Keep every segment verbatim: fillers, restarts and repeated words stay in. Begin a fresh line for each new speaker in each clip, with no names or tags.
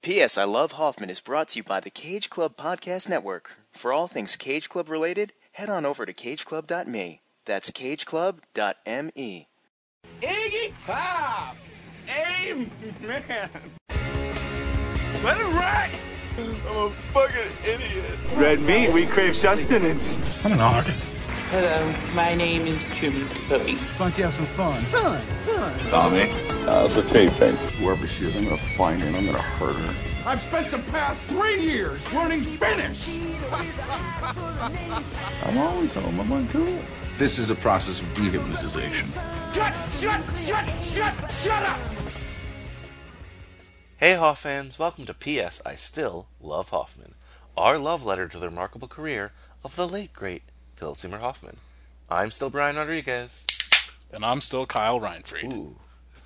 P S. I Love Hoffman is brought to you by the Cage Club Podcast Network. For all things Cage Club related, head on over to cage club dot me. That's cage club dot me.
Iggy Pop! Amen! Let it rap! I'm a fucking idiot.
Red meat, we crave sustenance.
I'm an artist.
Hello, my name is Truman Capote.
Why don't you have some fun? Fun, fun.
Tommy.
Uh, it's a fake thing. Whoever she is, I'm gonna find her and I'm gonna hurt her.
I've spent the past three years learning Finnish!
I'm always home. I'm on cool.
This is a process of dehypnotization.
Shut, shut, shut, shut, shut up!
Hey Hoff fans, welcome to P S. I Still Love Hoffman, our love letter to the remarkable career of the late, great Philip Seymour Hoffman. I'm still Brian Rodriguez.
And I'm still Kyle Reinfried.
Ooh.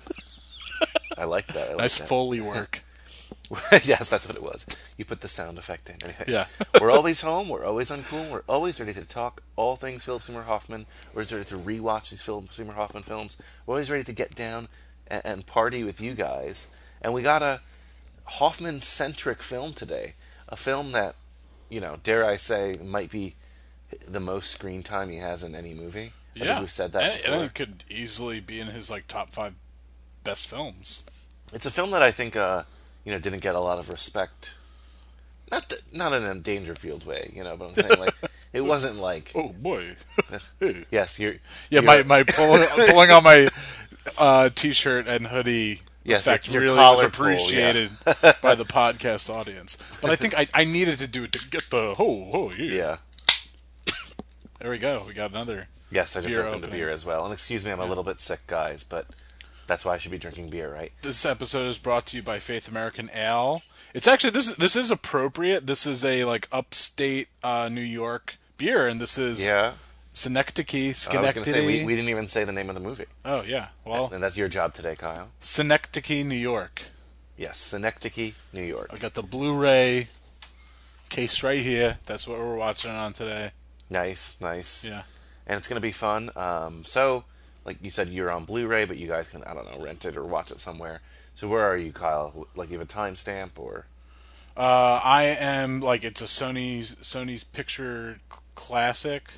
I like that. I like
nice
that.
Foley work.
Yes, that's what it was. You put the sound effect in. Anyway,
yeah.
We're always home. We're always uncool. We're always ready to talk all things Philip Seymour Hoffman. We're always ready to rewatch these Philip Seymour Hoffman films. We're always ready to get down and, and party with you guys. And we got a Hoffman-centric film today. A film that, you know, dare I say, might be the most screen time he has in any movie. I
Yeah.
think we've said that
and,
before.
and it could easily be in his like top five best films.
It's a film that I think, uh, you know, didn't get a lot of respect. Not the, not in a Dangerfield way, you know, but I'm saying, like, it wasn't like...
Oh, boy.
Yes, you're...
Yeah,
you're,
my, my pulling, pulling on my uh, T-shirt and hoodie
yes,
effect
your
really was
collar pull,
appreciated
yeah.
by the podcast audience. But I think I, I needed to do it to get the, oh, oh, yeah.
Yeah.
There we go. We got another
Yes, I just
beer
opened
opening.
a beer as well. And excuse me, I'm a little bit sick, guys, but that's why I should be drinking beer, right?
This episode is brought to you by Faith American Ale. It's actually this is this is appropriate. This is a like upstate uh, New York beer, and this is
Yeah.
Synecdoche.
I was
Schenectady.
going to say, we, we didn't even say the name of the movie.
Oh yeah, well,
And that's your job today, Kyle.
Synecdoche, New York.
Yes, Synecdoche, New York.
I got the Blu-ray case right here. That's what we're watching on today.
Nice, nice.
Yeah.
And it's going to be fun. Um, so, like you said, you're on Blu-ray, but you guys can, I don't know, rent it or watch it somewhere. So where are you, Kyle? Like, you have a timestamp or...
Uh, I am like it's a Sony Sony's Picture Classic,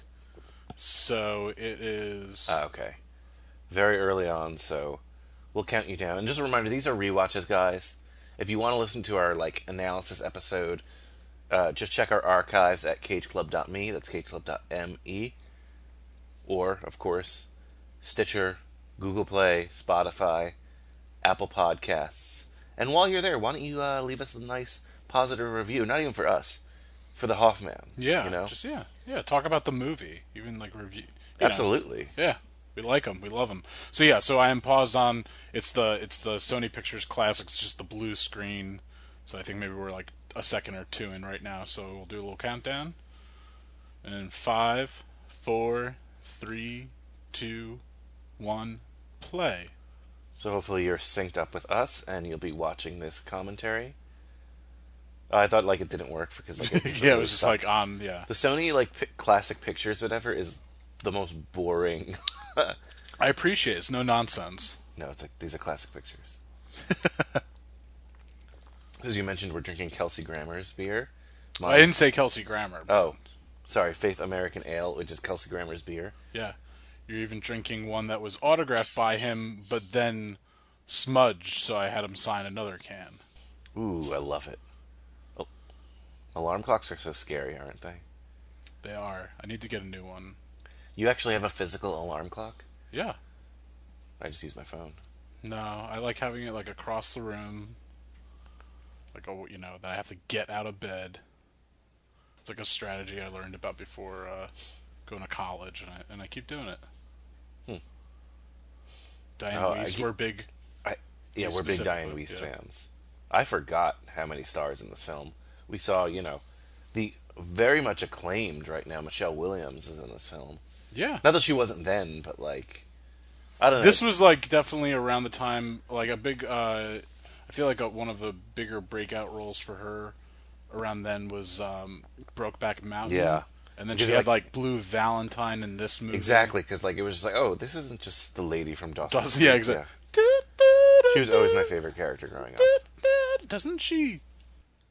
so it is.
Ah, okay. Very early on, so we'll count you down. And just a reminder, these are rewatches, guys. If you want to listen to our like analysis episode, uh, just check our archives at cage club dot me. That's cage club dot me. Or, of course, Stitcher, Google Play, Spotify, Apple Podcasts. And while you're there, why don't you uh, leave us a nice positive review? Not even for us, for the Hoffman.
Yeah,
you know?
just yeah, yeah. Talk about the movie, even like review. you
Absolutely.
know. Yeah, we like them, we love them. So yeah, so I am paused on. It's the it's the Sony Pictures Classics, just the blue screen. So I think maybe we're like a second or two in right now. So we'll do a little countdown. And five, four, three, two, one, play.
So hopefully you're synced up with us, and you'll be watching this commentary. I thought like it didn't work because like it just
yeah, it
really
was just
sucked.
like on yeah.
The Sony like pi- classic pictures, whatever, is the most boring.
I appreciate it. It's no nonsense.
No, it's like these are classic pictures. As you mentioned, we're drinking Kelsey Grammer's beer.
I didn't say Kelsey Grammer. But
Oh, sorry, Faith American Ale, which is Kelsey Grammer's beer.
yeah, you're even drinking one that was autographed by him, but then smudged, so I had him sign another can.
Ooh, I love it. Oh, alarm clocks are so scary, aren't they?
They are. I need to get a new one.
You actually have a physical alarm clock?
Yeah.
I just use my phone.
No, I like having it like across the room. Like, oh, you know, that I have to get out of bed. It's like a strategy I learned about before uh, going to college, and I and I keep doing it.
Hmm.
Diane
Oh, I
Weiss,
keep-
we're big.
I yeah,
Me
we're big Diane
specifically,
Weiss
yeah.
fans. I forgot how many stars in this film. We saw, you know, the very much acclaimed right now Michelle Williams is in this film.
Yeah.
Not that she wasn't then, but like, I don't know.
This was like definitely around the time, like a big. Uh, I feel like a, one of the bigger breakout roles for her around then was um, Brokeback Mountain.
Yeah.
And then
Because,
she had
like-
like Blue Valentine in this movie.
Exactly, because like it was just like, oh, this isn't just the lady from Dawson's
Does, yeah,
Creek.
exactly.
She was always my favorite character growing up.
Doesn't she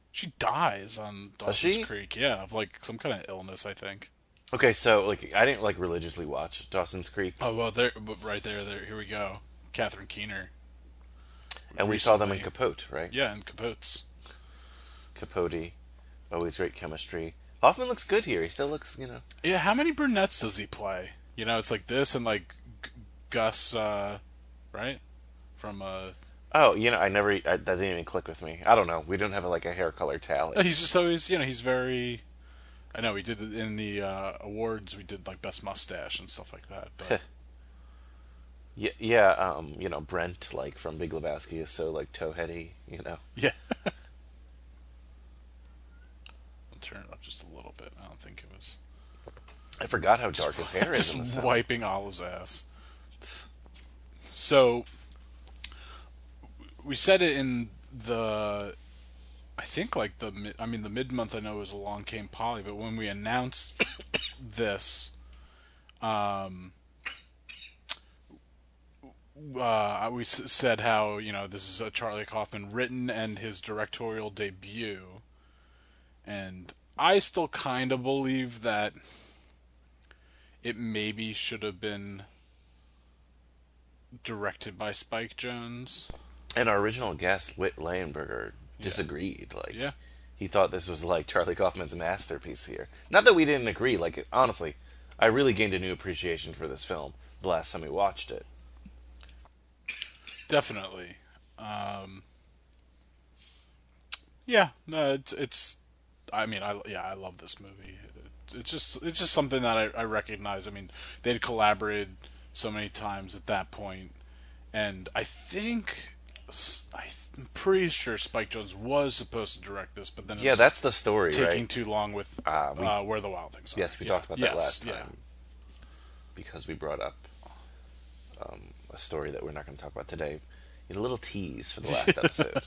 She dies on
Does
Dawson's
she?
Creek. Yeah, of like some kind of illness, I think.
Okay, so like I didn't like religiously watch Dawson's Creek,
Oh well, there, but right there, there. Here we go. Catherine Keener.
and we saw them in
recently-
Capote, right?
Yeah, and Capote's.
Capote, always great chemistry. Hoffman looks good here. He still looks, you know.
Yeah, how many brunettes does he play? You know, it's like this and like G- Gus, uh, right? From uh,
Oh, you know, I never. I, that didn't even click with me. I don't know. We don't have a, like a hair color tally.
he's just always, you know, he's very. I know we did it in the uh, awards. We did like best mustache and stuff like that. But
Yeah, yeah. Um, you know, Brent, like from Big Lebowski, is so like towheady. You know.
yeah. I'll turn it up just a little bit. I don't think it was.
I forgot how dark his hair is in this
Just
film.
wiping Olive's ass. So we said it in the, I think like the mid, I mean the mid month I know was Along Came Polly, but when we announced this, um, uh, we s- said how you know this is a Charlie Kaufman written and his directorial debut, and I still kind of believe that it maybe should have been directed by Spike Jonze.
And our original guest, Whit Leyenberger, disagreed. Like,
Yeah.
he thought this was like Charlie Kaufman's masterpiece here. Not that we didn't agree. Like, honestly, I really gained a new appreciation for this film the last time we watched it.
Definitely. Um, yeah, no, it's, it's, I mean, I, yeah, I love this movie. It, it's just, it's just something that I, I recognize. I mean, they'd collaborated so many times at that point, and I think, I'm pretty sure Spike Jonze was supposed to direct this, but then it
Yeah,
was
that's the story,
taking
right?
too long with
Uh, we-
uh, Where the Wild Things Are.
Yes, we
Yeah.
talked about
Yes,
that last time.
yeah.
Because we brought up um, a story that we're not going to talk about today. You had a little tease for the last episode.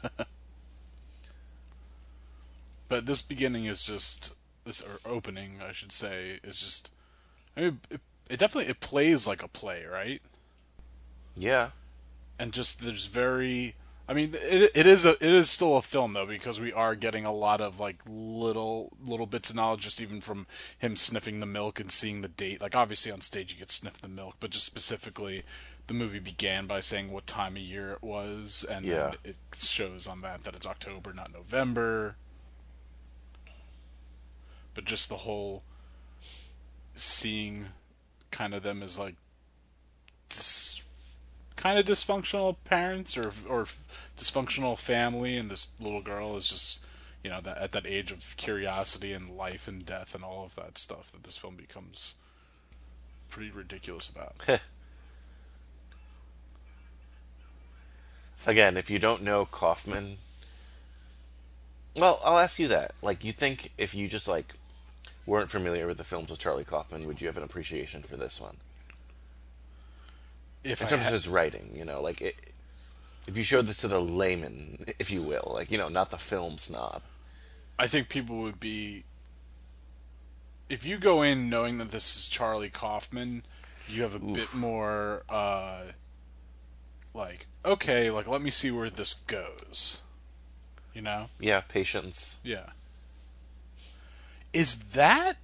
But this beginning is just this or opening, I should say, is just. I mean, it, it definitely it plays like a play, right?
Yeah.
And just there's very. I mean, it it is a it is still a film though, because we are getting a lot of like little little bits of knowledge, just even from him sniffing the milk and seeing the date. Like obviously on stage you get sniff the milk, but just specifically, the movie began by saying what time of year it was, and
Yeah.
then it shows on that that it's October, not November. But just the whole seeing kind of them as like dis, kind of dysfunctional parents or or dysfunctional family, and this little girl is just, you know, that at that age of curiosity and life and death and all of that stuff that this film becomes pretty ridiculous about.
Again, if you don't know Kaufman, well, I'll ask you that. Like, you think if you just like weren't familiar with the films of Charlie Kaufman, would you have an appreciation for this one?
If
In
I
terms
had-
of his writing, you know, like it, if you showed this to the layman, if you will, like, you know, not the film snob.
I think people would be. If you go in knowing that this is Charlie Kaufman, you have a
Oof.
bit more, uh, like, okay, like, let me see where this goes. You know?
Yeah, patience.
Yeah. Is that.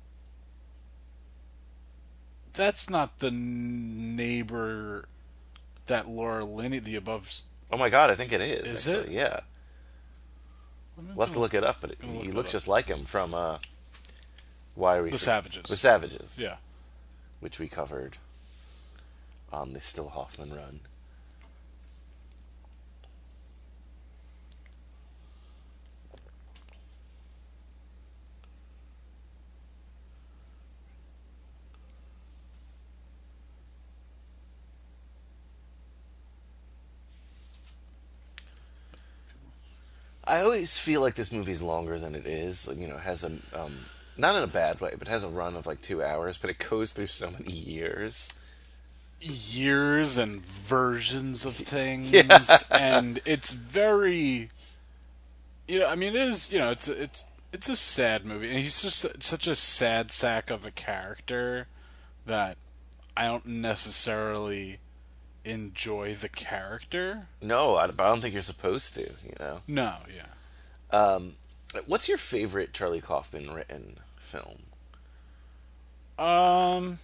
That's not the neighbor that Laura Linney, the above.
Oh my god, I think it is.
Is
actually.
it?
Yeah. We'll have to look it up, but it,
Gonna look
he
that
looks
up.
just like him from uh, Why Are We
The
For-
Savages.
The Savages.
Yeah.
Which we covered on the Still Hoffman run. I always feel like this movie's longer than it is. Like, you know, it has a um, not in a bad way, but has a run of like two hours. But it goes through so many years.
Years and versions of things,
Yeah.
and it's very. You know, I mean, it is. You know, it's it's it's a sad movie, and he's just such a sad sack of a character that I don't necessarily enjoy the character.
No, I, but I don't think you're supposed to. You know.
No, yeah.
Um, What's your favorite Charlie Kaufman written film?
Um,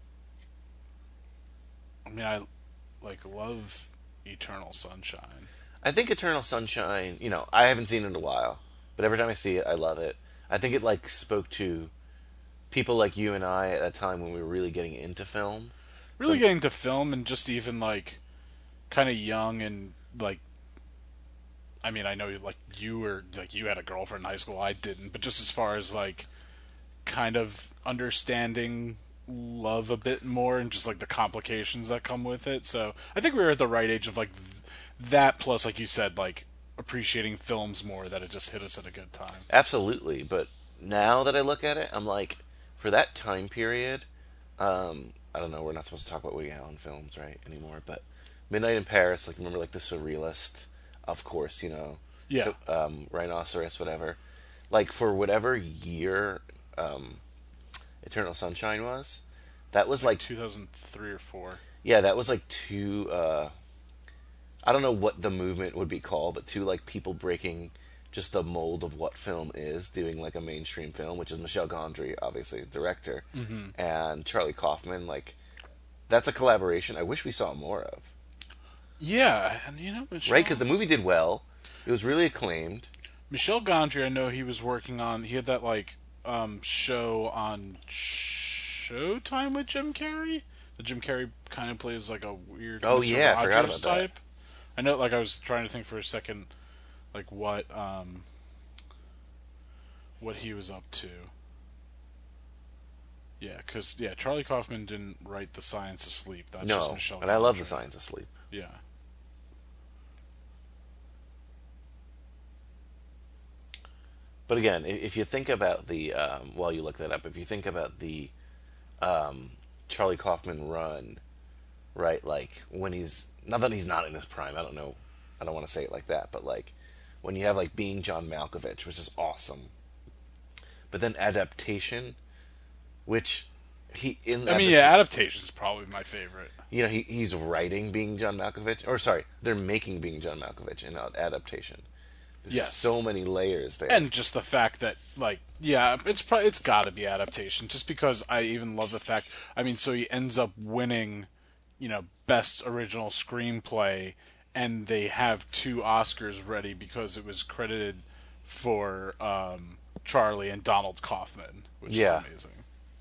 I mean, I like love Eternal Sunshine.
I think Eternal Sunshine, you know, I haven't seen it in a while, but every time I see it, I love it. I think it, like, spoke to people like you and I at a time when we were really getting into film.
Really
so,
getting to film and just even, like, kind of young and, like, I mean, I know, like, you were, like, you had a girlfriend in high school, I didn't, but just as far as, like, kind of understanding love a bit more and just, like, the complications that come with it. So I think we were at the right age of, like, th- that plus, like you said, like, appreciating films more, that it just hit us at a good time.
Absolutely, but now that I look at it, I'm like, for that time period, um, I don't know, we're not supposed to talk about Woody Allen films, right, anymore, but Midnight in Paris, like, remember, like, The Surrealist, of course, you know,
Yeah.
um, Rhinoceros, whatever. Like, for whatever year um, Eternal Sunshine was, that was, like...
two thousand three or four.
Yeah, that was, like, two... Uh, I don't know what the movement would be called, but two, like, people breaking just the mold of what film is, doing, like, a mainstream film, which is Michel Gondry, obviously, director,
mm-hmm.
and Charlie Kaufman. Like, that's a collaboration I wish we saw more of.
Yeah, and you know, Michel...
Right, because the movie did well. It was really acclaimed.
Michel Gondry, I know he was working on... He had that, like, um, show on Showtime with Jim Carrey? The Jim Carrey kind of plays, like, a weird...
Oh,
Mister
yeah, I forgot
Rogers
about that.
type. I know, like, I was trying to think for a second, like, what, um... what he was up to. Yeah, because, yeah, Charlie Kaufman didn't write The Science of Sleep. That's just
No,
Michel
and I love
Gondry.
The Science of Sleep.
Yeah.
But again, i- if you think about the, um, while you look that up, if you think about the um, Charlie Kaufman run, right, like, when he's, not that he's not in his prime, I don't know, I don't want to say it like that, but, like, when you have, like, Being John Malkovich, which is awesome, but then Adaptation, which he, in
I mean, yeah, Adaptation is probably my favorite.
you know, he he's writing Being John Malkovich, or sorry, they're making Being John Malkovich in Adaptation. There's
Yes.
so many layers there.
And just the fact that, like, yeah, it's pro- it's got to be Adaptation. Just because I even love the fact, I mean, so he ends up winning, you know, Best Original Screenplay, and they have two Oscars ready because it was credited for um, Charlie and Donald Kaufman, which
Yeah.
is amazing.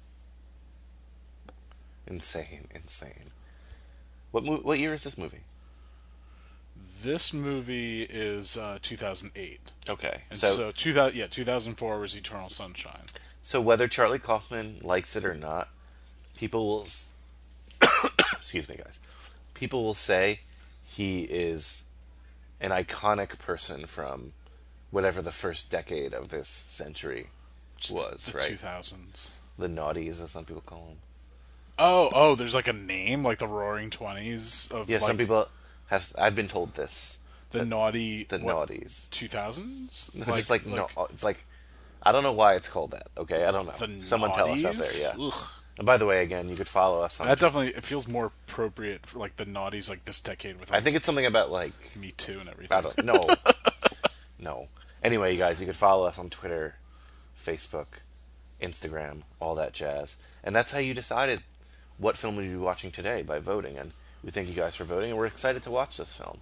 Insane, insane. What mo- what year is this movie?
This movie is uh, two thousand eight.
Okay,
And
so
so, two thousand, yeah, two thousand four was Eternal Sunshine.
so whether Charlie Kaufman likes it or not, people will s- excuse me, guys. People will say he is an iconic person from whatever the first decade of this century was,
The
right?
two thousands.
The naughties, as some people call them.
Oh, oh, there's like a name, like the Roaring Twenties of
Yeah,
like
some people have. I've been told this.
the naughty
The
what,
naughties.
two thousands.
No, just like, no, it's like I don't know why it's called that. Okay, I don't know.
The
Someone tell us out
naughties?
there. Yeah.
Ugh.
And by the way, again, you could follow us on.
That definitely it feels more appropriate for like the naughties like this decade with like,
I think it's something about like
Me Too and everything.
I don't no, no. Anyway, you guys, you could follow us on Twitter, Facebook, Instagram, all that jazz, and that's how you decided what film we'd be watching today by voting. And we thank you guys for voting, and we're excited to watch this film.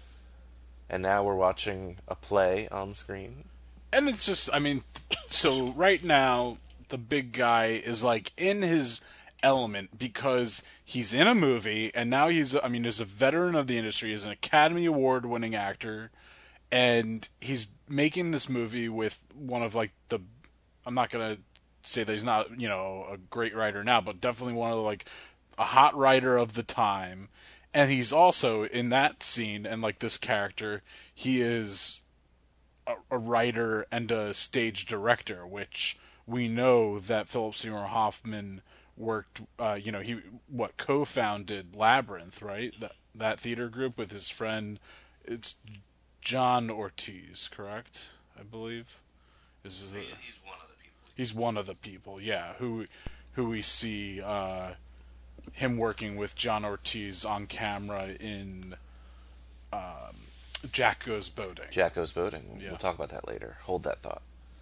And now we're watching a play on screen.
And it's just, I mean, so right now the big guy is like in his element because he's in a movie and now he's, I mean, he's a veteran of the industry, he's an Academy Award winning actor, and he's making this movie with one of like the, I'm not going to say that he's not, you know, a great writer now, but definitely one of the, like a hot writer of the time. And he's also in that scene and like this character, he is a, a writer and a stage director, which we know that Philip Seymour Hoffman worked, uh, you know, he, what, co-founded Labyrinth, right? That, that theater group with his friend, it's John Ortiz, correct? I believe. Is it,
He's one of the people.
He's one of the people, yeah, who who we see uh, him working with John Ortiz on camera in um, Jack Goes Boating.
Jack Goes Boating.
Yeah.
We'll talk about that later. Hold that thought.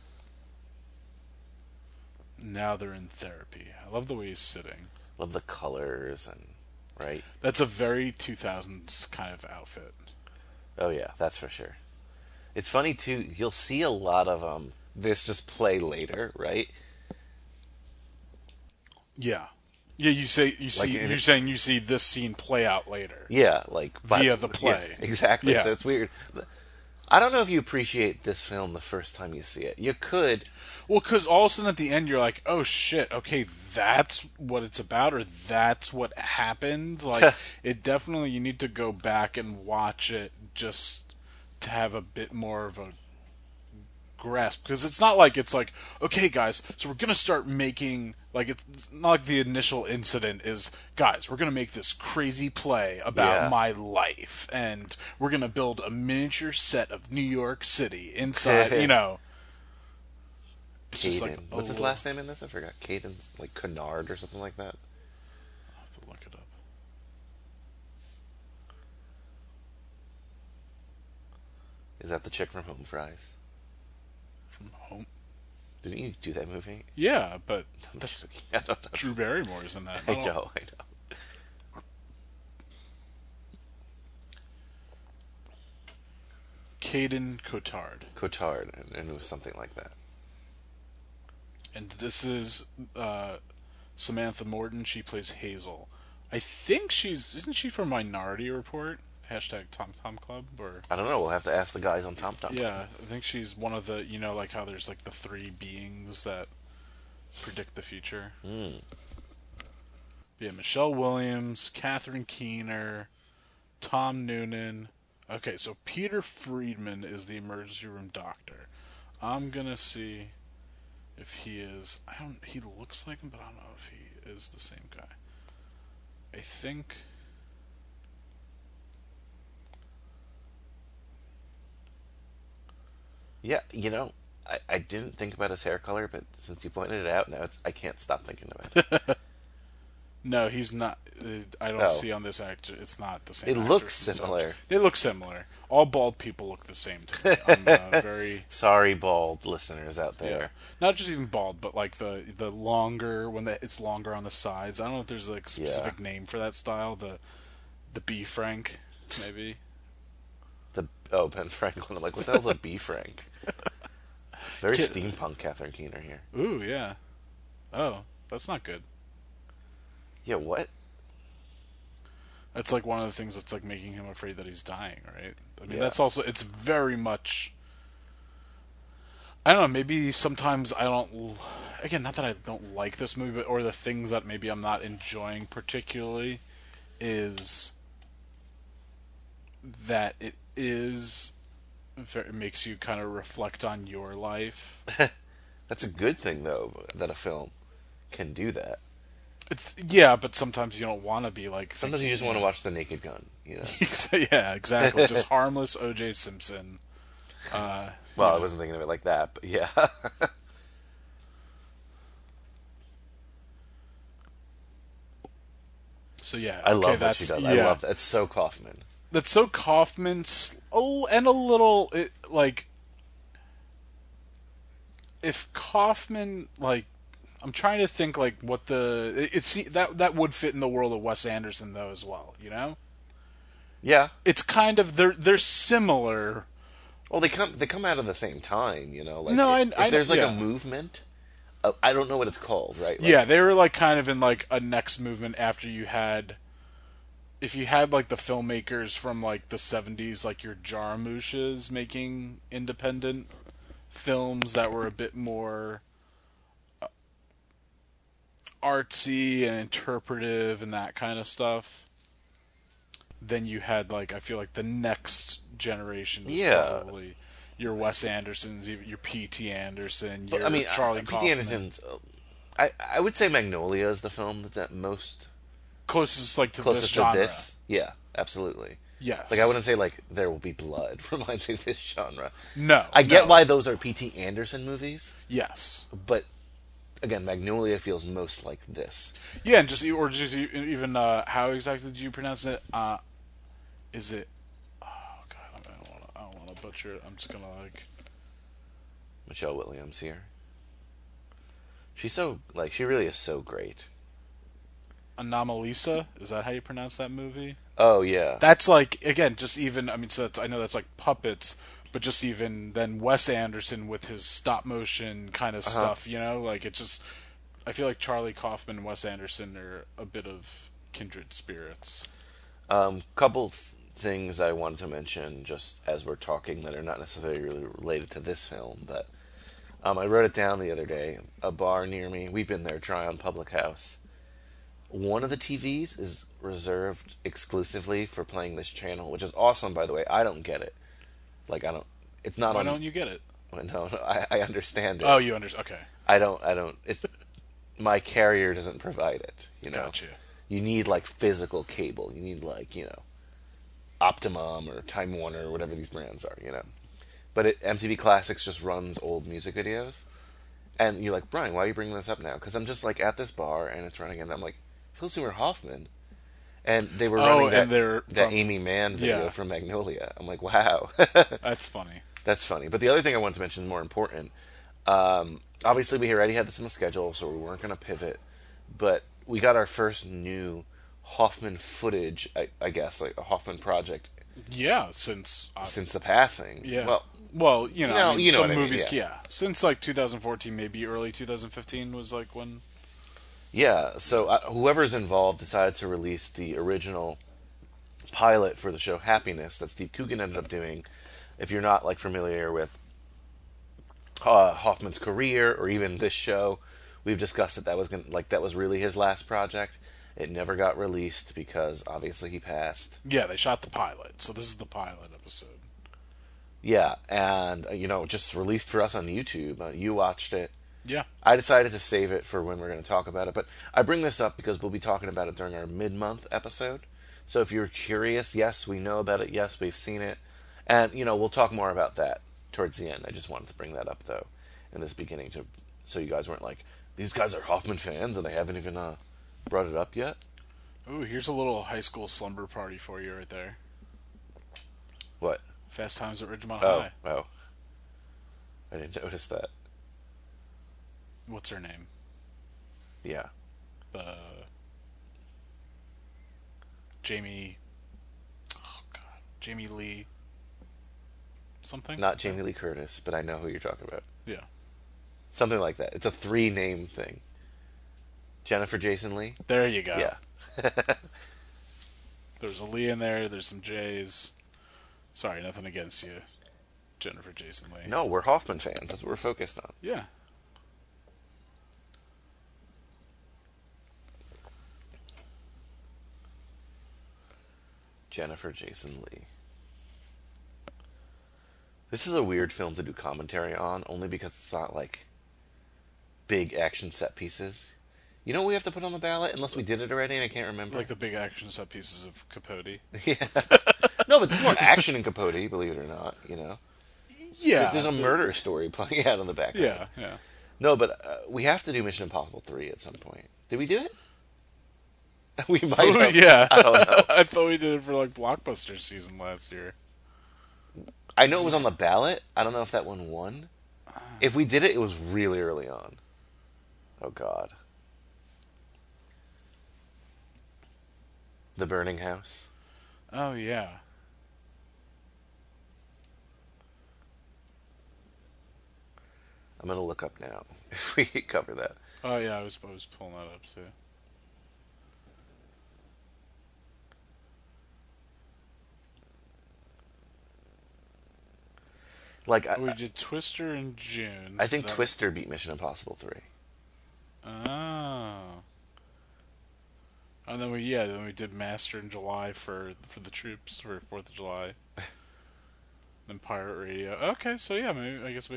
Now they're in therapy. I love the way he's sitting.
Love the colors and right.
That's a very two thousands kind of outfit.
Oh yeah, that's for sure. It's funny too. You'll see a lot of um this just play later, right?
Yeah, yeah. You say you see.
Like in
you're
it-
saying you see this scene play out later.
Yeah, like
Via the play.
yeah, exactly.
Yeah.
So it's weird. I don't know if you appreciate this film the first time you see it. You could.
Well, because all of a sudden at the end you're like, oh shit, okay, that's what it's about, or that's what happened. Like, it definitely, you need to go back and watch it just to have a bit more of a grasp. Because it's not like it's like, okay, guys, so we're gonna start making, like, it's not like the initial incident is, guys, we're gonna make this crazy play about
Yeah.
my life, and we're gonna build a miniature set of New York City inside, you know. It's just
Caden.
like,
What's his
oh,
last name in this? I forgot. Caden's like Kennard or something like that.
I'll have to look it up.
Is that the chick from Home Fries?
From home.
Didn't you do that movie?
Yeah, but
I'm
that's
joking. I don't know.
Drew Barrymore's in that.
I
don't-
know. I know.
Caden Cotard.
Cotard, and, and it was something like that.
And this is uh, Samantha Morton. She plays Hazel. I think she's... Isn't she from Minority Report? Hashtag Tom Tom Club? Or
I don't know. We'll have to ask the guys on Tom Tom.
yeah, I think she's one of the... You know, like how there's like the three beings that predict the future.
Mm.
Yeah, Michelle Williams, Catherine Keener, Tom Noonan. Okay, so Peter Friedman is the emergency room doctor. I'm gonna see if he is. I don't. He looks like him, but I don't know if he is the same guy. I think.
Yeah, you know, I, I didn't think about his hair color, but since you pointed it out, now it's, I can't stop thinking about it.
No, he's not. uh, I don't
Oh.
see on this actor. It's not the same.
It
actor
looks
from this
similar.
actor. They look similar. All bald people look the same to me. I'm uh, very.
Sorry, bald listeners out
Yeah.
there.
Not just even bald, but like the the longer when the, it's longer on the sides. I don't know if there's like a specific
Yeah.
name for that style. The the B Frank, maybe.
The oh Ben Franklin. I'm like, what the hell's a B Frank? Very
Kid-
steampunk Catherine Keener here.
Ooh, yeah. Oh, that's not good.
Yeah, what?
That's like one of the things that's like making him afraid that he's dying, right? I mean,
Yeah.
that's also it's very much. I don't know. Maybe sometimes I don't. l- Again, not that I don't like this movie, but or the things that maybe I'm not enjoying particularly is that it is. It makes you kind of reflect on your life.
That's a good thing though that a film can do that.
It's yeah, but sometimes you don't want to be like.
Sometimes you just want to watch The Naked Gun, you know.
Yeah, exactly. Just harmless O J Simpson. Uh,
Well,
you
I
know.
wasn't thinking of it like that, but yeah.
So yeah,
I
okay,
love what
that's,
she does.
Yeah,
I love that. It's so Kaufman.
That's so Kaufman. sl- Oh, and a little it, like if Kaufman like. I'm trying to think like what the it, it's that that would fit in the world of Wes Anderson though as well, you know?
Yeah.
It's kind of they're they're similar.
Well, they come they come out at the same time, you know. Like
No,
if,
I-
if
I-
there's like
yeah.
a movement, uh, I don't know what it's called, right? Like,
Yeah, they were like kind of in like a next movement after you had if you had like the filmmakers from like the seventies like your Jarmusch's making independent films that were a bit more uh, artsy and interpretive and that kind of stuff. Then you had like I feel like the next generation was
Yeah.
probably your Wes Andersons, even your P T Anderson,
But,
your
I mean,
Charlie
uh, P T
Kaufman.
Anderson's. Uh, I I would say Magnolia is the film that's at most
Closest like to this
closest to
genre.
this. Yeah, absolutely.
Yes.
Like I wouldn't say like There Will Be Blood reminds me of this genre.
No.
I get
no.
why those are P T Anderson movies,
Yes.
but again, Magnolia feels most like this.
Yeah, and just or just e- even uh, how exactly did you pronounce it? Uh, is it? Oh God, I don't want to. I don't want to butcher it. I'm just gonna like.
Michelle Williams here. She's so, like, she really is so great.
Anomalisa, is that how you pronounce that movie?
Oh, yeah.
That's like, again, just even, I mean, so that's, I know that's like puppets, but just even then Wes Anderson with his stop motion kind of
Uh-huh.
stuff, you know? Like, it just, I feel like Charlie Kaufman and Wes Anderson are a bit of kindred spirits.
Um, couple th- things I wanted to mention just as we're talking that are not necessarily really related to this film, but um, I wrote it down the other day. A bar near me, we've been there, Tryon Public House. One of the T Vs is reserved exclusively for playing this channel, which is awesome, by the way. I don't get it. Like, I don't, it's not
Why
on...
don't you get it?
No, no, I, I understand it.
Oh, you understand, okay.
I don't, I don't, it's, my carrier doesn't provide it, you know?
Gotcha.
You need, like, physical cable. You need, like, you know, Optimum or Time Warner or whatever these brands are, you know? But it, M T V Classics just runs old music videos. And you're like, Brian, why are you bringing this up now? Because I'm just, like, at this bar, and it's running, and I'm like, Phil Seymour Hoffman. And they were
Oh,
running
and
that,
they're
that
from-
Amy Mann video
yeah.
from Magnolia. I'm like, wow.
That's funny.
That's funny. But the other thing I wanted to mention, more important, um, obviously we already had this in the schedule, so we weren't going to pivot. But we got our first new Hoffman footage, I, I guess, like a Hoffman project
Yeah, since... Uh,
since the passing.
yeah.
Well,
well, you know,
No,
I mean,
you know
some
what I mean,
movies,
yeah.
yeah. Since, like, two thousand fourteen, maybe early two thousand fifteen was, like, when...
yeah. So uh, whoever's involved decided to release the original pilot for the show Happiness that Steve Coogan ended up doing. If you're not like familiar with uh, Hoffman's career or even this show, we've discussed that that was gonna, like that was really his last project. It never got released because obviously he passed.
Yeah, they shot the pilot, so this is the pilot episode.
Yeah, and uh, you know, just released for us on YouTube. Uh, you watched it.
Yeah.
I decided to save it for when we're going to talk about it, but I bring this up because we'll be talking about it during our mid-month episode. So if you're curious, yes, we know about it. Yes, we've seen it. And, you know, we'll talk more about that towards the end. I just wanted to bring that up, though, in this beginning, to so you guys weren't like, these guys are Hoffman fans and they haven't even uh, brought it up yet.
Ooh, here's a little high school slumber party for you right there.
What?
Fast Times at Ridgemont
Oh,
High.
oh. I didn't notice that.
What's her name?
Yeah.
Uh, Jamie... Oh, God. Jamie Lee... Something?
Not Jamie Lee Curtis, but I know who you're talking about.
Yeah.
Something like that. It's a three-name thing. Jennifer Jason Lee?
There you go.
Yeah.
There's a Lee in there, there's some J's. Sorry, nothing against you, Jennifer Jason Lee.
No, we're Hoffman fans. That's what we're focused on.
Yeah.
Jennifer Jason Lee. This is a weird film to do commentary on, only because it's not like big action set pieces. You know what we have to put on the ballot, unless we did it already and I can't remember?
Like the big action set pieces of Capote.
Yeah. No, but there's more action in Capote, believe it or not, you know?
Yeah.
There's a murder story playing out in the background.
Yeah, yeah.
No, but uh, we have to do Mission Impossible three at some point. Did we do it? We might have.
Yeah.
I don't know.
I thought we did it for like Blockbuster season last year.
I know it was on the ballot. I don't know if that one won. If we did it, it was really early on. Oh, God. The Burning House.
Oh, yeah.
I'm going to look up now if we cover that.
Oh, yeah, I was, I was pulling that up, too.
Like I,
We did Twister in June.
I
so
think
that-
Twister beat Mission Impossible three.
Oh. And then we, yeah, then we did Master in July for for the troops for Fourth of July. Then Pirate Radio. Okay, so yeah, maybe I guess we.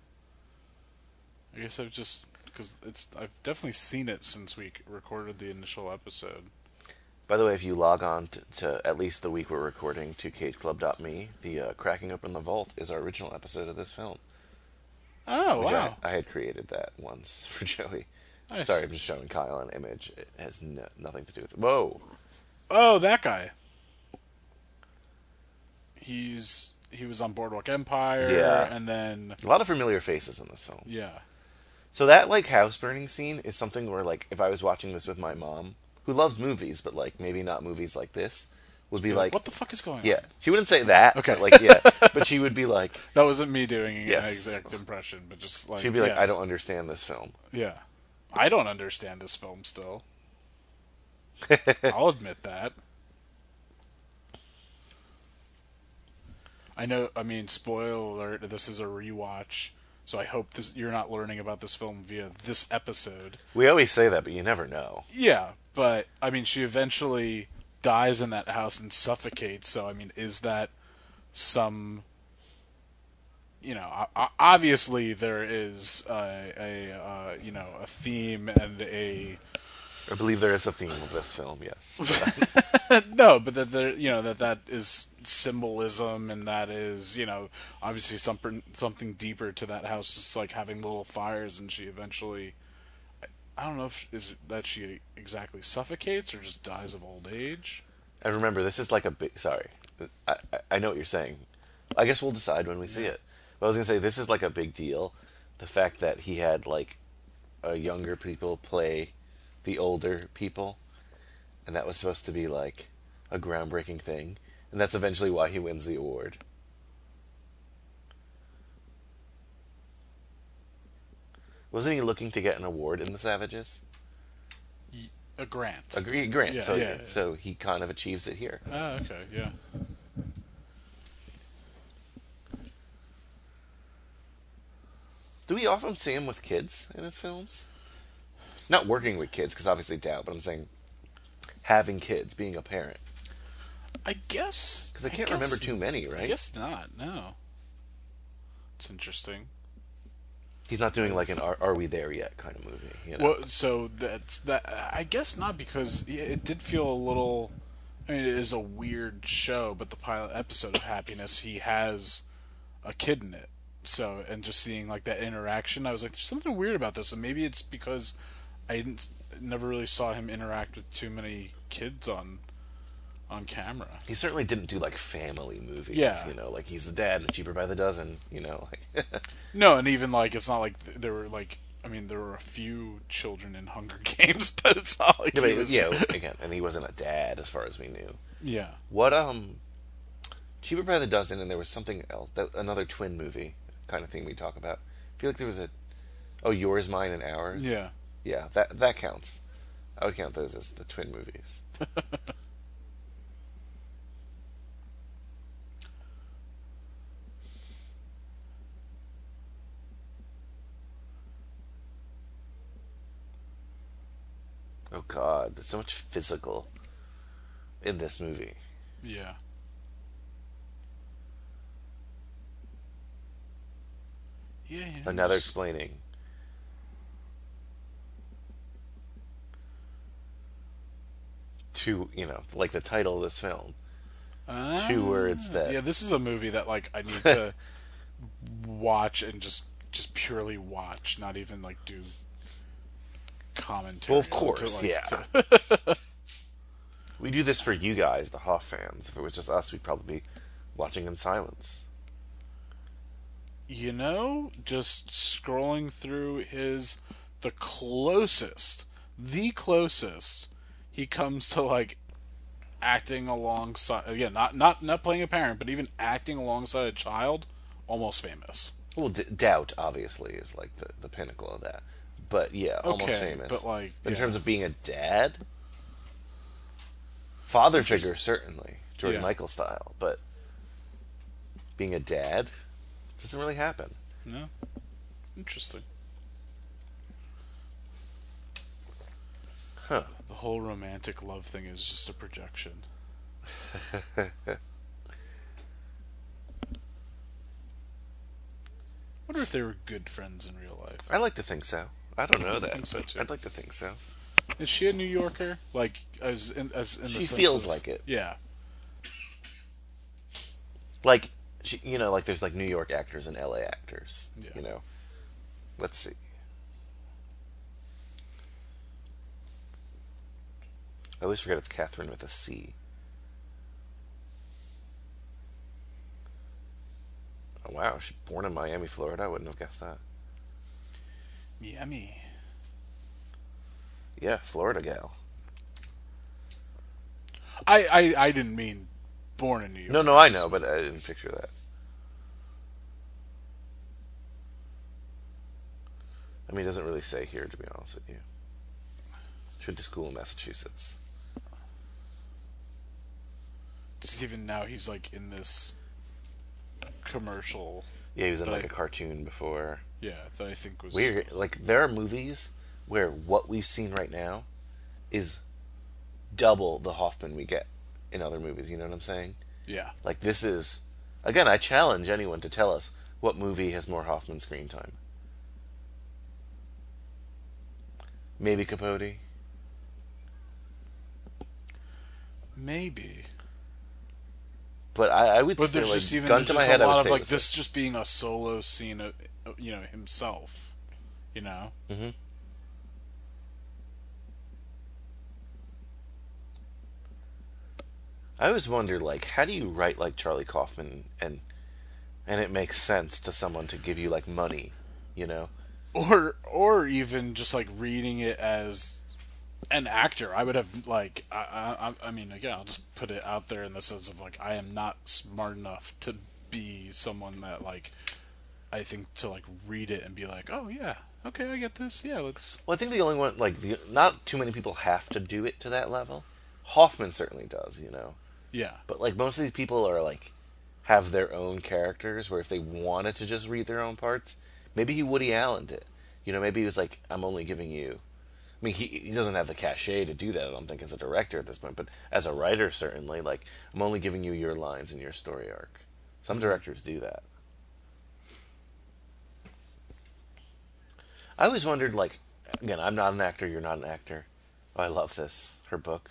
I guess I've just because it's I've definitely seen it since we recorded the initial episode.
By the way, if you log on to, to at least the week we're recording to cage club dot me, the uh, Cracking Open the Vault is our original episode of this film.
Oh
Which
wow!
I, I had created that once for Joey.
Nice.
Sorry, I'm just showing Kyle an image. It has no, nothing to do with it. Whoa!
Oh, that guy. He's he was on Boardwalk Empire.
Yeah.
And then
A lot of familiar faces in this film.
yeah.
So that like house burning scene is something where like if I was watching this with my mom, who loves movies, but like maybe not movies like this, would be like,
what the fuck is going
yeah.
on?
She wouldn't say that,
Okay.
but like yeah, but she would be like,
That wasn't me doing an
Yes.
exact impression, but just like
she'd be like,
yeah.
I don't understand this film.
Yeah, I don't understand this film still. I'll admit that. I know. I mean, spoiler alert. This is a rewatch, so I hope this you're not learning about this film via this episode.
We always say that, but you never know.
Yeah, but I mean, she eventually dies in that house and suffocates. So I mean, is that some? You know, o- o- obviously there is a, a uh, you know a theme and a
I believe there is a theme of this film, yes.
no, but that there you know that that is symbolism and that is you know obviously something something deeper to that house, just like having little fires and she eventually. I, I don't know if is it that she exactly suffocates or just dies of old age.
And remember, this is like a big. Sorry, I, I I know what you're saying. I guess we'll decide when we see it. But I was gonna say this is like a big deal. The fact that he had like a younger people play the older people, and that was supposed to be like a groundbreaking thing, and that's eventually why he wins the award. Wasn't he looking to get an award in The Savages?
A grant.
A gr- grant.
Yeah,
so
yeah, yeah.
so he kind of achieves it here.
Oh, okay, yeah.
Do we often see him with kids in his films? Not working with kids, because obviously doubt, but I'm saying having kids, being a parent.
I guess
Because I can't
guess-
remember too many, right?
I guess not. No. It's interesting.
He's not doing like an "Are, are we there yet?" kind of movie. You know?
Well, so that's that. I guess not because yeah, it did feel a little. I mean, it is a weird show, but the pilot episode of Happiness, he has a kid in it. So, and just seeing like that interaction, I was like, "There's something weird about this." And maybe it's because I didn't, never really saw him interact with too many kids on on camera.
He certainly didn't do like family movies.
Yeah.
You know, like he's the dad in Cheaper by the Dozen. You know, like
No, and even like it's not like th- there were like. I mean, there were a few children in Hunger Games, but it's not like
yeah,
he
but,
was.
yeah, again, and he wasn't a dad as far as we knew.
Yeah.
What um, Cheaper by the Dozen, and there was something else, that another twin movie kind of thing we talk about. I feel like there was a, oh, Yours, Mine, and Ours.
Yeah.
Yeah, that that counts. I would count those as the twin movies. Oh God, there's so much physical in this movie.
Yeah. Yeah. You know,
Another
just-
explaining. To, you know, like the title of this film. Two words that.
Yeah, this is a movie that like I need to watch and just just purely watch, not even like do commentary.
Well, of
to,
course,
like,
yeah.
to-
We do this for you guys, the Hoff fans. If it was just us, we'd probably be watching in silence.
you know, just scrolling through his the closest, the closest he comes to like acting alongside again, not not not playing a parent, but even acting alongside a child, Almost Famous.
Well, D- Doubt, obviously, is like the, the pinnacle of that. But yeah, Almost
Okay,
Famous.
but, like,
in
yeah.
terms of being a dad, father figure, certainly, George
Yeah.
Michael style, but being a dad doesn't really happen.
No, interesting.
Huh.
The whole romantic love thing is just a projection. Wonder if they were good friends in real life.
I like to think so. I don't know that.
think so, too.
I'd like to think so.
Is she a New Yorker? Like as in as in the
She
sense
feels
of-
like it.
Yeah.
Like, she, you know, like there's like New York actors and L A actors.
Yeah.
You know. Let's see. I always forget it's Catherine with a C. Oh, wow, she's born in Miami, Florida. I wouldn't have guessed that.
Miami.
Yeah, Florida gal.
I, I, I didn't mean born in New York.
No, no, I know, but I didn't picture that. I mean, it doesn't really say here, to be honest with you. She went to school in Massachusetts.
Just even now, he's like in this commercial.
Yeah, he was in like
I,
a cartoon before.
Yeah, that I think was
weird. Like, there are movies where what we've seen right now is double the Hoffman we get in other movies. You know what I'm saying?
Yeah.
Like, this is, again, I challenge anyone to tell us what movie has more Hoffman screen time. Maybe Capote.
Maybe.
But I, I would
but
say,
there's
like,
just even
gun
there's
to my
just
head,
a
I would
lot of
say
like
it
this just being a solo scene of, you know, himself. You know.
Mm-hmm. I always wonder, like, how do you write like Charlie Kaufman and and it makes sense to someone to give you like money, you know?
Or or even just like reading it as an actor. I would have like I I I mean again I'll just put it out there in the sense of like I am not smart enough to be someone that like I think to like read it and be like, oh yeah, okay, I get this. Yeah, let's.
Well, I think the only one, like, the, not too many people have to do it to that level. Hoffman certainly does, you know.
Yeah.
But like most of these people are like have their own characters where if they wanted to just read their own parts, maybe he Woody Allen'd it. You know, maybe he was like, I'm only giving you. I mean, he he doesn't have the cachet to do that, I don't think, as a director at this point, but as a writer, certainly, like, I'm only giving you your lines and your story arc. Some directors do that. I always wondered, like, again, I'm not an actor, you're not an actor. Oh, I love this, her book.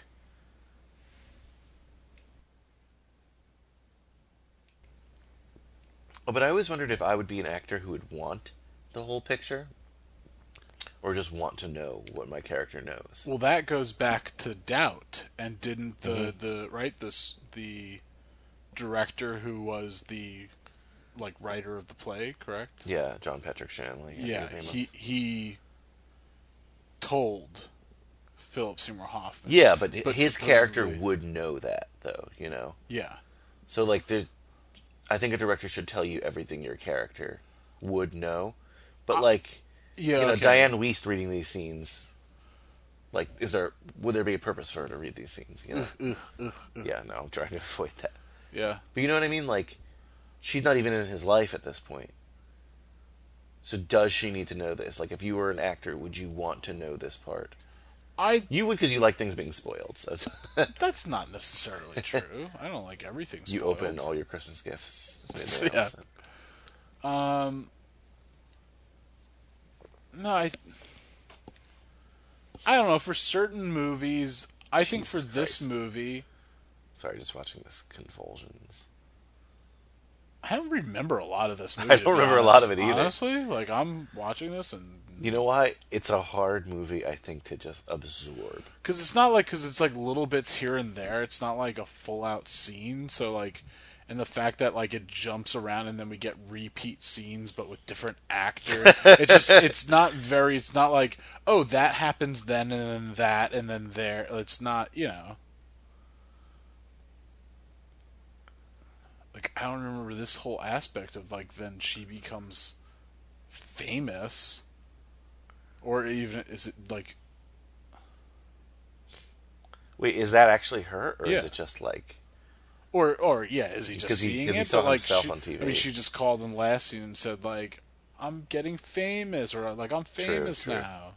Oh, but I always wondered if I would be an actor who would want the whole picture, or just want to know what my character knows.
Well, that goes back to Doubt, and didn't the
Mm-hmm.
the right this the director who was the like writer of the play, correct?
Yeah, John Patrick Shanley. I think
Yeah,
his name
he
was.
he told Philip Seymour Hoffman.
Yeah, but,
but
his
supposedly-
character would know that, though, you know?
Yeah.
So, like, there, I think a director should tell you everything your character would know. But, like,
Yeah,
you know,
okay.
Diane Wiest reading these scenes, like, is there, would there be a purpose for her to read these scenes, you know? Yeah, no, I'm trying to avoid that.
Yeah.
But you know what I mean? Like, she's not even in his life at this point. So does she need to know this? Like, if you were an actor, would you want to know this part?
I
You would, because you like things being spoiled. So it's
that's not necessarily true. I don't like everything
you
spoiled.
open all your Christmas gifts.
Yeah. Um. No, I. I don't know. For certain movies, I think for
Jesus
this
Christ.
movie,
Sorry, just watching this Convulsions.
I don't remember a lot of this movie.
I
to
don't
be
remember a
honest.
lot of it either.
Honestly, like I'm watching this and
You know why? It's a hard movie, I think, to just absorb.
because it's not like because it's like little bits here and there. It's not like a full out scene. So like, and the fact that like it jumps around and then we get repeat scenes but with different actors. It's just it's not very. It's not like oh that happens then and then that and then there. It's not you know. Like I don't remember this whole aspect of like then she becomes famous, or even is it like
Wait, is that actually her, or
Yeah.
is it just like...
or or yeah is he just
Because he-
seeing
because he
it?
saw
But like
himself
she,
on T V.
I mean, she just called in last scene and said like I'm getting famous or like I'm famous
true.
now.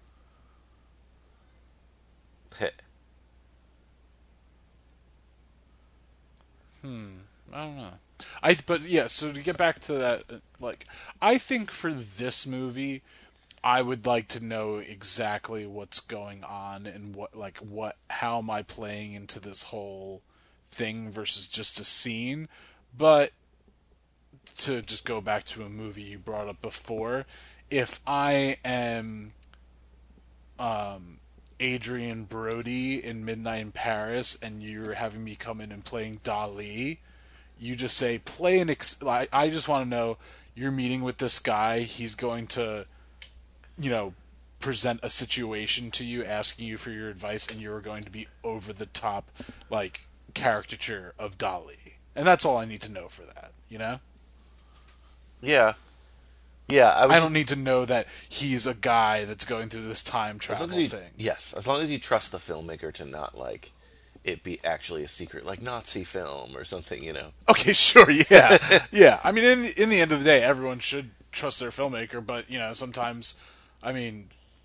I don't know. I but yeah. So to get back to that, uh, like I think for this movie, I would like to know exactly what's going on and what like what how am I playing into this whole thing versus just a scene. But to just go back to a movie you brought up before, if I am um Adrian Brody in Midnight in Paris and you're having me come in and playing Dali, you just say play an ex- I, I just want to know you're meeting with this guy, he's going to you know, present a situation to you, asking you for your advice, and you're going to be over the top, like, caricature of Dali. And that's all I need to know for that, you know?
Yeah. Yeah, I,
I don't just, need to know that he's a guy that's going through this time travel
you,
thing.
Yes, as long as you trust the filmmaker to not, like, it be actually a secret, like, Nazi film or something, you know?
Okay, sure, yeah. yeah, I mean, in, in the end of the day, everyone should trust their filmmaker, but, you know, sometimes, I mean...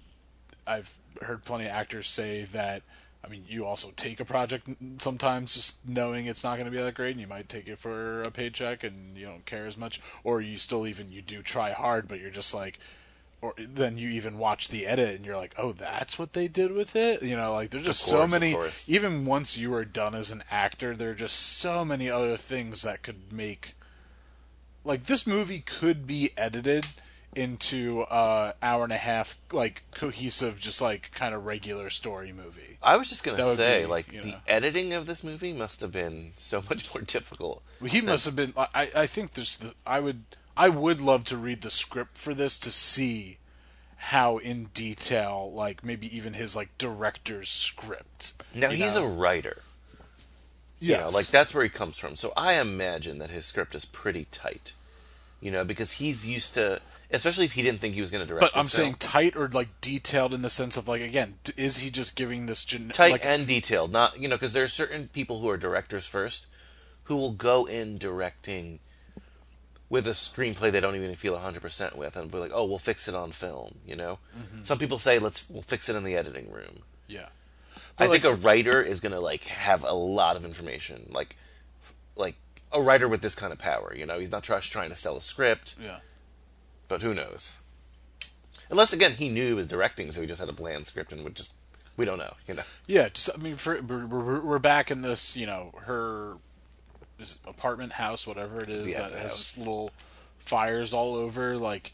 I've heard plenty of actors say that, I mean, you also take a project sometimes just knowing it's not going to be that great, and you might take it for a paycheck and you don't care as much, or you still even, you do try hard, but you're just like, or then you even watch the edit and you're like, oh, that's what they did with it? You know, like, there's just
course,
so many, even once you are done as an actor, there are just so many other things that could make, like, this movie could be edited into uh hour and a half, like, cohesive, just like kind of regular story movie.
I was just gonna say,
be,
like,
you
the
know.
editing of this movie must have been so much more difficult.
Well, he
than...
must have been. I I think there's. The, I would I would love to read the script for this to see how in detail, like, maybe even his, like, director's script.
Now he's
know?
a writer.
Yes.
You know, like, that's where he comes from. So I imagine that his script is pretty tight. You know, because he's used to, especially if he didn't think he was going to direct.
But
this
I'm
film.
saying tight or, like, detailed in the sense of, like, again, is he just giving this gen-
tight
like,
and detailed? Not, you know, because there are certain people who are directors first, who will go in directing with a screenplay they don't even feel one hundred percent with, and be like, oh, we'll fix it on film. You know, mm-hmm. Some people say, let's we'll fix it in the editing room.
Yeah,
but I
like,
think a writer is going to, like, have a lot of information, like, like. A writer with this kind of power, you know, he's not just trying to sell a script.
Yeah.
But who knows? Unless, again, he knew he was directing, so he just had a bland script and would just, we don't know, you know.
Yeah, just, I mean, for, we're, we're back in this, you know, her this apartment house, whatever it is,
yeah,
that has
house.
just little fires all over, like.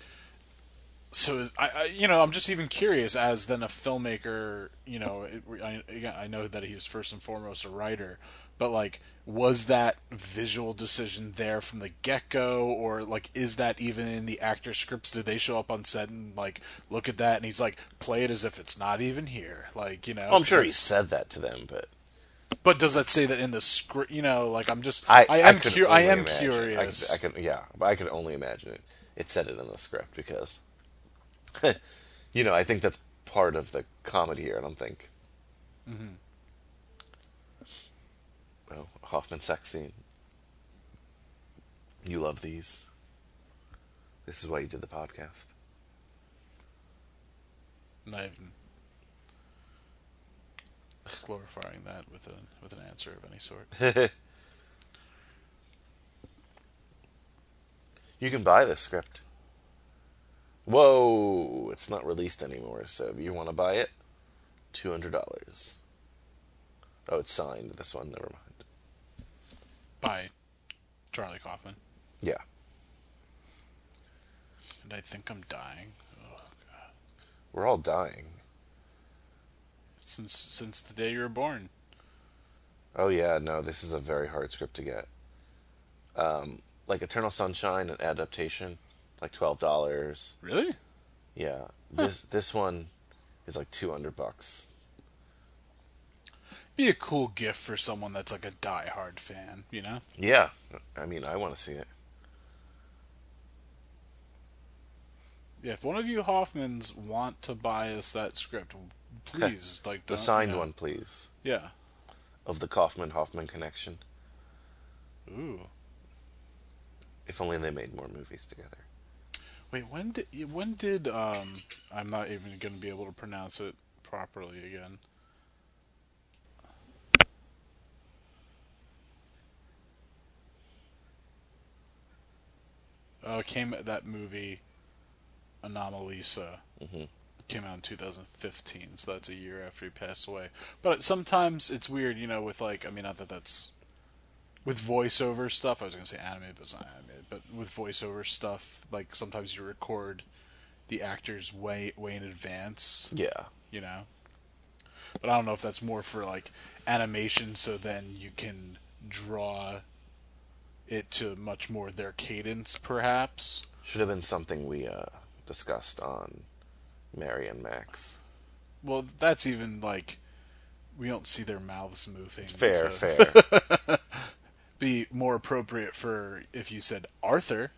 So I, I, you know, I'm just even curious as then a filmmaker. You know, it, I, again, I know that he's first and foremost a writer, but, like, was that visual decision there from the get-go, or, like, is that even in the actor scripts? Did they show up on set and, like, look at that and he's like, play it as if it's not even here, like, you know?
Well, I'm sure he said that to them, but.
But does that say that in the script? You know, like, I'm just,
I,
I am,
I,
cu- I am
imagine.
curious.
I could, I could, yeah, but I could only imagine it. It said it in the script because. You know, I think that's part of the comedy here, I don't think.
Mm-hmm.
Oh, Hoffman sex scene. You love these. This is why you did the podcast.
Not even glorifying that with a with an answer of any sort.
You can buy this script. Whoa, it's not released anymore, so if you want to buy it, two hundred dollars. Oh, it's signed, this one, never mind.
By Charlie Kaufman.
Yeah.
And I think I'm dying. Oh, God.
We're all dying.
Since since the day you were born.
Oh, yeah, no, this is a very hard script to get. Um, like Eternal Sunshine, an adaptation, like twelve dollars.
Really?
Yeah. This this one is like two hundred bucks.
Be a cool gift for someone that's like a die-hard fan, you know?
Yeah. I mean, I want to see it.
Yeah, if one of you Hoffmans want to buy us that script, please, like,
the
don't,
signed
you know.
one, please.
Yeah.
Of the Kaufman-Hoffman connection.
Ooh.
If only they made more movies together.
Wait, when did when did um? I'm not even going to be able to pronounce it properly again. Oh, it came that movie, Anomalisa.
Mm-hmm.
Came out in two thousand fifteen, so that's a year after he passed away. But sometimes it's weird, you know, with, like, I mean, not that that's with voiceover stuff. I was gonna say animated, but it's not animated. But with voiceover stuff, like, sometimes you record the actors way way in advance.
Yeah.
You know. But I don't know if that's more for, like, animation, so then you can draw it to much more their cadence, perhaps.
Should have been something we uh, discussed on Mary and Max.
Well, that's even like we don't see their mouths moving.
Fair,
to
fair.
Be more appropriate for if you said Arthur.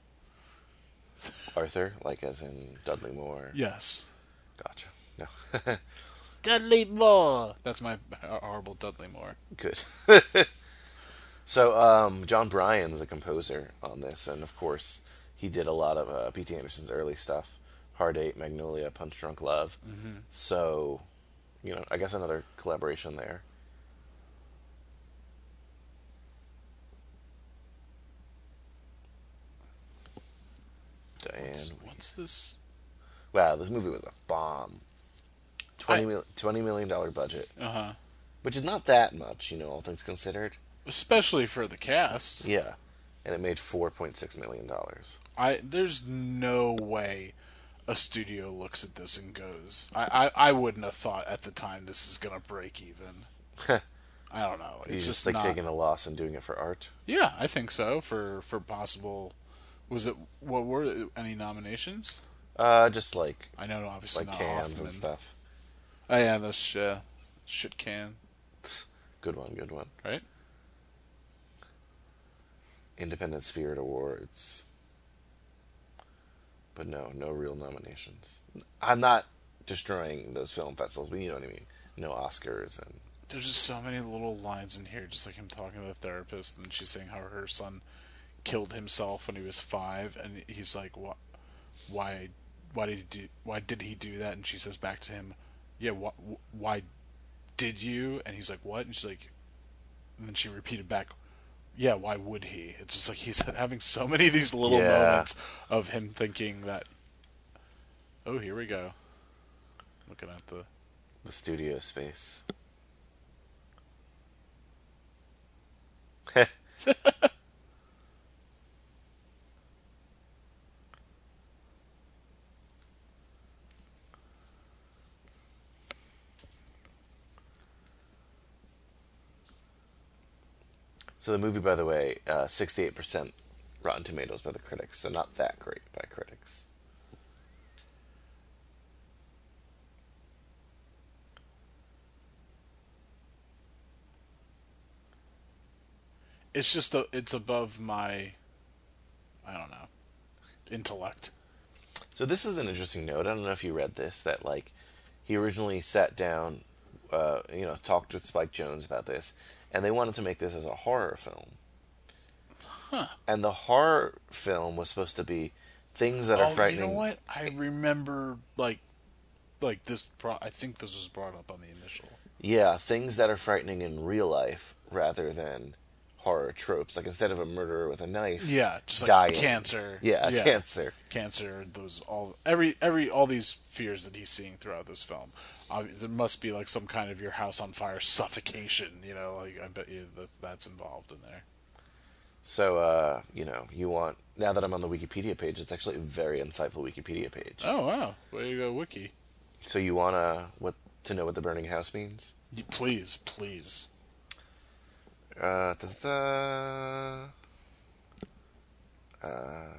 Arthur, like as in Dudley Moore.
Yes.
Gotcha. No.
Dudley Moore. That's my horrible Dudley Moore.
Good. So, um, John Bryan's a composer on this, and of course, he did a lot of uh, P T Anderson's early stuff. Hard Eight, Magnolia, Punch Drunk Love. Mm-hmm. So, you know, I guess another collaboration there. Diane.
What's, what's this?
Wow, this movie was a bomb. twenty,
I...
mil- twenty million dollars budget.
Uh-huh.
Which is not that much, you know, all things considered.
Especially for the cast.
Yeah. And it made four point six million dollars.
I There's no way a studio looks at this and goes, I, I, I wouldn't have thought at the time this is going to break even. I don't know. It's
you just,
just
like
not...
taking a loss and doing it for art?
Yeah, I think so. For, for possible... Was it... What were it, any nominations?
Uh, just like...
I know, obviously
like
not
cans
Hoffman.
and stuff.
Oh, yeah, this uh, shit can.
Good one, good one.
Right?
Independent Spirit Awards. But no, no real nominations. I'm not destroying those film festivals, but you know what I mean. No Oscars. And
there's just so many little lines in here, just like him talking to the therapist, and she's saying how her son killed himself when he was five, and he's like, "What? Why? Why did he do? Why did he do that?" And she says back to him, "Yeah, wh- why did you?" And he's like, "What?" And she's like, and then she repeated back, "Yeah, why would he?" It's just like he's having so many of these little
yeah.
moments of him thinking that, oh, here we go. Looking at the
the studio space. So the movie, by the way, uh, sixty-eight percent Rotten Tomatoes by the critics, so not that great by critics.
It's just a, it's above my, I don't know, intellect.
So this is an interesting note. I don't know if you read this, that like he originally sat down, uh, you know, talked with Spike Jonze about this, and they wanted to make this as a horror film.
Huh.
And the horror film was supposed to be things that
oh,
are frightening.
You know what? I remember like, like this. Pro- I think this was brought up on the initial.
Yeah, things that are frightening in real life rather than horror tropes. Like instead of a murderer with a knife,
yeah, just like
dying.
cancer.
Yeah,
yeah,
cancer.
Cancer. Those all every every all these fears that he's seeing throughout this film. Uh, there must be like some kind of your house on fire suffocation. You know, like I bet you that that's involved in there.
So, uh, you know, you want... Now that I'm on the Wikipedia page, it's actually a very insightful Wikipedia page.
Oh, wow. Way to go, Wiki.
So you want to what to know what the burning house means?
Please, please.
Uh, da-da-da. Uh...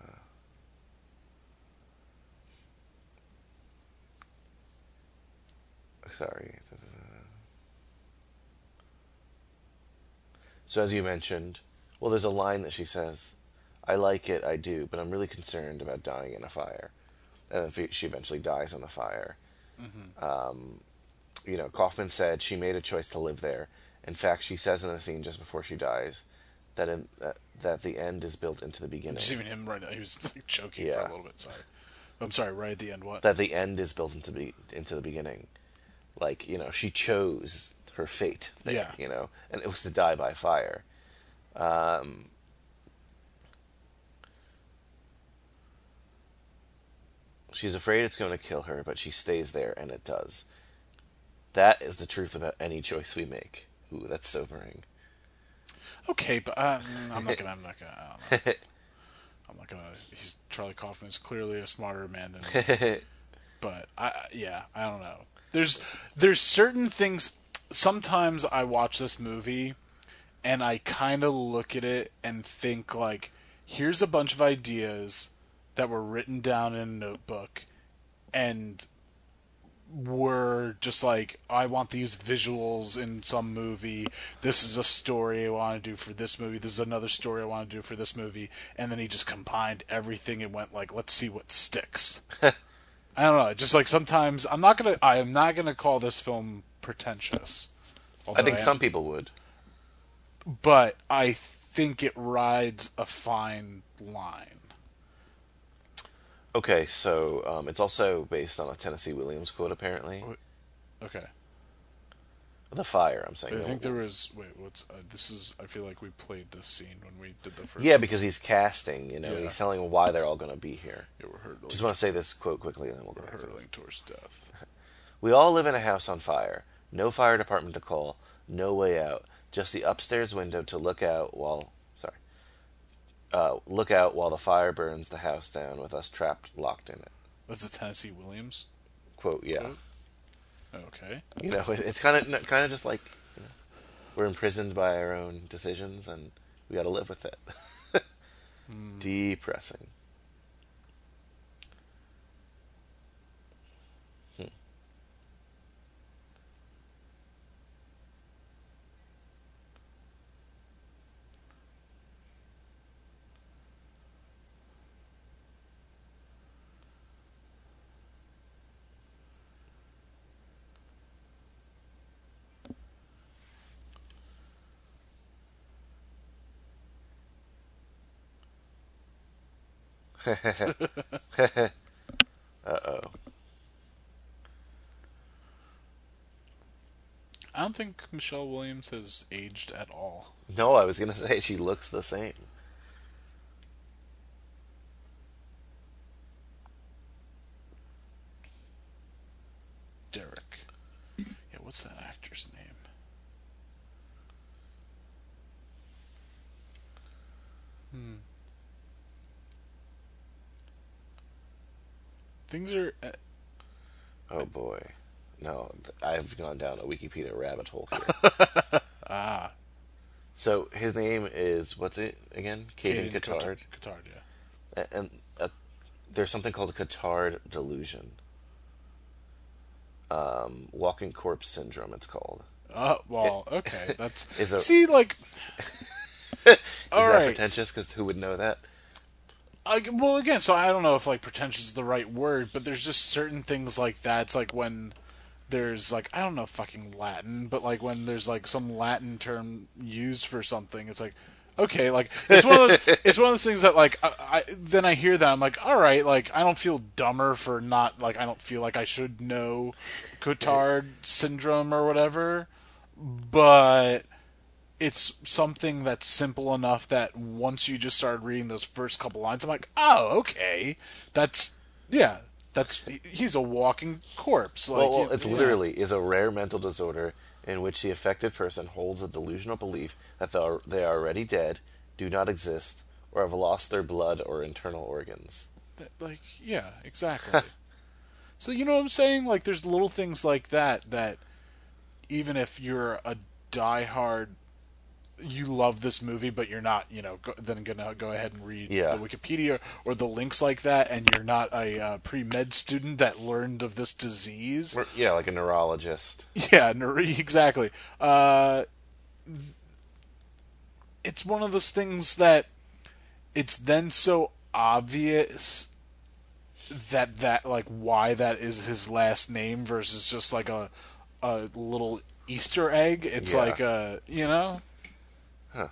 Sorry. Da-da-da. So as you mentioned... Well, there's a line that she says, "I like it, I do, but I'm really concerned about dying in a fire." And then she eventually dies in the fire. Mm-hmm. Um, you know, Kaufman said she made a choice to live there. In fact, she says in a scene just before she dies that in, uh, that the end is built into the beginning.
Just even him right now, he was like, choking
yeah.
for a little bit. Sorry, I'm sorry. Right at the end, what?
That the end is built into the into the beginning. Like, you know, she chose her fate there.
Yeah.
You know, and it was to die by fire. Um, she's afraid it's going to kill her, but she stays there, and it does. That is the truth about any choice we make. Ooh, that's sobering.
Okay, but uh, I'm not gonna. I'm not gonna. I don't know. I'm not gonna. He's Charlie Kaufman is clearly a smarter man than me. But I, yeah, I don't know. There's there's certain things. Sometimes I watch this movie. And I kind of look at it and think, like, here's a bunch of ideas that were written down in a notebook, and were just like, I want these visuals in some movie. This is a story I want to do for this movie. This is another story I want to do for this movie. And then he just combined everything and went like, let's see what sticks. I don't know. Just like sometimes I'm not gonna. I am not gonna call this film pretentious.
I think
I
some people would.
But I think it rides a fine line.
Okay, so um, it's also based on a Tennessee Williams quote, apparently.
Okay.
The fire, I'm saying.
I think there was. Wait, what's uh, this? Is I feel like we played this scene when we did the first.
Yeah,
episode.
because he's casting, you know,
Yeah.
and he's telling them why they're all going to be here.
Yeah, we're hurtling.
Just want to say this quote quickly, and then we'll go
We're
back to
hurtling
this.
towards death.
We all live in a house on fire. No fire department to call. No way out. Just the upstairs window to look out while. Sorry. Uh, look out while the fire burns the house down with us trapped, locked in it.
That's a Tennessee Williams
Quote, yeah.
quote? Okay.
You know, it, it's kind of kind of just like, you know, we're imprisoned by our own decisions, and we got to live with it. mm. Depressing. Hmm. Uh-oh.
I don't think Michelle Williams has aged at all.
No, I was going to say she looks the same.
Derek. Yeah, what's that actor's name? Hmm. Things are. Uh,
Oh boy. No, th- I've gone down a Wikipedia rabbit hole here.
ah.
So his name is, what's it again? Caden
Caden
Cotard.
Cotard, yeah.
A- And uh, there's something called a Cotard delusion. Um, walking corpse syndrome, it's called.
Oh, well, okay. That's.
Is a-
See, like.
Is
all
that
right.
pretentious? Because who would know that?
I, well, again, so I don't know if like pretentious is the right word, but there's just certain things like that. It's like when there's like I don't know fucking Latin, but like when there's like some Latin term used for something, it's like okay, like it's one of those it's one of those things that like I, I then I hear that I'm like all right, like I don't feel dumber for not like I don't feel like I should know Cotard syndrome or whatever, but it's something that's simple enough that once you just started reading those first couple lines, I'm like, oh, okay, that's yeah, that's he's a walking corpse. Like,
Well, well it's
yeah.
literally is a rare mental disorder in which the affected person holds a delusional belief that they are, they are already dead, do not exist, or have lost their blood or internal organs.
That- like yeah, exactly. So you know what I'm saying? Like there's little things like that that even if you're a diehard, you love this movie, but you're not, you know, go, then gonna go ahead and read
Yeah.
the Wikipedia or the links like that, and you're not a uh, pre-med student that learned of this disease.
Or, yeah, like a neurologist.
Yeah, neuro- exactly. Uh, th- it's one of those things that it's then so obvious that that like why that is his last name versus just like a a little Easter egg. It's
Yeah.
like a you know.
Huh.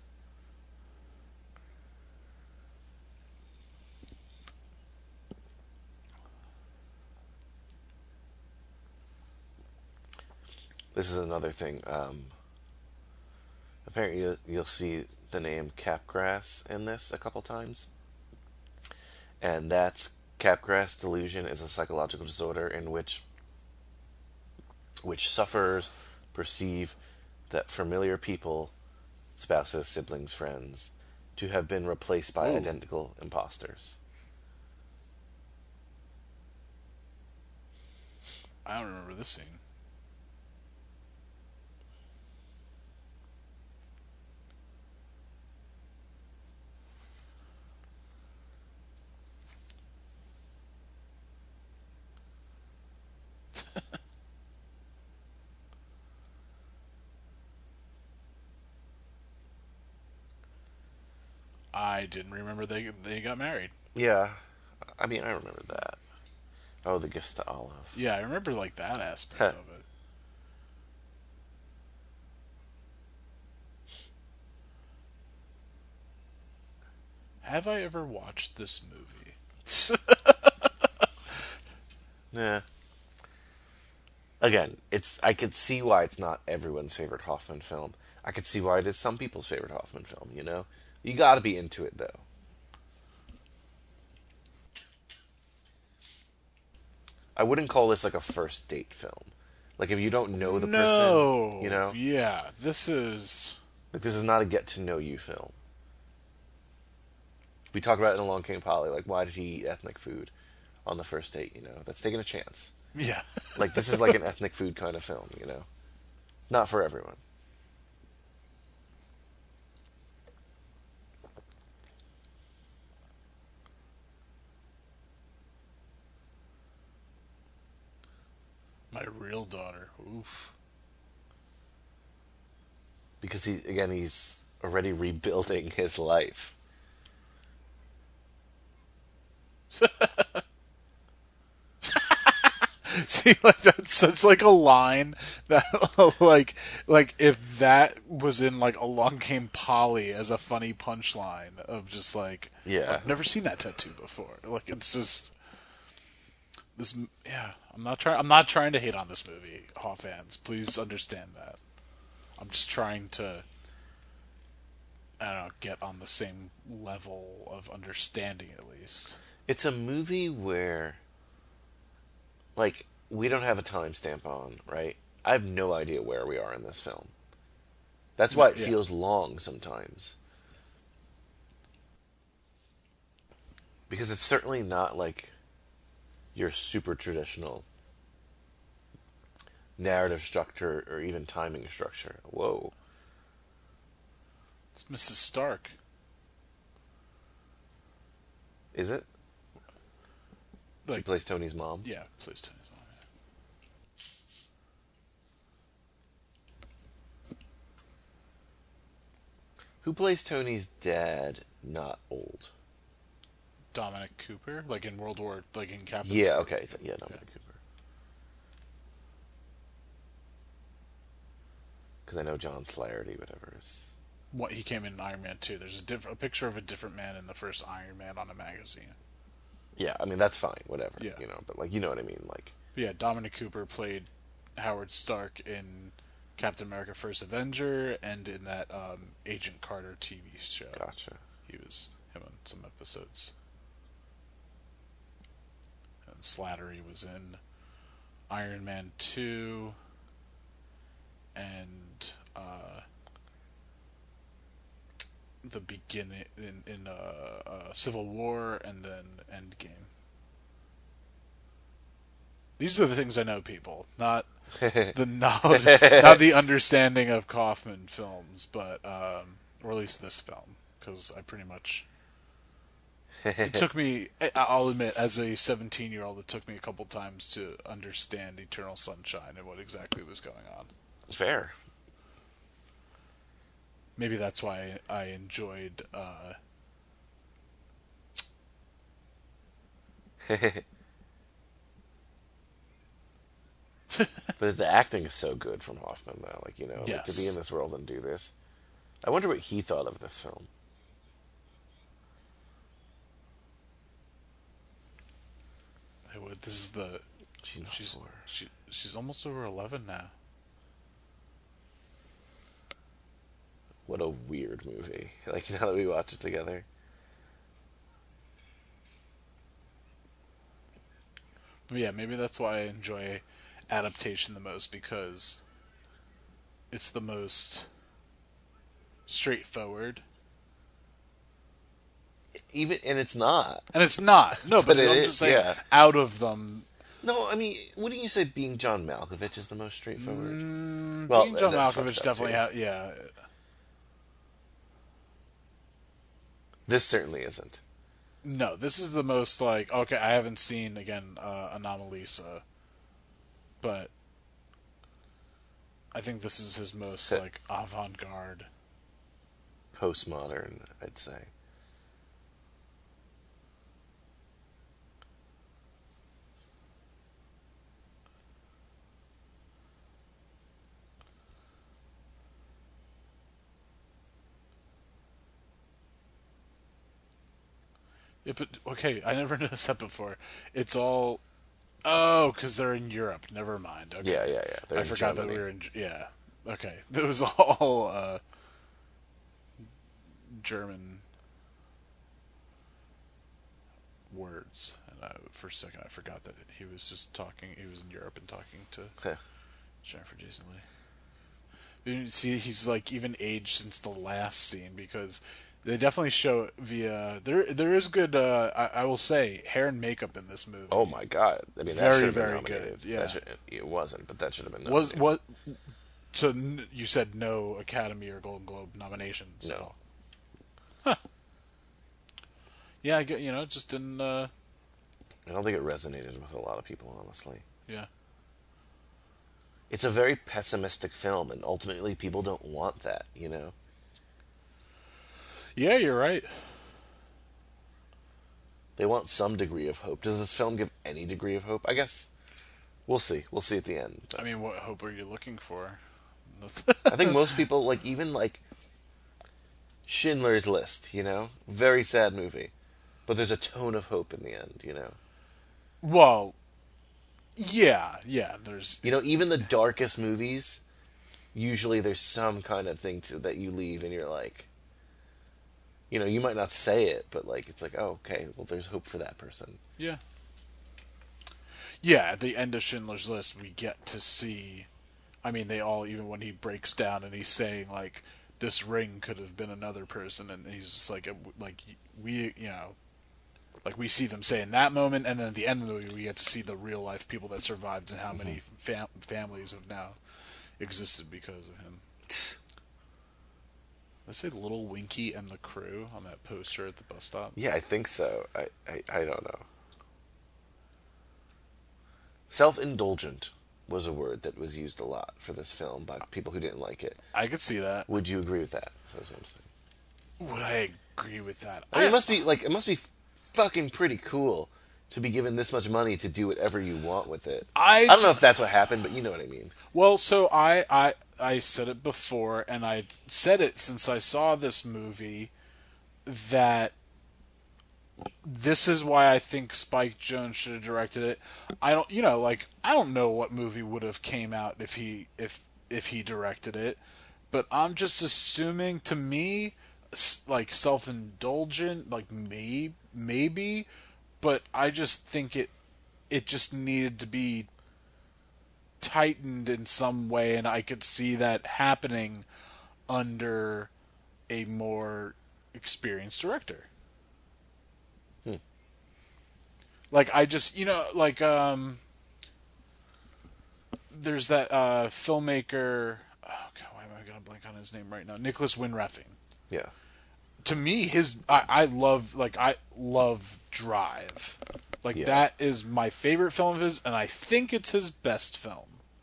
This is another thing. Um, apparently, you'll, you'll see the name Capgras in this a couple times. And that's Capgras delusion is a psychological disorder in which which sufferers perceive that familiar people, spouses, siblings, friends, to have been replaced by
Ooh.
identical imposters.
I don't remember this scene. I didn't remember they they got married.
Yeah, I mean, I remember that. Oh, the gifts to Olive.
Yeah, I remember like that aspect of it. Have I ever watched this movie?
Nah. Again, it's I could see why it's not everyone's favorite Hoffman film. I could see why it is some people's favorite Hoffman film, you know? You gotta be into it, though. I wouldn't call this like a first date film. Like, if you don't know the
no.
person, you know?
Yeah, this is...
Like, this is not a get-to-know-you film. We talked about it in Along Came Polly, like, why did he eat ethnic food on the first date, you know? That's taking a chance.
Yeah.
Like, this is like an ethnic food kind of film, you know? Not for everyone.
My real daughter. Oof.
Because, he again, he's already rebuilding his life.
See, like, that's such like a line that like like if that was in like Along Came Polly as a funny punchline of just like,
Yeah.
I've never seen that tattoo before. Like, it's just this. Yeah, I'm not trying. I'm not trying to hate on this movie, Haw fans. Please understand that. I'm just trying to, I don't know, get on the same level of understanding at least.
It's a movie where, like, we don't have a timestamp on, right? I have no idea where we are in this film. That's why it
Yeah.
feels long sometimes. Because it's certainly not like your super traditional narrative structure or even timing structure. Whoa.
It's Missus Stark.
Is it? She
Like,
plays Tony's mom?
yeah, please tell me.
Who plays Tony's dad not old?
Dominic Cooper, like in World War, like in Captain.
Yeah, okay. Yeah, Dominic
Yeah.
Cooper. Because I know John Slarity, whatever is.
What he came in Iron Man two. There's a diff- a picture of a different man in the first Iron Man on a magazine.
Yeah, I mean, that's fine, whatever.
Yeah.
You know, but, like, you know what I mean? Like,
But yeah, Dominic Cooper played Howard Stark in Captain America: First Avenger and in that um, Agent Carter T V show.
gotcha.
He was him on some episodes. And Slattery was in Iron Man two and uh, the beginning in in uh, uh, Civil War and then Endgame. These are the things I know, people. Not the knowledge, not the understanding of Kaufman films, but um, or at least this film, because I pretty much. It took me. I'll admit, as a seventeen-year-old, it took me a couple times to understand Eternal Sunshine and what exactly was going on.
Fair.
Maybe that's why I enjoyed. Uh,
But the acting is so good from Hoffman, though. Like, you know, like, to be
Yes.
in this world and do this. I wonder what he thought of this film.
I would- this is the.
She's not
She's
four.
she, she's almost over eleven now.
What a weird movie. Like, now that we watch it together.
But yeah, maybe that's why I enjoy adaptation the most, because it's the most straightforward.
Even, and it's not.
And it's not. No, but,
But it
I'm
is,
just saying,
yeah.
out of them,
No, I mean, wouldn't you say being John Malkovich is the most straightforward?
mm,
Well,
being John
that's
Malkovich
fucked up,
definitely,
too.
ha- yeah.
This certainly isn't.
No, this is the most, like, okay, I haven't seen, again, uh, Anomalisa, but I think this is his most,
So-
like, avant-garde.
Postmodern, I'd say.
Yeah, but okay, I never noticed that before. It's all oh, because they're in Europe. Never mind. Okay.
Yeah, yeah, yeah. They're
I
in
forgot
Germany.
that we were in. Yeah. Okay, it was all uh, German words, and I, for a second I forgot that he was just talking. He was in Europe and talking to
Huh.
Jennifer Jason Leigh. You see, he's like even aged since the last scene because they definitely show it via there. There is good. Uh, I, I will say hair and makeup in this movie.
Oh my god! I mean, that
Very,
should have been
very
nominated.
good, yeah.
That should, it wasn't, but that should have been
was
nominated.
what? So n- you said no Academy or Golden Globe nominations.
No.
Huh. Yeah, I get. You know, it just didn't. Uh,
I don't think it resonated with a lot of people, honestly.
yeah.
It's a very pessimistic film, and ultimately people don't want that, you know?
Yeah, you're right.
They want some degree of hope. Does this film give any degree of hope? I guess we'll see. We'll see at the end.
I mean, what hope are you looking for?
I think most people, like, even, like, Schindler's List, you know? Very sad movie. But there's a tone of hope in the end, you know?
Well, yeah, yeah. There's
You know, even the darkest movies, usually there's some kind of thing to, that you leave and you're like, you know, you might not say it, but, like, it's like, oh, okay, well, there's hope for that person.
yeah, yeah. At the end of Schindler's List, we get to see. I mean, they all even when he breaks down and he's saying like, "This ring could have been another person," and he's just like, like we, you know. Like, we see them say in that moment, and then at the end of the movie, we get to see the real-life people that survived and how many fam- families have now existed because of him. Let's say Little Winky and the crew on that poster at the bus stop.
Yeah, I think so. I, I, I don't know. Self-indulgent was a word that was used a lot for this film by people who didn't like it.
I could see that.
Would you agree with that? That's what I'm saying.
Would I agree with that?
I mean, it must be, like, it must be fucking pretty cool to be given this much money to do whatever you want with it.
I,
I don't know if that's what happened, but you know what I mean.
Well, so I, I, I said it before, and I said it since I saw this movie, that this is why I think Spike Jonze should have directed it. I don't, you know, like, I don't know what movie would have came out if he, if, if he directed it, but I'm just assuming, to me, like, self-indulgent, like, maybe, maybe, but I just think it, it just needed to be tightened in some way, and I could see that happening under a more experienced director.
Hmm.
Like, I just, you know, like, um, there's that uh, filmmaker, oh god, why am I going to blank on his name right now? Nicholas Winding.
Yeah.
To me, his, I, I love, like, I love Drive. Like,
Yeah.
that is my favorite film of his, and I think it's his best film.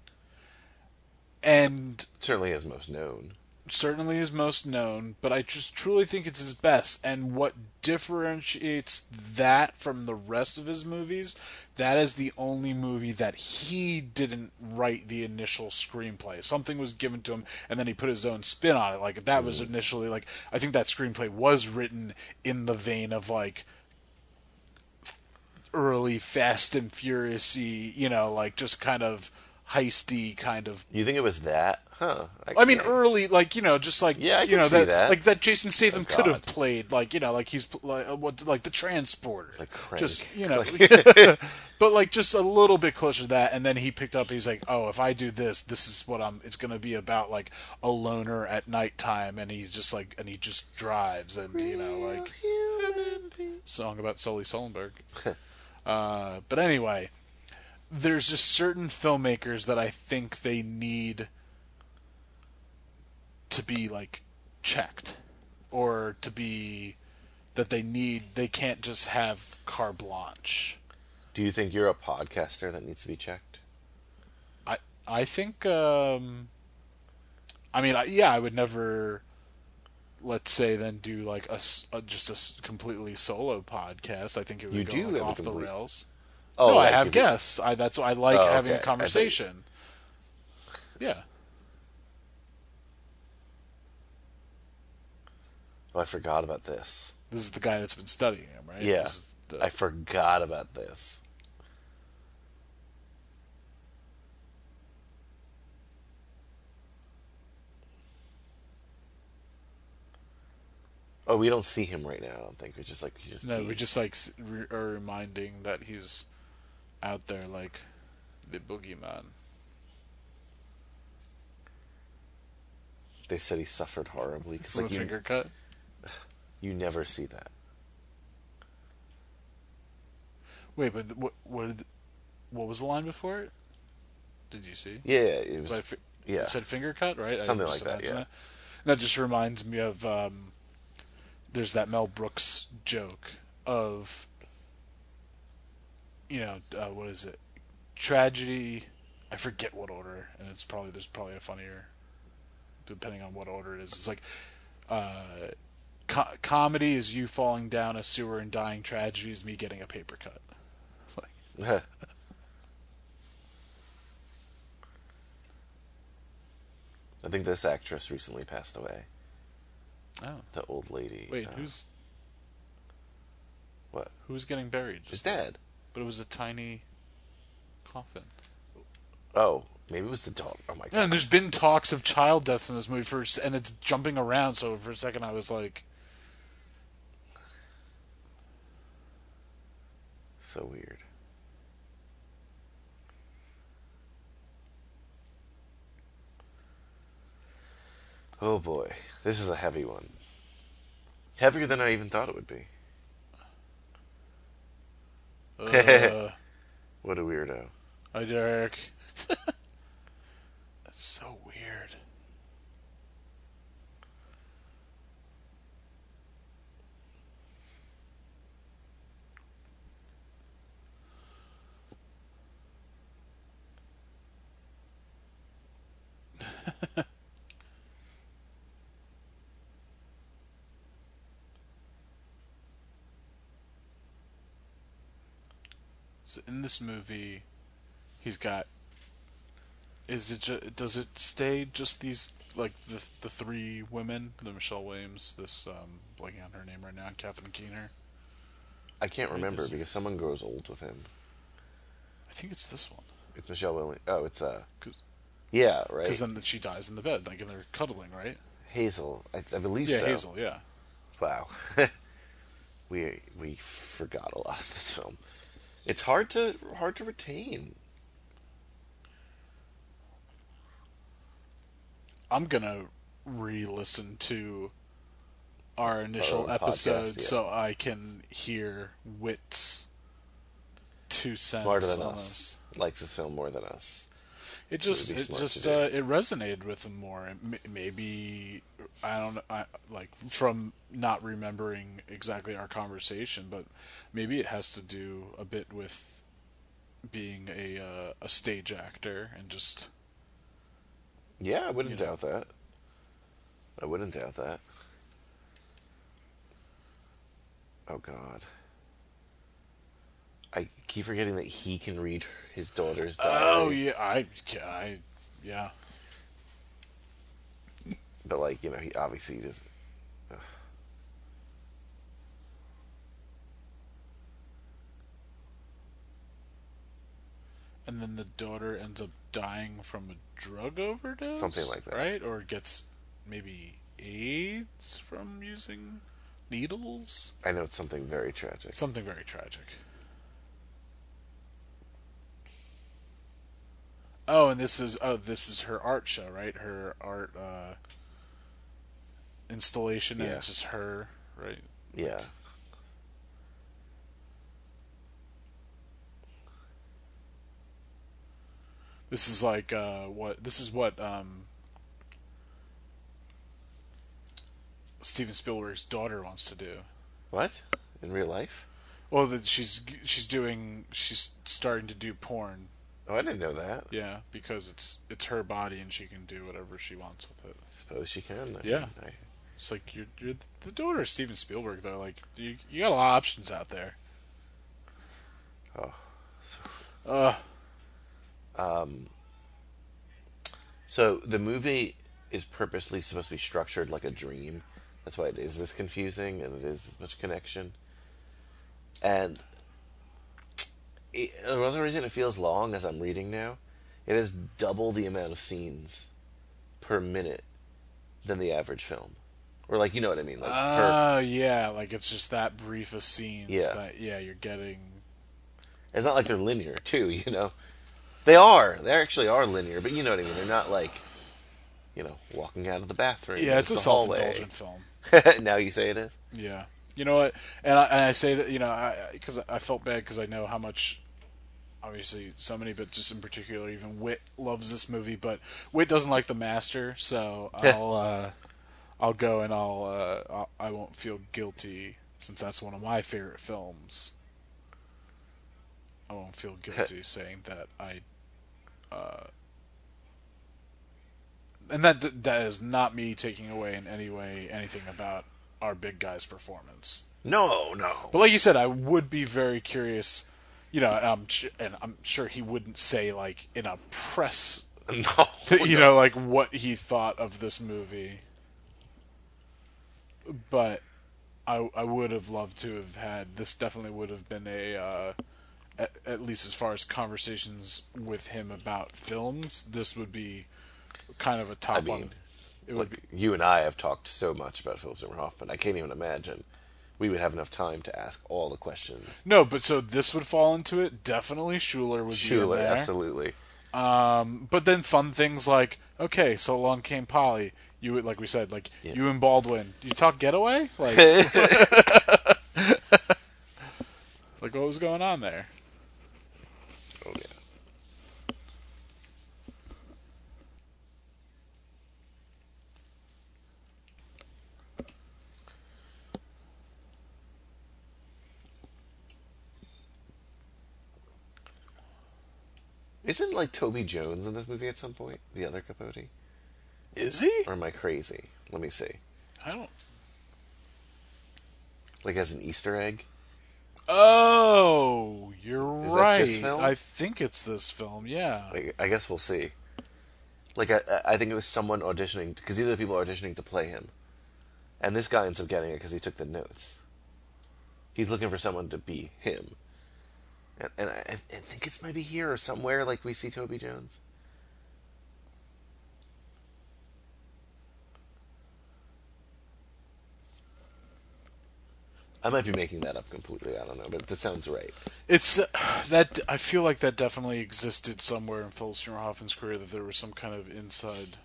And
Certainly his most known.
certainly his most known, but I just truly think it's his best. And what differentiates that from the rest of his movies, that is the only movie that he didn't write the initial screenplay. Something was given to him, and then he put his own spin on it. Like, that was initially, like, I think that screenplay was written in the vein of, like, early Fast and Furious-y, you know, like, just kind of heisty kind of.
You think it was that? Huh.
I mean,
can't-
early, like, you know, just like,
Yeah, I
you
can
know,
see
that,
that.
like that Jason Statham
Oh,
could have
God.
played, like, you know, like he's like uh, what, like the transporter,
Like Crank.
just you know, but like just a little bit closer to that. And then he picked up. He's like, oh, if I do this, this is what I'm. It's gonna be about, like a loner at nighttime, and he's just like, and he just drives, and you know, like song about Sully Sullenberg. uh, but anyway. There's just certain filmmakers that I think they need to be, like, checked. Or to be... that they need... They can't just have carte blanche.
Do you think you're a podcaster that needs to be checked?
I I think... Um, I mean, I, yeah, I would never... Let's say then do, like, a, s- a- just a s- completely solo podcast. I think it would
You
go
do
like,
have a
off the
complete-
rails.
Oh,
no,
like
I have
if you-
guests. I, that's why I like
Oh,
having
okay. I
a
thought you-
conversation. Yeah.
Oh, I forgot about this.
This is the guy that's been studying him, right?
Yeah.
This is the-
I forgot about this. Oh, we don't see him right now. I don't think we're just like we just
no, we're
teased.
just like s- re- are reminding that he's out there like the boogeyman.
They said he suffered horribly because
From
like
a
you,
finger cut.
you never see that.
Wait, but th- what? What? Did, what was the line before it? Did you see?
Yeah, it was.
But I fi-
yeah,
It said finger cut, right? I
Something
just
like that,
imagined
yeah.
And that just reminds me of um, there's that Mel Brooks joke of you know uh, what is it? Tragedy. I forget what order, and it's probably there's probably a funnier depending on what order it is. It's like uh, co- comedy is you falling down a sewer and dying. Tragedy is me getting a paper cut. Like,
I think this actress recently passed away.
oh,
The old lady.
wait,
uh,
who's
what?
who's getting buried?
She's dead.
But it was a tiny coffin.
Oh, maybe it was the dog. Oh my
Yeah,
god.
and there's been talks of child deaths in this movie, for, and it's jumping around. So for a second, I was like,
So weird. Oh boy, this is a heavy one. Heavier than I even thought it would be.
uh,
What a weirdo.
"Hi, Derek." That's so weird. So in this movie, he's got. Is it? Ju- does it stay just these like the the three women? The Michelle Williams, this um, blanking on her name right now, Catherine Keener.
I can't remember
does-
because someone grows old with him.
I think it's this one.
It's Michelle Williams. Oh, it's uh.
Because
Yeah, right.
then she dies in the bed, like, and they're cuddling, right?
Hazel. I, I believe
Yeah,
so.
Hazel. Yeah.
Wow. we we forgot a lot of this film. It's hard to hard to retain.
I'm gonna re-listen to our initial
own podcast,
episode
yeah.
so I can hear Wit's two cents
Smarter than
on
us.
this.
Likes this film more than us.
It just,
be
it
smart
just,
to do.
uh, it resonated with him more. M- Maybe I don't know, I, like from not remembering exactly our conversation, but maybe it has to do a bit with being a uh, a stage actor and just.
Yeah, I wouldn't
You know.
doubt that. I wouldn't doubt that. Oh God. I keep forgetting that he can read his daughter's diary.
Oh yeah, I, I, yeah.
But like, you know, he obviously doesn't. Ugh.
And then the daughter ends up dying from a drug overdose?
Something like that.
Right? Or gets maybe AIDS from using needles?
I know it's something very tragic.
Something very tragic. Oh, and this is oh, this is her art show, right? Her art uh, installation, and
Yeah.
it's just her, right?
Yeah.
This is like uh, what? This is what um, Steven Spielberg's daughter wants to do.
What? In real life?
Well, that she's she's doing she's starting to do porn.
Oh, I didn't know that.
Yeah, because it's it's her body and she can do whatever she wants with it.
Suppose she can. I
Yeah.
mean, I,
It's like you're you're the daughter of Steven Spielberg, though. Like you you got a lot of options out there.
oh. So,
Uh,
um. So the movie is purposely supposed to be structured like a dream. That's why it is this confusing and it is as much connection. And it, another reason it feels long as I'm reading now, it is double the amount of scenes per minute than the average film. Or, like, you know what I mean? Like,
Oh,
per,
uh, yeah, like it's just that brief of scenes
Yeah.
that, yeah, you're getting...
it's not like they're linear, too, you know? They are. They actually are linear, but you know what I mean? They're not, like, you know, walking out of the bathroom.
Yeah, it's a
the hallway.
self-indulgent film.
Now you say it is?
Yeah. You know what? And I, and I say that, you know, because I, I felt bad because I know how much, obviously, so many, but just in particular, even Whit loves this movie, but Whit doesn't like The Master, so I'll uh, I'll go and I'll, uh, I'll I won't feel guilty since that's one of my favorite films. I won't feel guilty saying that I. Uh, and that that is not me taking away in any way anything about our big guy's performance.
No, no.
But like you said, I would be very curious. You know, and I'm su- and I'm sure he wouldn't say like in a press,
No.
you know, like what he thought of this movie. But I I would have loved to have had this. Definitely would have been a. Uh, at, at least as far as conversations with him about films, this would be kind of a top
I mean,
one. It would
Look,
be,
you and I have talked so much about Philip Seymour Hoffman. I can't even imagine we would have enough time to ask all the questions.
no, but so this would fall into it. Definitely Schuler would be in
Schuler,
there.
absolutely.
Um, but then fun things like, okay, so along came Polly. You would, like we said, like
Yeah.
you and Baldwin. You talk Getaway, like, like what was going on there?
Oh yeah. Isn't like Toby Jones in this movie at some point? The other Capote?
Is he?
Or am I crazy? Let me see.
I don't.
Like as an Easter egg?
Oh, you're
Is that
right.
this film?
I think it's this film. Yeah.
Like, I guess we'll see. Like I, I think it was someone auditioning because these are the people auditioning to play him, and this guy ends up getting it because he took the notes. He's looking for someone to be him, and, and I, I think it's maybe here or somewhere. Like we see Toby Jones. I might be making that up completely. I don't know, but that sounds right.
It's uh, that I feel like that definitely existed somewhere in Philip Seymour Hoffman's career that there was some kind of inside.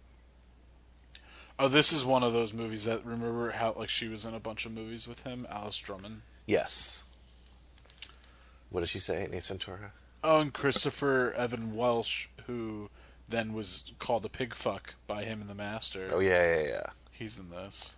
Oh, this is one of those movies that remember how like she was in a bunch of movies with him, Alice Drummond.
Yes. What does she say, Ace Ventura?
Oh, and Christopher Evan Welsh, who then was called a pig fuck by him in The Master.
Oh yeah, yeah, yeah.
He's in this.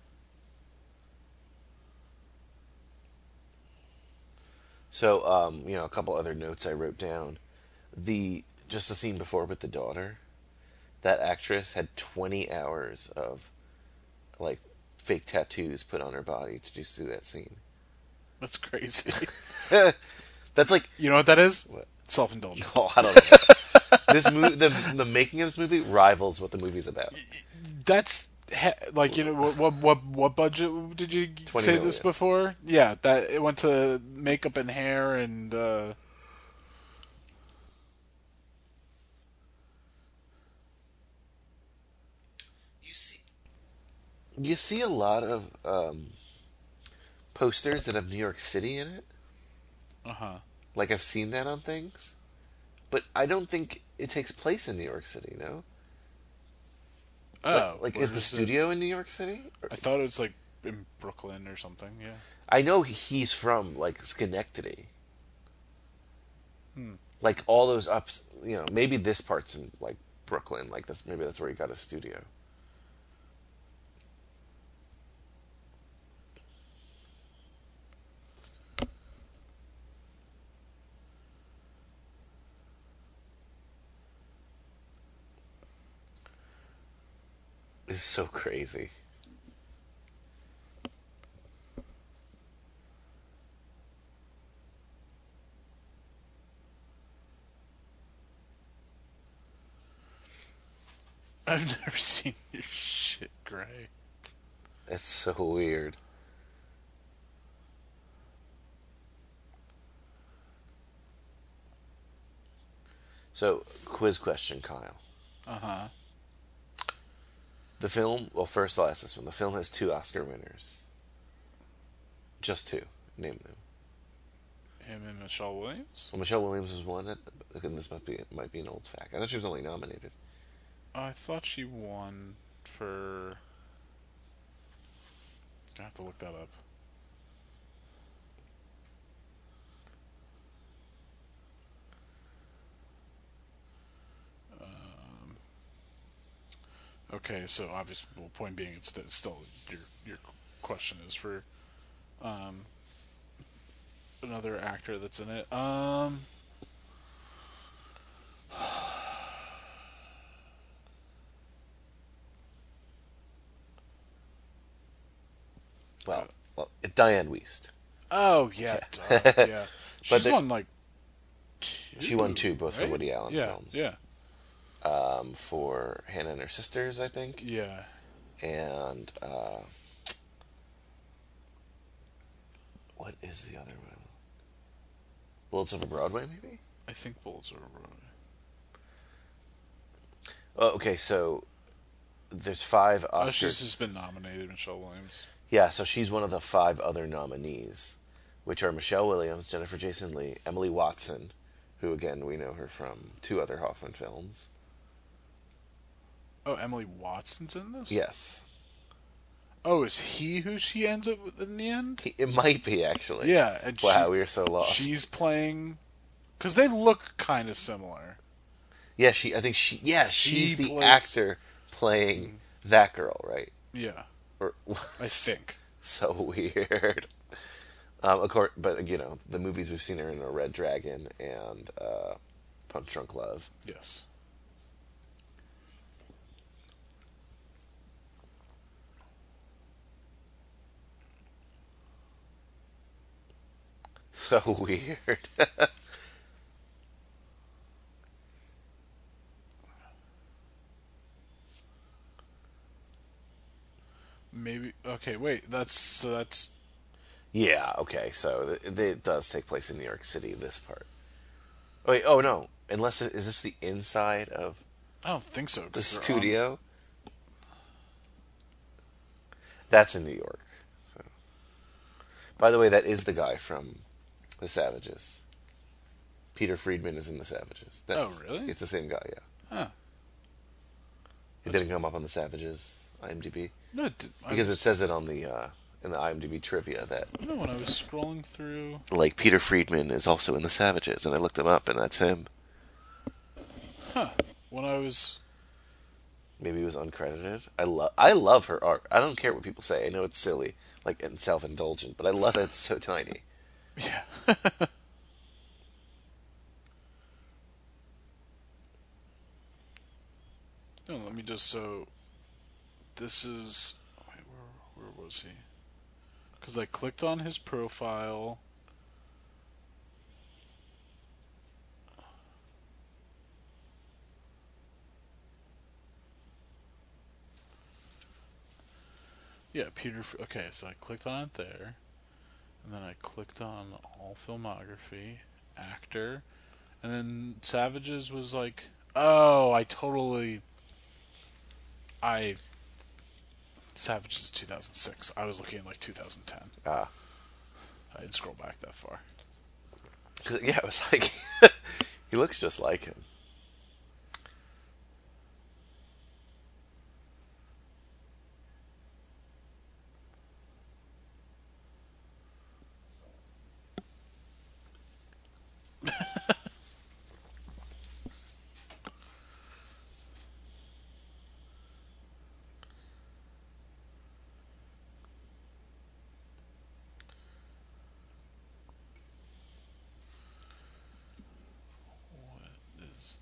So, um, you know, a couple other notes I wrote down. The just the scene before with the daughter. That actress had twenty hours of like fake tattoos put on her body to just do that scene.
That's crazy.
That's like
You know what that is?
What?
Self-indulgent.
Oh, I don't know. This movie, the the making of this movie rivals what the movie's about.
That's he- like you know what what what, what budget did you
twenty
say
million.
this before? Yeah, that it went to makeup and hair and uh,
You see, you see a lot of um, posters that have New York City in it.
uh huh.
Like I've seen that on things, but I don't think it takes place in New York City. No.
Oh,
Like, like
where
is the
it?
studio in New York City? Or-
I thought it was like in Brooklyn or something. Yeah.
I know he's from like Schenectady.
Hmm.
Like all those ups, you know, maybe this part's in like Brooklyn. Like that's maybe that's where he got his studio. This is so crazy.
I've never seen your shit, Gray.
It's so weird. So, quiz question, Kyle.
Uh-huh.
The film, well, first I'll ask this one. The film has two Oscar winners. Just two. Name them.
Him and Michelle Williams?
Well, Michelle Williams was one. At the, this might be might be an old fact. I thought she was only nominated.
I thought she won for... I have to look that up. Um, okay, so obviously, well, point being, it's st- still your your question is for um, another actor that's in it. Um,
Well, well Diane Wiest.
oh yeah, duh, yeah. She's
the-
won like two,
She won two, both
right?
for Woody Allen
yeah,
films.
Yeah,
Um, for Hannah and Her Sisters, I think.
yeah.
And, uh... what is the other one? Bullets Over Broadway, maybe?
I think Bullets Over Broadway.
Oh, okay, so there's five Oscars.
Oh, she's just been nominated, Michelle Williams.
Yeah, so she's one of the five other nominees, which are Michelle Williams, Jennifer Jason Leigh, Emily Watson, who, again, we know her from two other Hoffman films.
Oh, Emily Watson's in this?
Yes.
Oh, is he who she ends up with in the end?
He, it might be, actually.
Yeah. And
Wow,
she,
we are so lost.
She's playing... Because they look kind of similar.
Yeah, she. I think she... Yeah, she's
She
the
plays-
actor playing that girl, right?
Yeah,
Or,
I think.
So weird. Um, of course, but, you know, the movies we've seen her in are Red Dragon and uh, Punch Drunk Love.
Yes.
So weird.
Maybe... Okay, wait. That's... So that's...
Yeah, okay, so it, it does take place in New York City, this part. Oh, wait, oh no. Unless, it, is this the inside of
I don't think so. 'cause
the
they're
studio? That's in New York. So. By the way, that is the guy from The Savages. Peter Friedman is in The Savages. That's,
Oh, really?
It's the same guy, yeah.
On... Huh.
It didn't come up on The Savages IMDb.
No, it did, I
Because
was,
it says it on the uh, in the IMDb trivia that
You know, when I was scrolling through...
like Peter Friedman is also in The Savages, and I looked him up, and that's him.
Huh. When I was...
Maybe he was uncredited. I love I love her art. I don't care what people say. I know it's silly, like and self-indulgent, but I love it. It's so tiny.
Yeah. No, let me just... So... This is... Wait, where, where was he? Because I clicked on his profile... Yeah, Peter... Okay, so I clicked on it there. And then I clicked on all filmography, actor, and then Savages was like, oh, I totally... I... Savages two thousand six. I was looking at like two thousand ten.
Ah,
I didn't scroll back that far.
because yeah, it was like he looks just like him.
Is...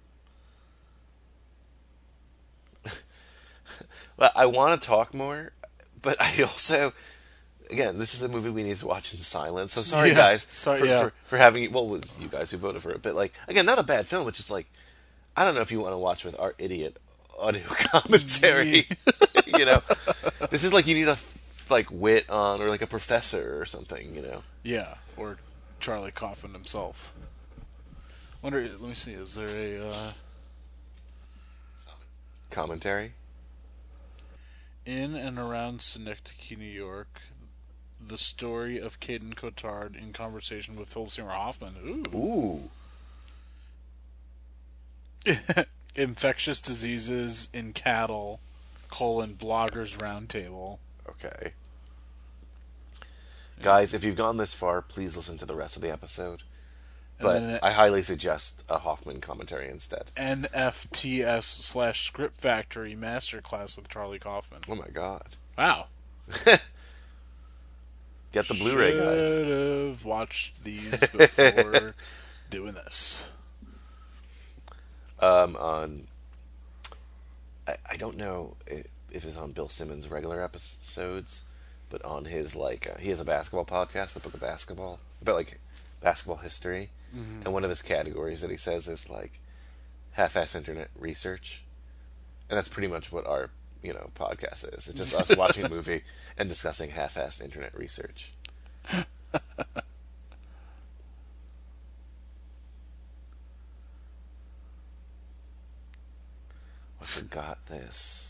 Well, I want to talk more, but I also, again, this is a movie we need to watch in silence. So sorry,
Yeah,
guys,
sorry,
for,
yeah.
for for having. Well, it was you guys who voted for it, but like, again, not a bad film. It's just like, I don't know if you want to watch with our idiot audio commentary. You know, this is like you need a like wit on, or like a professor or something. You know.
Yeah, or Charlie Kaufman himself. Wonder. Let me see. Is there a uh...
commentary?
In and around Synecdoche, New York, the story of Caden Cotard in conversation with Philip Seymour Hoffman. Ooh.
Ooh.
Infectious diseases in cattle, colon, bloggers roundtable.
Okay. Guys, if you've gone this far, please listen to the rest of the episode. But it, I highly suggest a Hoffman commentary instead.
N F T S slash Script Factory Masterclass with Charlie Kaufman.
Oh my god.
Wow.
Get the Blu-ray, guys.
Should have watched these before doing this.
Um, on... I, I don't know if, if it's on Bill Simmons' regular episodes, but on his, like... Uh, he has a basketball podcast, The Book of Basketball, about, like, basketball history. Mm-hmm. And one of his categories that he says is like half-ass internet research, and that's pretty much what our you know podcast is. It's just us watching a movie and discussing half-ass internet research. I forgot this.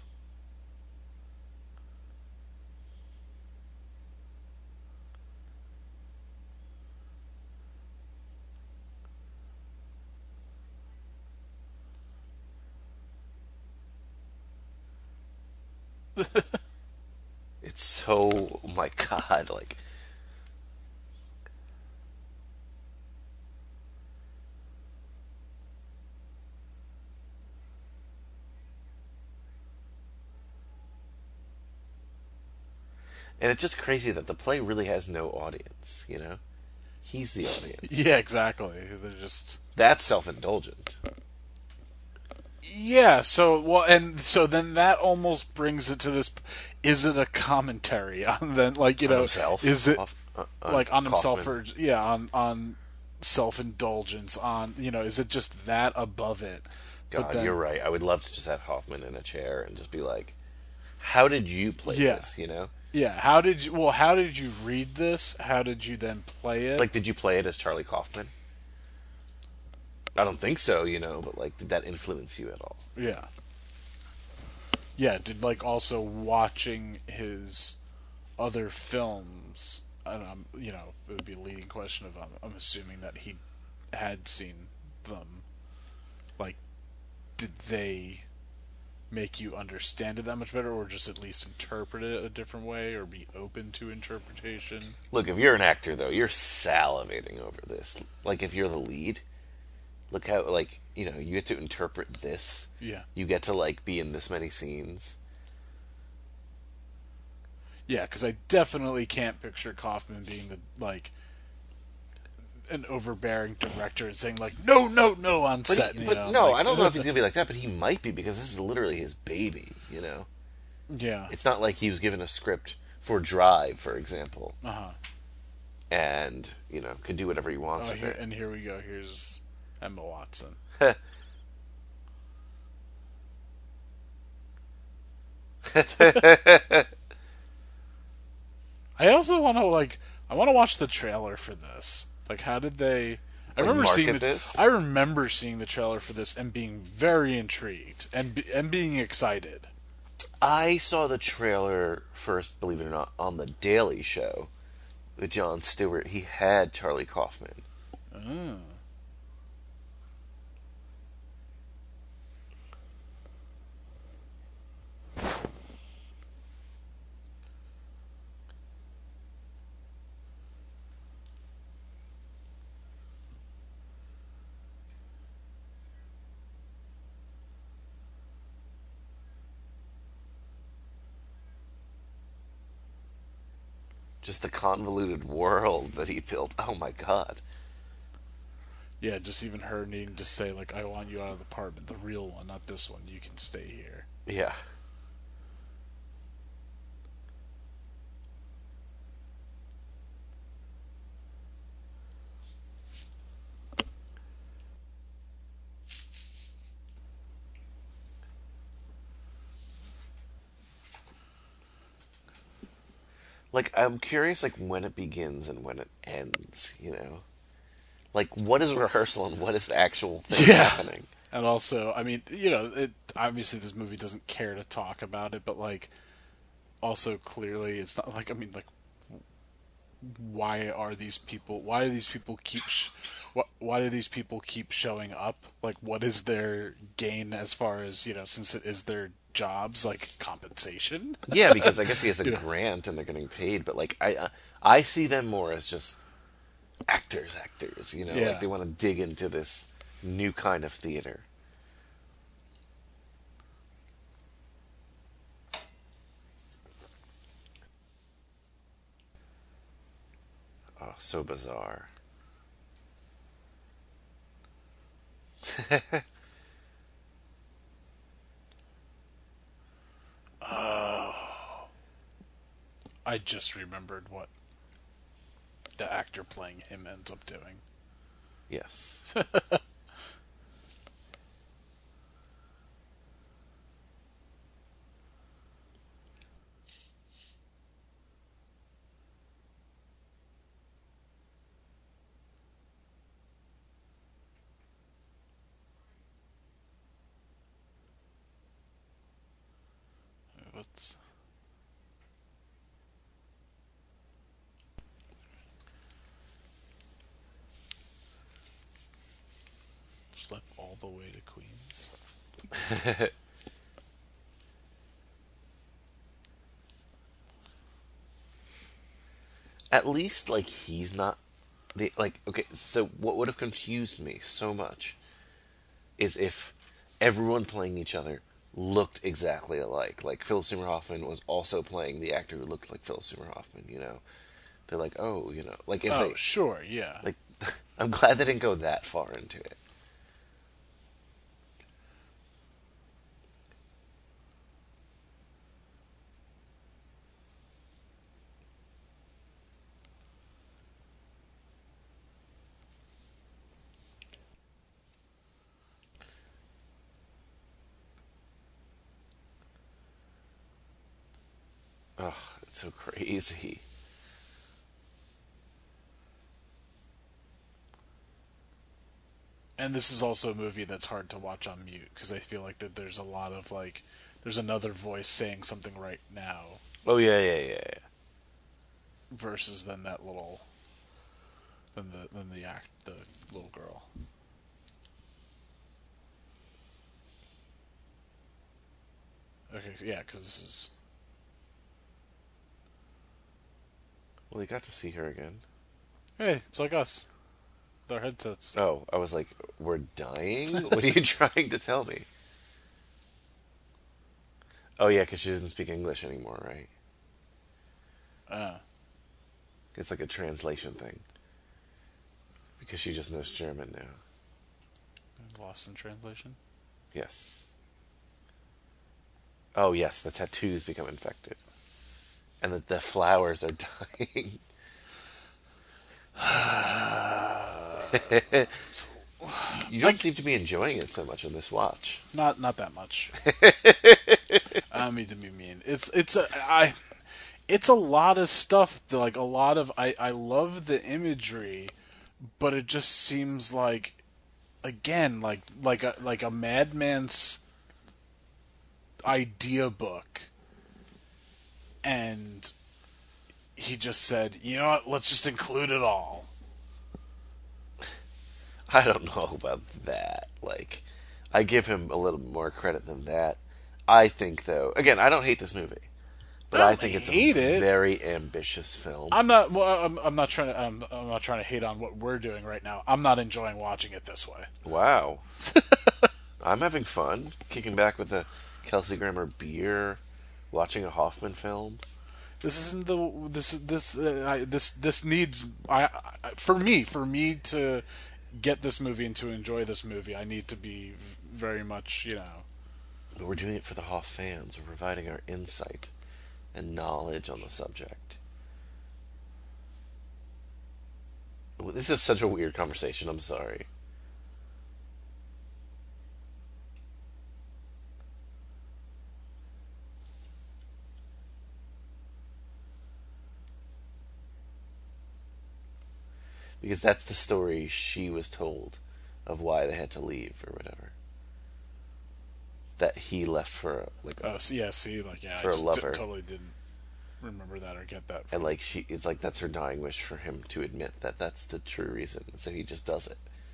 It's so, oh my god, like, and it's just crazy that the play really has no audience, you know? He's the audience.
Yeah, exactly. They're just...
That's self-indulgent.
Yeah, so, well, and so then that almost brings it to this, is it a commentary on then, like, you
on
know,
himself?
is it,
Off, uh, uh,
like, on himself,
Kaufman.
or, yeah, on, on self-indulgence, on, you know, is it just that above it?
God,
then,
you're right. I would love to just have Hoffman in a chair and just be like, how did you play
yeah.
this, you know?
Yeah, how did you, well, how did you read this? How did you then play it?
Like, did you play it as Charlie Kaufman? I don't think so, you know, but, like, did that influence you at all?
Yeah. Yeah, did, like, also watching his other films, and I'm, you know, it would be a leading question of, I'm, I'm assuming that he had seen them. Like, did they make you understand it that much better, or just at least interpret it a different way, or be open to interpretation?
Look, if you're an actor, though, you're salivating over this. Like, if you're the lead... Look how, like, you know, you get to interpret this.
Yeah.
You get to, like, be in this many scenes.
Yeah, because I definitely can't picture Kaufman being the, like, an overbearing director and saying, like, no, no, no on
but
set.
He,
you
but
know,
no,
like,
I don't know if he's going to be like that, but he might be, because this is literally his baby, you know?
Yeah.
It's not like he was given a script for Drive, for example.
Uh-huh.
And, you know, could do whatever he wants
Oh,
with
here,
it.
and here we go. Here's Emma Watson. I also want to like I want to watch the trailer for this. Like, how did they? I
Like,
remember seeing the,
this?
I remember seeing the trailer for this and being very intrigued and be, and being excited.
I saw the trailer first, believe it or not, on The Daily Show with Jon Stewart. He had Charlie Kaufman.
Oh.
Just the convoluted world that he built. Oh my god.
Yeah, just even her needing to say, like, I want you out of the apartment, the real one, not this one. You can stay here.
Yeah. Like, I'm curious, like, when it begins and when it ends, you know? Like, what is rehearsal and what is the actual thing
Yeah.
happening?
And also, I mean, you know, it, obviously this movie doesn't care to talk about it, but, like, also clearly it's not, like, I mean, like, why are these people, why do these people keep, sh- why, why do these people keep showing up? Like, what is their gain as far as, you know, since it is their jobs, like, compensation?
Yeah, because I guess he has a
Yeah.
grant and they're getting paid, but, like, I, uh, I see them more as just actors, actors, you know?
Yeah.
Like, they want to dig into this new kind of theater. Oh, so bizarre.
I just remembered what the actor playing him ends up doing.
Yes.
What's... Slept all the way to Queens.
At least, like, he's not the like. Okay, so what would have confused me so much is if everyone playing each other looked exactly alike. Like Philip Seymour Hoffman was also playing the actor who looked like Philip Seymour Hoffman. You know, they're like, oh, you know, like if
Oh,
they
sure, yeah.
like. I'm glad they didn't go that far into it. Ugh, it's so crazy.
And this is also a movie that's hard to watch on mute because I feel like that there's a lot of like there's another voice saying something right now
Oh yeah, yeah, yeah, yeah.
versus than that little than the than the act the little girl. Okay, yeah, because this is
Well, you got to see her again.
hey, it's like us, with our headsets.
Oh, I was like, we're dying? What are you trying to tell me? Oh yeah, because she doesn't speak English anymore, right?
Uh,
It's like a translation thing. Because she just knows German now.
lost in translation.
Yes. Oh yes, the tattoos become infected. And the, the flowers are dying. You don't seem to be enjoying it so much in this watch.
Not not that much. I don't mean to be mean. It's it's a I. It's a lot of stuff. Like a lot of I I love the imagery, but it just seems like, again, like like a like a madman's idea book, and he just said, you know what, let's just include it all.
I don't know about that. Like, I give him a little more credit than that. I think, though, again, I don't hate this movie, but
I
I,
don't
think it's a
hate it.
very ambitious film.
I'm not. Well, I'm, I'm not trying to. I'm, I'm not trying to hate on what we're doing right now. I'm not enjoying watching it this way.
Wow. I'm having fun, kicking back with a Kelsey Grammer beer, watching a Hoffman film.
This isn't the. This this uh, I, this this needs. I, I for me for me to get this movie and to enjoy this movie, I need to be very much, you know.
But we're doing it for the Hoff fans. We're providing our insight and knowledge on the subject. This is such a weird conversation. I'm sorry. because that's the story she was told of why they had to leave or whatever. That he left for a, like a,
Oh, so yeah, see, like yeah,
for
I
a
just
lover.
d- totally didn't remember that or get that.
and like she, it's like that's her dying wish for him to admit that that's the true reason. So he just does it.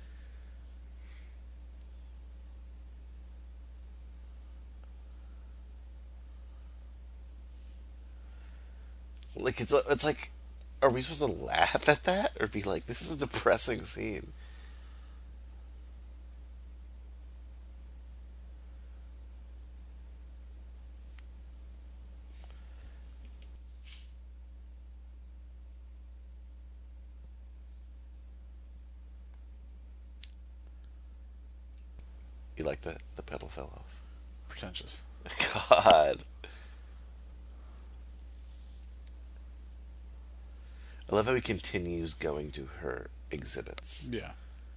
Like it's it's like, are we supposed to laugh at that or be like, this is a depressing scene? You like that the pedal fell off?
Pretentious.
God. I love how he continues going to her exhibits.
Yeah.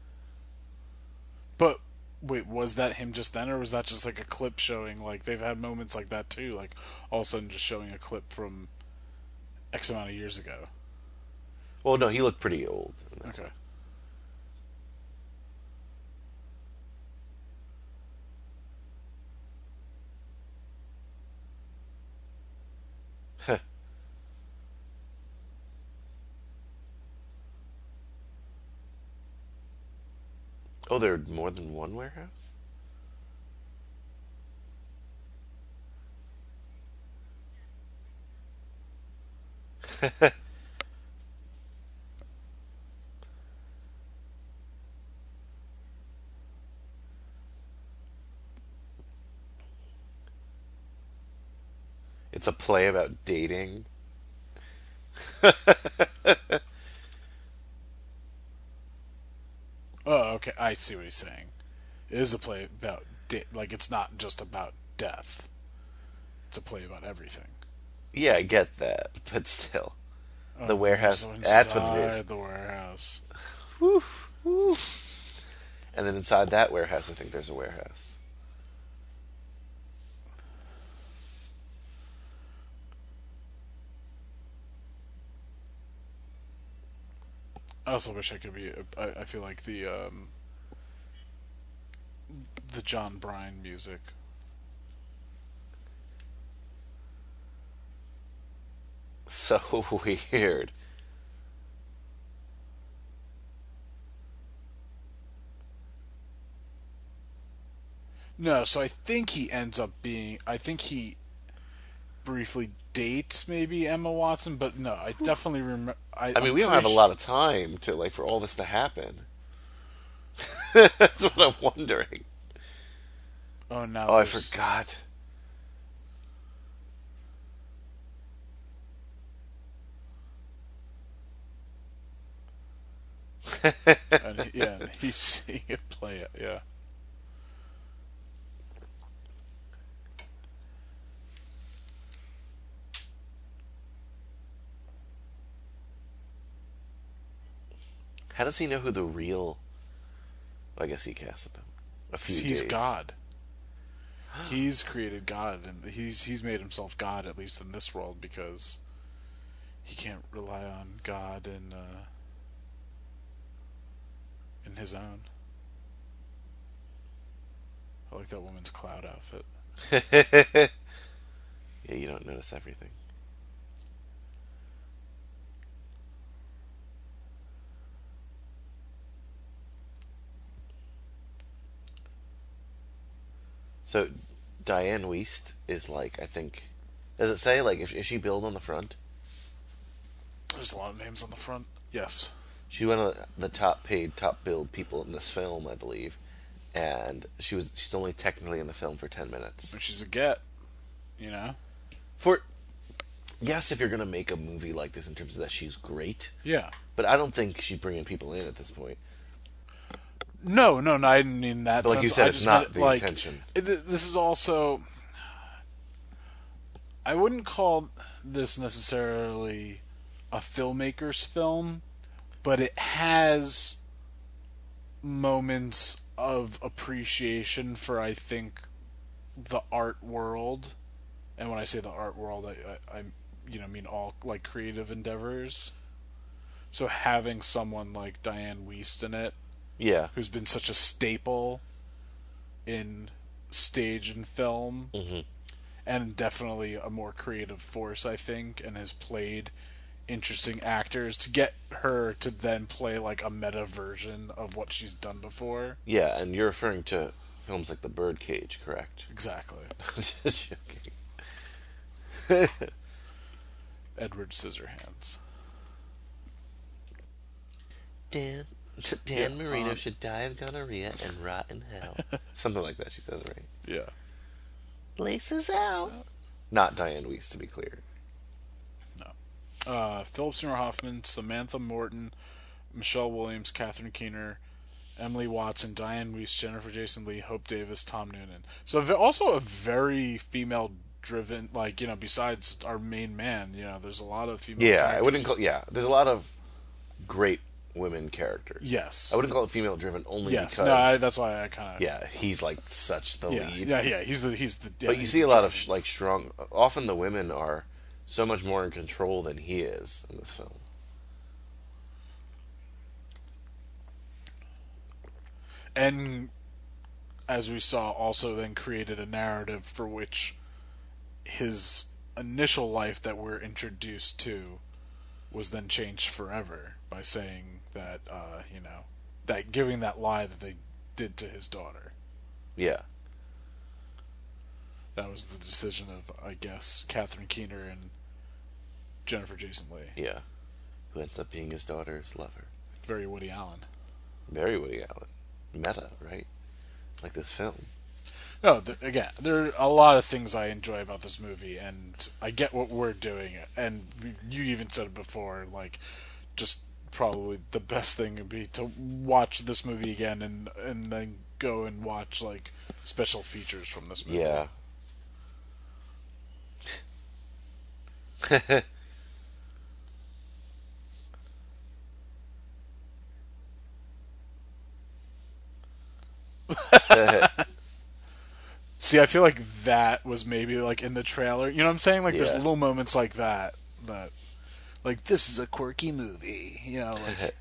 But wait, was that him just then, or was that just like a clip showing? Like they've had moments like that too, like all of a sudden just showing a clip from X amount of years ago.
Well, no, he looked pretty old.
Okay.
Oh, there are more than one warehouse? It's a play about dating.
Oh, okay. I see what he's saying. It is a play about de- like it's not just about death. It's a play about everything.
Yeah, I get that, but still. The
Oh,
warehouse,
so
that's what it is.
inside the warehouse.
Woo, woo. And then inside that warehouse, I think there's a warehouse.
I also wish I could be. I, I feel like the um, the John Bryan music.
So weird.
No, so I think he ends up being. I think he briefly dates maybe Emma Watson, but no, I definitely remember. I,
I mean,
I'm
we don't have a
pretty
lot of time to like for all this to happen. That's what I'm wondering.
su- Oh, now
Oh, I
there's-
forgot.
and he, yeah, and he's seeing it play it. Yeah.
How does he know who the real? Well, I guess he casted them. A few
He's
days.
God. He's created God, and he's he's made himself God, at least in this world, because he can't rely on God in uh, in his own. I like that woman's cloud outfit.
Yeah, you don't notice everything. So, Diane Wiest is like, I think, does it say, like, is, is she billed on the front?
There's a lot of names on the front. Yes.
She's one of the, the top paid, top billed people in this film, I believe. And she was she's only technically in the film for ten minutes.
But she's a get, you know?
For, yes, if you're going to make a movie like this in terms of that she's great.
Yeah.
But I don't think she's bringing people in at this point.
No, no, no, I didn't mean that.
But like you
sense.
said,
I
it's
just
not
meant,
the
like,
intention.
It, this is also... I wouldn't call this necessarily a filmmaker's film, but it has moments of appreciation for, I think, the art world. And when I say the art world, I, I, I you know, mean all, like, creative endeavors. So having someone like Diane Wiest in it,
Yeah.
who's been such a staple in stage and film,
Mm-hmm.
and definitely a more creative force, I think, and has played interesting actors, to get her to then play like a meta version of what she's done before.
Yeah, and you're referring to films like The Birdcage, correct?
Exactly.
Just joking.
Edward Scissorhands.
Dan, Dan Marino should die of gonorrhea and rot in hell. Something like that, she says, right?
Yeah.
Laces out. Not Diane Wiest, to be clear.
No. Uh, Philip Seymour Hoffman, Samantha Morton, Michelle Williams, Catherine Keener, Emily Watson, Diane Wiest, Jennifer Jason Leigh, Hope Davis, Tom Noonan. So ve- also a very female-driven, like, you know, besides our main man, you know, there's a lot of female
Yeah,
characters.
I wouldn't call. Yeah, there's a lot of great women characters.
Yes.
I wouldn't call it female driven only
Yes.
because.
No, I, that's why I kind of.
Yeah, he's like such the
Yeah.
lead.
Yeah. Yeah. He's the. He's the. Yeah,
but you
he's
see
the
a lot of
judge.
sh- like strong. Often the women are so much more in control than he is in this film.
And as we saw, also then created a narrative for which his initial life that we're introduced to was then changed forever by saying that, uh, you know, that giving that lie that they did to his daughter.
Yeah.
That was the decision of, I guess, Catherine Keener and Jennifer Jason Leigh.
Yeah. Who ends up being his daughter's lover.
Very Woody Allen.
Very Woody Allen. Meta, right? Like this film.
No, th- again, there are a lot of things I enjoy about this movie, and I get what we're doing. And you even said it before, like, just probably the best thing would be to watch this movie again and and then go and watch, like, special features from this movie.
Yeah.
See, I feel like that was maybe, like, in the trailer. You know what I'm saying? Like, there's
Yeah.
little moments like that that, like, this is a quirky movie. You know, like...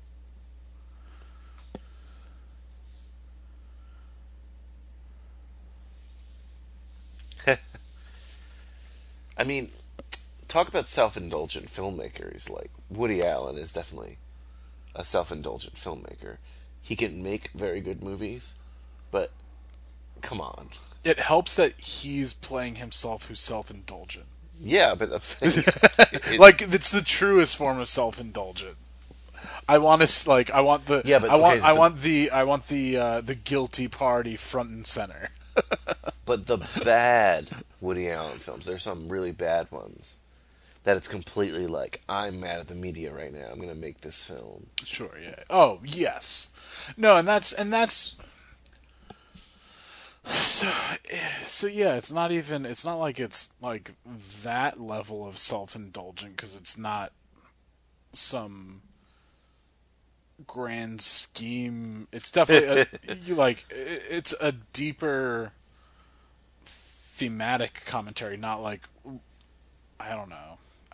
I mean, talk about self-indulgent filmmakers. Like, Woody Allen is definitely a self-indulgent filmmaker. He can make very good movies, but come on.
It helps that he's playing himself who's self-indulgent.
Yeah, but I'm saying, it-
Like, it's the truest form of self-indulgent. I want to like I want the
Yeah, but
I want
okay,
I
the-
want the I want the uh, the guilty party front and center.
but the bad Woody Allen films, there's some really bad ones that it's completely like, I'm mad at the media right now. I'm going to make this film.
Sure, yeah. Oh, yes. No, and that's and that's so so yeah, it's not even it's not like it's like that level of self-indulgent, because it's not some grand scheme. It's definitely a, you like it- it's a deeper thematic commentary, not like, I don't know.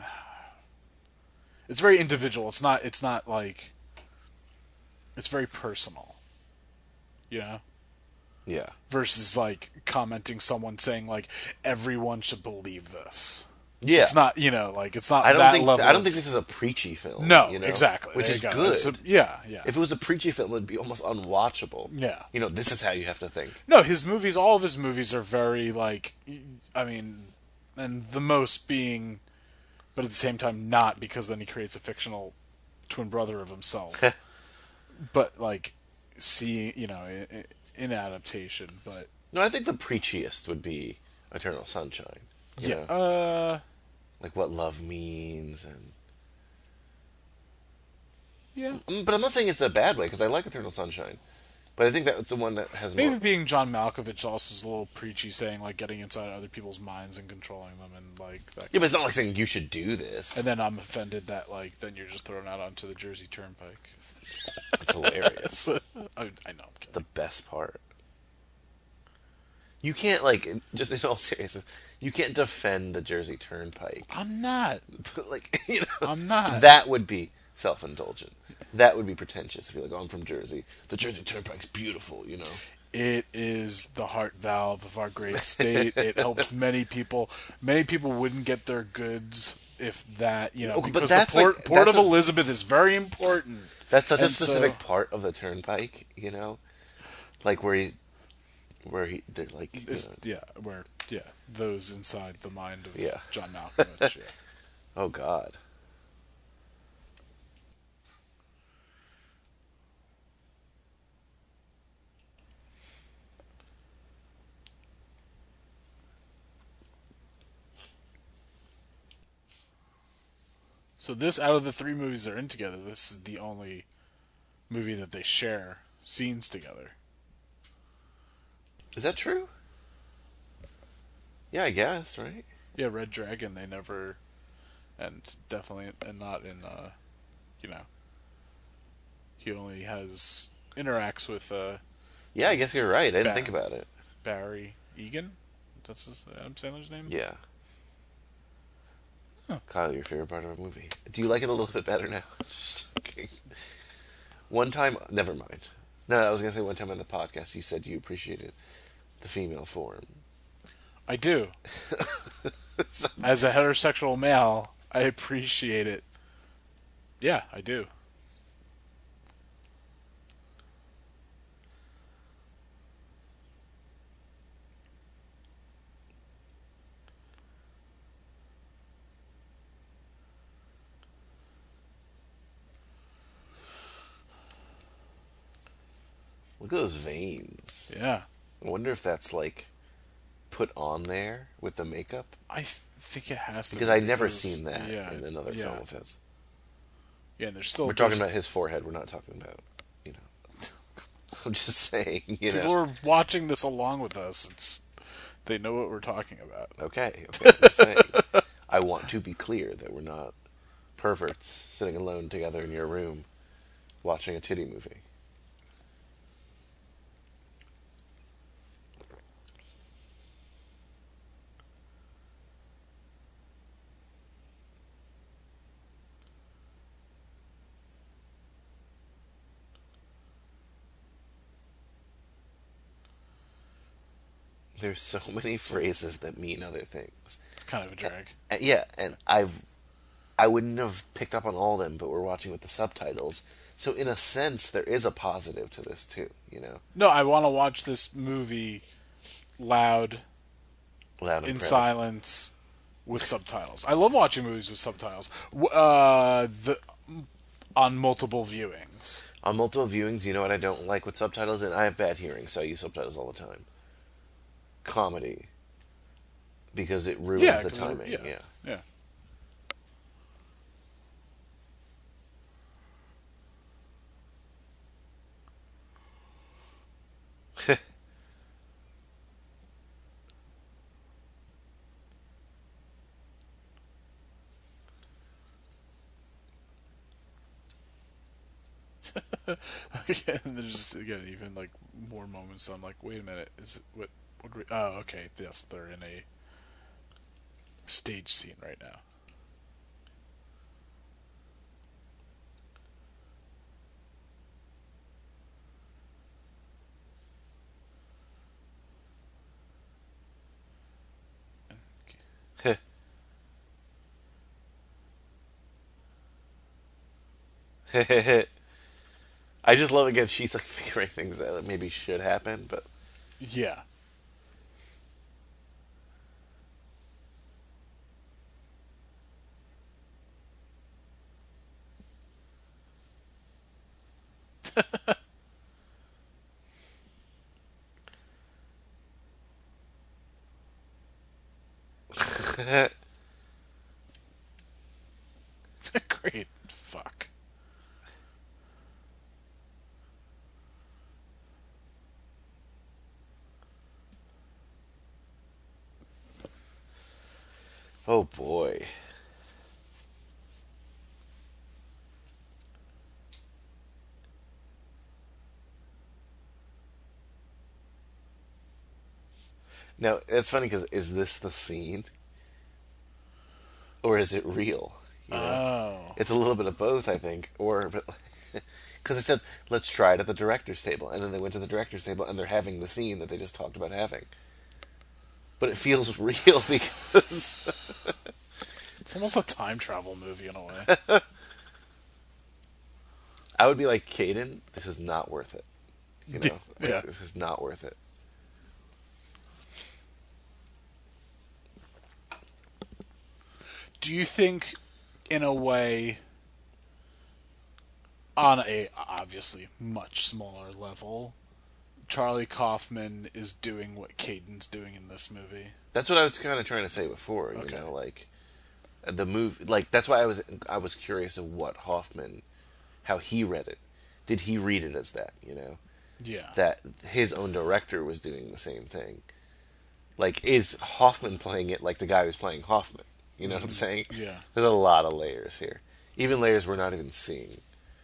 It's very individual. It's not it's not like, it's very personal. You know?
Yeah.
Versus like commenting someone saying like everyone should believe this.
Yeah.
It's not, you know, like it's not
I don't
that
think
level.
I don't
of-
think this is a preachy film.
No,
you know?
exactly.
Which
There
is
you go.
good.
It's a- yeah, yeah.
If it was a preachy film, it'd be almost unwatchable.
Yeah.
You know, this is how you have to think.
No, his movies, all of his movies are very, like, I mean, and the most being, but at the same time not, because then he creates a fictional twin brother of himself. But, like, see, you know, in, in adaptation, but...
No, I think the preachiest would be Eternal Sunshine. You
Yeah,
know?
uh...
Like what love means and...
Yeah.
Mm, But I'm not saying it's a bad way, because I like Eternal Sunshine. But I think that's the one that has
Maybe
more...
being John Malkovich also is a little preachy, saying, like, getting inside other people's minds and controlling them, and, like... That
Yeah, but it's not like saying you should do this.
And then I'm offended that, like, then you're just thrown out onto the Jersey Turnpike.
It's hilarious.
I, I know, I'm kidding.
The best part. You can't, like, just in all seriousness, you can't defend the Jersey Turnpike.
I'm not.
But, like, you know,
I'm not.
That would be self-indulgent. That would be pretentious if you're like, oh, I'm from Jersey. The Jersey Turnpike's beautiful, you know.
It is the heart valve of our great state. It helps many people. Many people wouldn't get their goods if that, you know,
Okay, but
because
that's
the port,
like-
port
that's
of
a-
Elizabeth is very important.
That's such a
And
specific
so-
part of the Turnpike, you know, like where he, where he, they're like, you
It's-
know,
yeah, where yeah, those inside the mind of
Yeah.
John Malkovich. Yeah.
oh God.
So this, out of the three movies they're in together, this is the only movie that they share scenes together.
Is that true? Yeah, I guess, right?
Yeah, Red Dragon, they never, and definitely, and not in, uh, you know, he only has, interacts with, uh,
Yeah, I guess you're right. I didn't
Ba-
think about it.
Barry Egan? That's his, Adam Sandler's name?
Yeah.
Huh.
Kyle, your favorite part of a movie. Do you like it a little bit better now? Just joking. One time, never mind. No, I was going to say one time on the podcast you said you appreciated the female form.
I do.
So-
As a heterosexual male, I appreciate it. Yeah, I do.
Look at those veins.
Yeah.
I wonder if that's like put on there with the makeup.
I th- think it has to
Because
be
I'd never
because-
seen that
yeah,
in another
yeah.
film of his.
Yeah, and there's still
We're talking
there's-
about his forehead. We're not talking about, you know. I'm just saying, you
people
know.
are watching this along with us. It's they know what we're talking about.
Okay, okay, I'm just saying. I want to be clear that we're not perverts sitting alone together in your room watching a titty movie. There's so many phrases that mean other things.
It's kind of a drag.
And, yeah, and I've I wouldn't have picked up on all of them, but we're watching with the subtitles. So in a sense, there is a positive to this too, you know.
No, I want to watch this movie loud,
Loud and
in
proud.
silence, with subtitles. I love watching movies with subtitles. W- Uh, the on multiple viewings.
On multiple viewings, you know what I don't like with subtitles, and I have bad hearing, so I use subtitles all the time. Comedy, because it ruins
Yeah,
the
'cause it-
timing.
yeah,
Yeah.
yeah. Again, there's just, again even like more moments. I'm like, wait a minute, is it what? What? do we- Oh, okay. Yes, they're in a stage scene right now.
I just love again. She's like figuring things out that maybe should happen, but
Yeah. Great. Fuck.
oh boy. Now it's funny because is this the scene, or is it real? You know?
Oh.
It's a little bit of both, I think. Or, but because I said, let's try it at the director's table. And then they went to the director's table and they're having the scene that they just talked about having. But it feels real because...
It's almost a time travel movie in a way.
I would be like, Caden, this is not worth it. You know? Like,
yeah.
This is not worth it.
Do you think, in a way, on a obviously much smaller level, Charlie Kaufman is doing what Caden's doing in this movie?
That's what I was kind of trying to say before. You
Okay.
know, like the movie, like that's why I was I was curious of what Hoffman, how he read it. Did he read it as that? You know,
Yeah.
that his own director was doing the same thing. Like, is Hoffman playing it like the guy who's playing Hoffman? You know what I'm saying?
Yeah.
There's a lot of layers here, even layers we're not even seeing.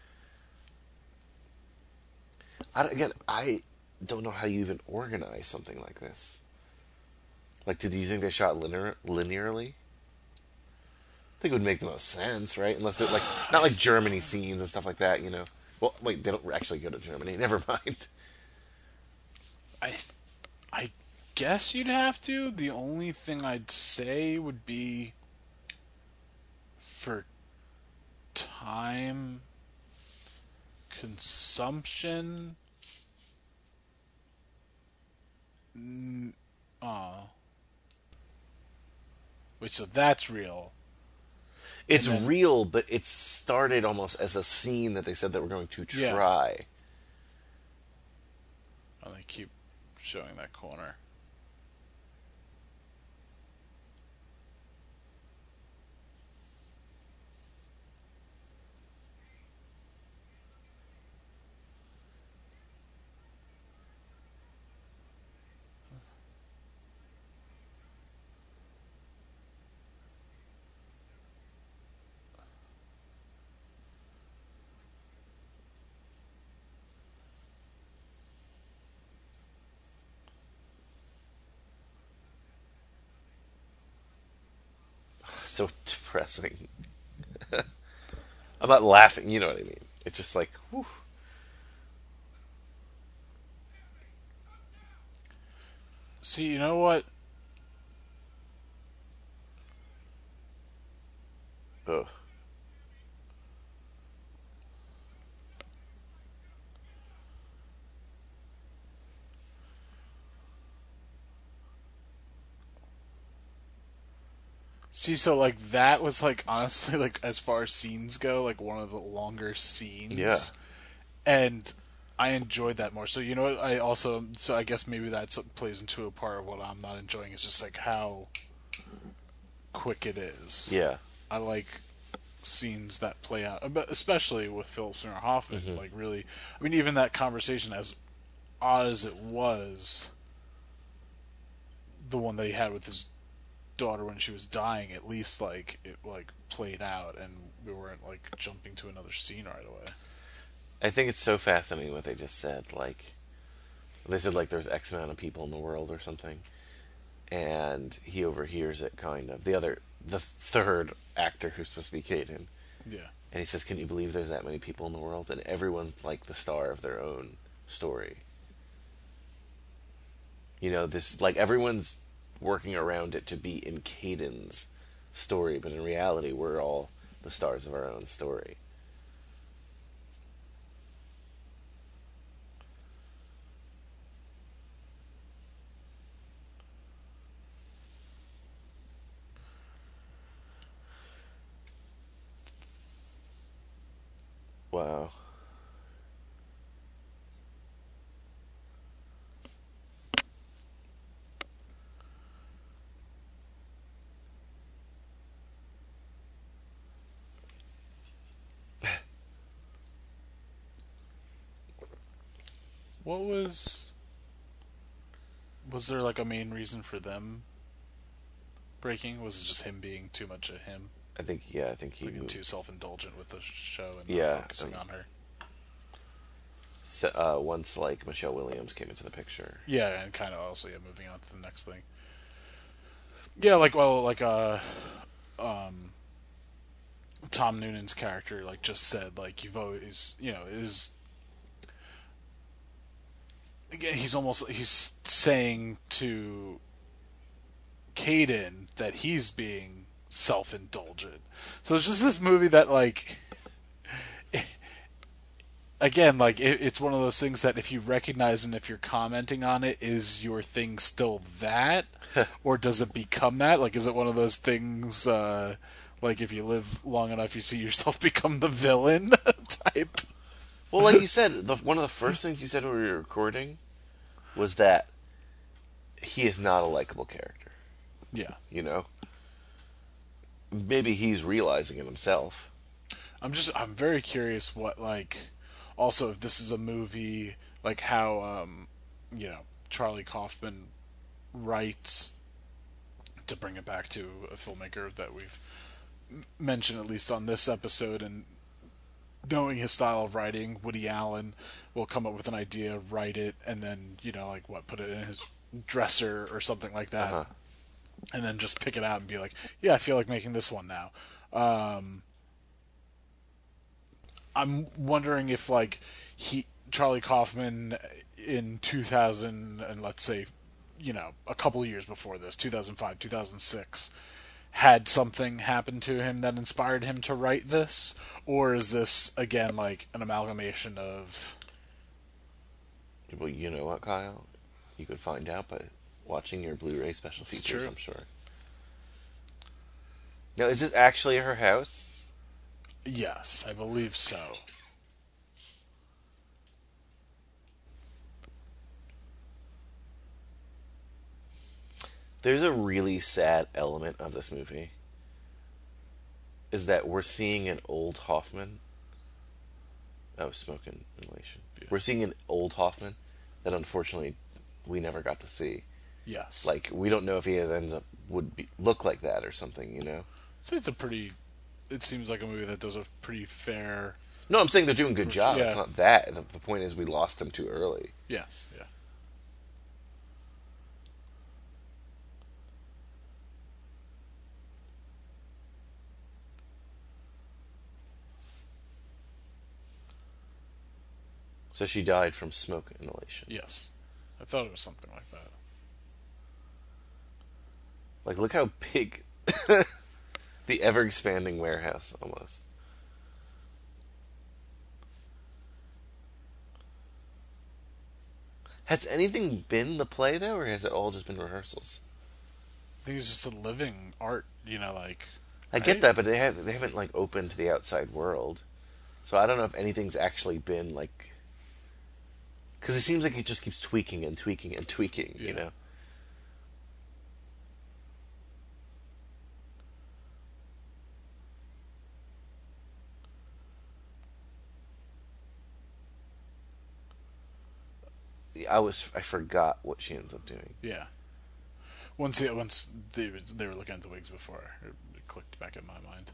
I, again, I don't know how you even organize something like this. Like, did you think they shot linear, linearly? I think it would make the most sense, right? Unless they're like, not like Germany scenes and stuff like that, you know. Well, wait, they don't actually go to Germany. Never mind.
I, I guess you'd have to. The only thing I'd say would be for time consumption. Mm, oh. Wait, so that's real.
It's
And then-
real, but it started almost as a scene that they said that we're going to
Yeah.
try.
Oh, they keep showing that corner.
So depressing. I'm not laughing, you know what I mean. It's just like, whew.
See, you know what?
Ugh.
See, so like that was like honestly like as far as scenes go, like one of the longer scenes.
Yeah.
And I enjoyed that more. So you know what? I also so I guess maybe that plays into a part of what I'm not enjoying is just like how quick it is.
Yeah.
I like scenes that play out, but especially with Philip Seymour Hoffman.
Mm-hmm.
Like really, I mean, even that conversation, as odd as it was, the one that he had with his daughter when she was dying, at least like it like played out, and we weren't like jumping to another scene right away.
I think it's so fascinating what they just said. Like, they said like there's X amount of people in the world or something, and he overhears it kind of. The other, the third actor who's supposed to be Caden,
Yeah.
and he says, "Can you believe there's that many people in the world?" And everyone's like the star of their own story. You know, this like everyone's working around it to be in Caden's story, but in reality, we're all the stars of our own story. Wow.
What was was there like a main reason for them breaking? Was it just him being too much of him,
I think, yeah, I think he
being
moved.
too self-indulgent with the show and
Yeah,
not focusing
um,
on her?
So, uh, once like Michelle Williams came into the picture.
Yeah, and kind of also yeah, moving on to the next thing. Yeah, like well, like uh, um, Tom Noonan's character like just said, like you've always, you know, is again he's almost he's saying to Caden that he's being self-indulgent. So it's just this movie that like again, like it, it's one of those things that if you recognize and if you're commenting on it, is your thing still that, or does it become that? Like, is it one of those things? Uh, like, if you live long enough, you see yourself become the villain type.
Well, like you said, the, one of the first things you said when we were recording was that he is not a likable character.
Yeah,
you know, maybe he's realizing it himself.
I'm just, I'm very curious what like. Also, if this is a movie, like how, um, you know, Charlie Kaufman writes, to bring it back to a filmmaker that we've m- mentioned at least on this episode, and knowing his style of writing, Woody Allen will come up with an idea, write it, and then, you know, like, what, put it in his dresser or something like that, uh-huh. and then just pick it out and be like, yeah, I feel like making this one now. Um... I'm wondering if, like, he Charlie Kaufman in two thousand, and let's say, you know, a couple of years before this, two thousand five, two thousand six, had something happen to him that inspired him to write this? Or is this, again, like, an amalgamation of...
Well, you know what, Kyle? You could find out by watching your Blu-ray special features, I'm sure. Now, is this actually her house?
Yes, I believe so.
There's a really sad element of this movie. Is that we're seeing an old Hoffman. Oh, smoke inhalation. Yeah. We're seeing an old Hoffman that unfortunately we never got to see.
Yes.
Like, we don't know if he ends up would be, look like that or something, you know?
So it's a pretty... It seems like a movie that does a pretty fair...
No, I'm saying they're doing a good job.
Yeah.
It's not that. The, the point is we lost him too early.
Yes, yeah.
So she died from smoke inhalation.
Yes. I thought it was something like that.
Like, look how big... the ever-expanding warehouse, almost. Has anything been the play, though, or has it all just been rehearsals?
I think it's just a living art, you know, like...
I right? get that, but they, have, they haven't, like, opened to the outside world. So I don't know if anything's actually been, like... Because it seems like it just keeps tweaking and tweaking and tweaking, yeah. you know? I was I forgot what she ends up doing.
Yeah. Once it, once they they were looking at the wigs before, it, it clicked back in my mind.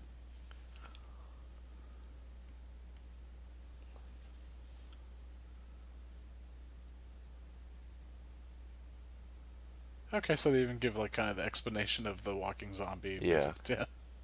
Okay, so they even give like kind of the explanation of the walking zombie.
Yeah.
Music. Yeah.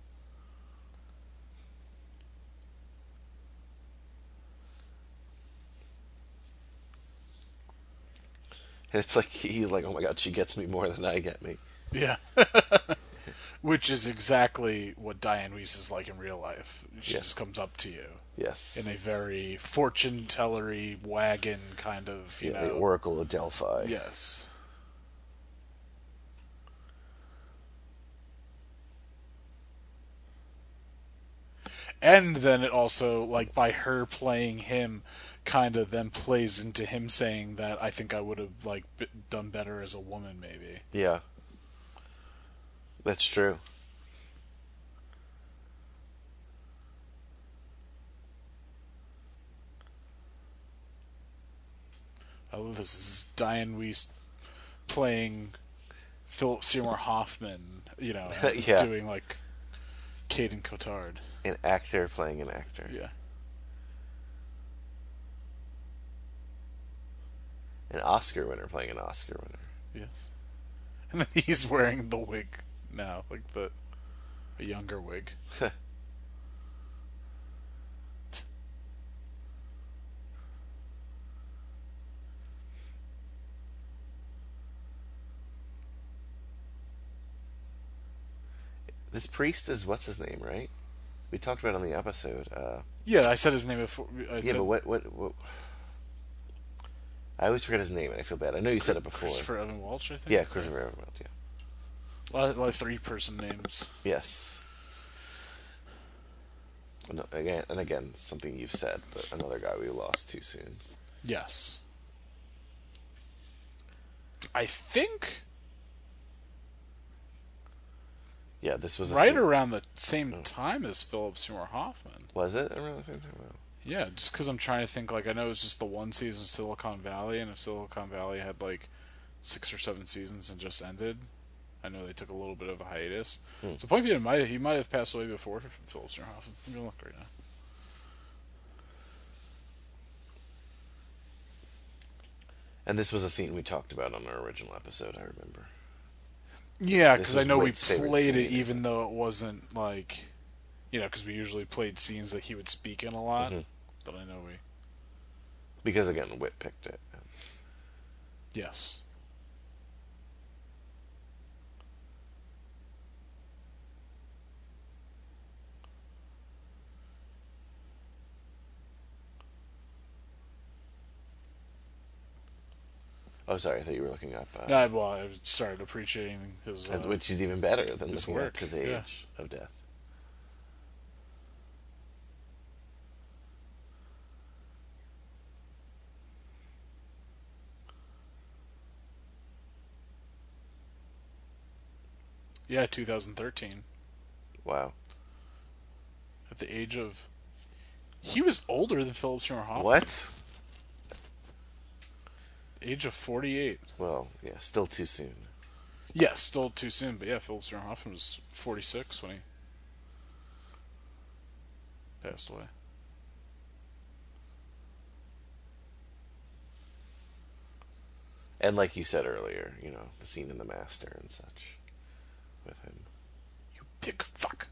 And it's like, he's like, oh my god, she gets me more than I get me.
Yeah. Which is exactly what Diane Weiss is like in real life. She yeah. just comes up to you.
Yes.
In a very fortune-tellery wagon kind of, you
yeah,
know.
the Oracle of Delphi.
Yes. And then it also, like, by her playing him, kind of then plays into him saying that I think I would have, like, b- done better as a woman, maybe.
Yeah. That's true.
Oh, this is Diane Weiss playing Philip Seymour Hoffman, you know,
yeah.
doing, like, Caden Cotard.
An actor playing an actor.
Yeah.
An Oscar winner playing an Oscar winner.
Yes. And then he's wearing the wig now, like the a younger wig.
This priest is what's his name, right? We talked about it on the episode. Uh,
Yeah, I said his name before. I
yeah,
said
but what, what what? I always forget his name, and I feel bad. I know you said it before.
Christopher Evan Walsh, I think.
Yeah, Christopher Evan Welch. Yeah.
A lot, of, a lot of three-person names.
Yes. And again, and again, something you've said, but another guy we lost too soon.
Yes. I think
Yeah, this was a
right
scene-
around the same time as Philip Seymour Hoffman.
Was it around the same time? Wow.
Yeah, just because I'm trying to think, like, I know it's just the one season of Silicon Valley, and if Silicon Valley had, like, six or seven seasons and just ended, I know they took a little bit of a hiatus.
Hmm.
So, point being, he might, he might have passed away before Philip Seymour Hoffman. I'm going to look right now.
And this was a scene we talked about on our original episode, I remember.
Yeah,
This
because I
was
know we
Whit's favorite
played it
scene.
even though it wasn't, like, you know, because we usually played scenes that he would speak in a lot.
Mhm.
But I know we...
Because, again, Whit picked it.
Yes.
Oh, sorry, I thought you were looking up. Uh,
No, well, I started appreciating his... Uh,
which is even better than
his
looking
work,
up his age
yeah.
of death.
yeah, two thousand thirteen.
Wow.
At the age of... He was older than Philip Seymour Hoffman.
What?
Age of forty-eight.
Well, yeah, still too soon.
Yeah, still too soon, but yeah, Philip Seymour Hoffman was forty-six when he passed away.
And like you said earlier, you know, the scene in The Master and such with him.
You big fuck.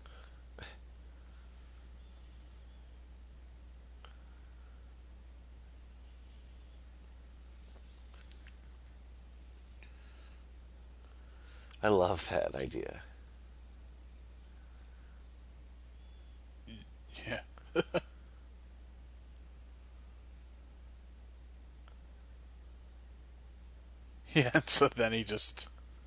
I love that idea.
Yeah. Yeah, and so then he just...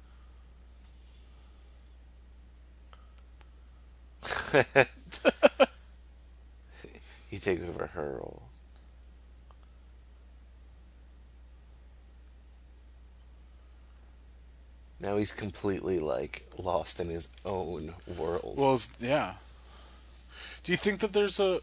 He takes over her role. Now he's completely, like, lost in his own world.
Well, it's- yeah. Do you think that there's a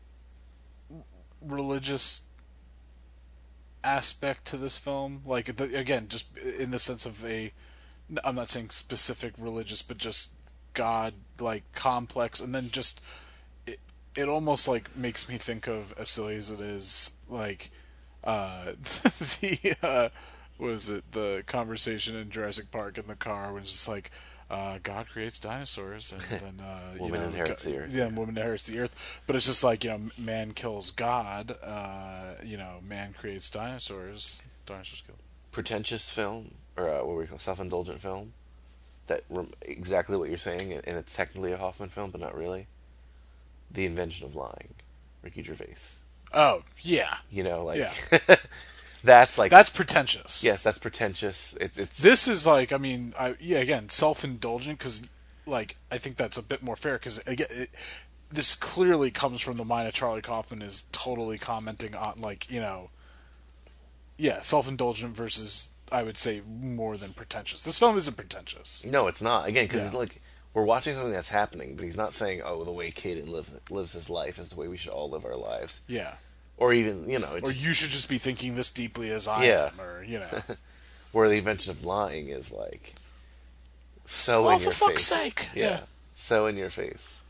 religious aspect to this film? Like, the, again, just in the sense of a... I'm not saying specific religious, but just God, like, complex, and then just... It, it almost, like, makes me think of, as silly as it is, like, uh, the... Uh, what is it, the conversation in Jurassic Park in the car when it's just like, uh, God creates dinosaurs and then, uh, you
Woman
know,
inherits
go-
the earth.
Yeah, woman inherits the earth. But it's just like, you know, man kills God, uh, you know, man creates dinosaurs, dinosaurs kill.
Pretentious film, or uh, what we call self-indulgent film, that rem- exactly what you're saying, and it's technically a Hoffman film, but not really. The Invention of Lying, Ricky Gervais.
Oh, yeah.
You know, like
Yeah.
that's like
That's pretentious.
yes, that's pretentious. It's it's
This is like, I mean, I, yeah, again, self-indulgent, because, like, I think that's a bit more fair, because, again, it, this clearly comes from the mind of Charlie Kaufman is totally commenting on, like, you know, yeah, self-indulgent versus, I would say, more than pretentious. This film isn't pretentious.
no, it's not again because
Yeah.
like we're watching something that's happening, but he's not saying, oh, the way Caden lives lives his life is the way we should all live our lives,
Yeah.
or even you know, it's
Or you should just be thinking this deeply as I
Yeah.
am, or, you know.
where the invention of lying is like so
Oh,
in
for
your
fuck's
face.
sake!
Yeah.
Yeah.
So in your face.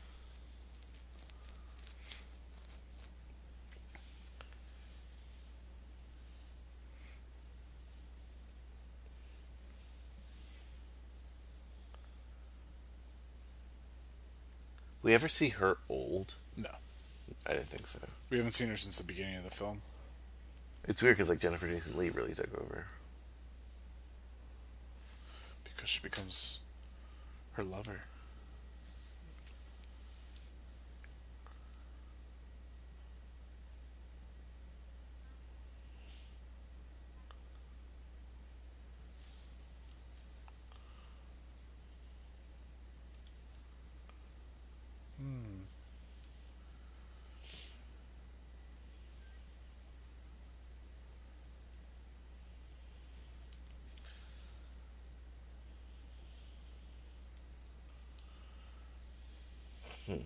We ever see her old?
No.
I didn't think so.
We haven't seen her since the beginning of the film.
It's weird because like Jennifer Jason Leigh really took over.
Because she becomes her lover.
Hmm.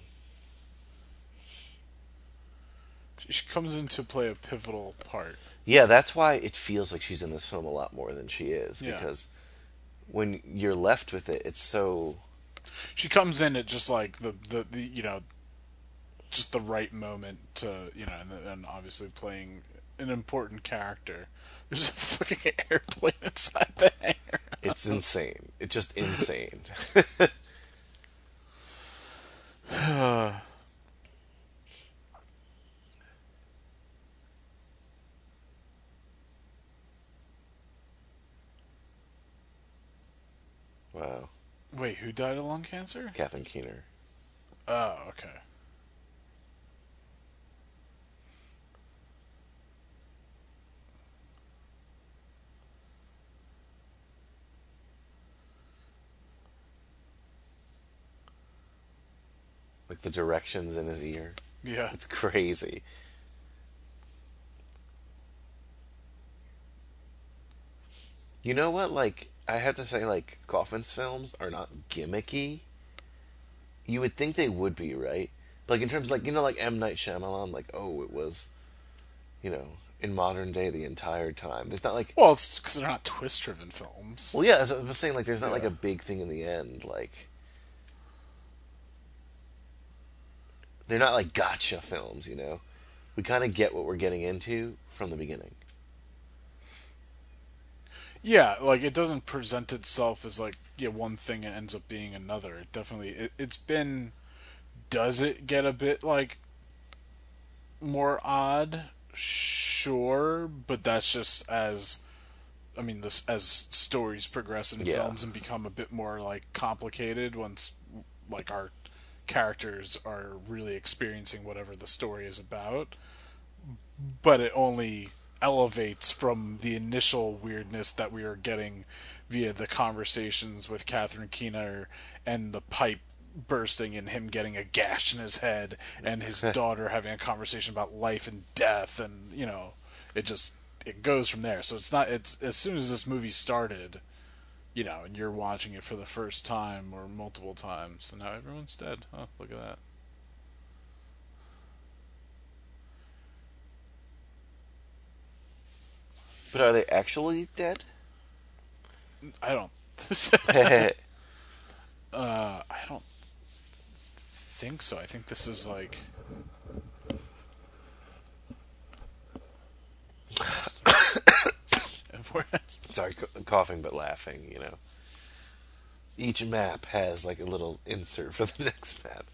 She comes in to play a pivotal part.
Yeah, that's why it feels like she's in this film a lot more than she is,
Yeah.
because when you're left with it, it's so...
She comes in at just like the, the, the you know, just the right moment to, you know, and, and obviously playing an important character. There's a fucking airplane inside the hangar.
It's insane. It's just insane. Wow.
Wait, who died of lung cancer?
Catherine Keener.
Oh, okay.
Like the directions in his ear.
Yeah.
It's crazy. You know what? Like, I have to say, like, Coffin's films are not gimmicky. You would think they would be, right? But, like, in terms of, like, you know, like M. Night Shyamalan, like, oh, it was, you know, in modern day the entire time. There's not, like...
Well, it's because they're not twist-driven films.
Well, yeah, as I was saying, like, there's not,
Yeah.
like, a big thing in the end, like... They're not, like, gotcha films, you know? We kind of get what we're getting into from the beginning.
Yeah, like, it doesn't present itself as, like, yeah, one thing and ends up being another. It definitely... It, it's been... Does it get a bit, like, more odd? Sure, but that's just as... I mean, this as stories progress in
Yeah.
films and become a bit more, like, complicated once, like, our characters are really experiencing whatever the story is about. But it only elevates from the initial weirdness that we are getting via the conversations with Catherine Keener and the pipe bursting and him getting a gash in his head and his daughter having a conversation about life and death, and, you know, it just it goes from there. So it's not it's as soon as this movie started, you know, and you're watching it for the first time or multiple times, and now everyone's dead. Oh, look at that.
But are they actually dead?
I don't uh I don't think so. I think this is like
Sorry, coughing but laughing, you know. Each map has like a little insert for the next map.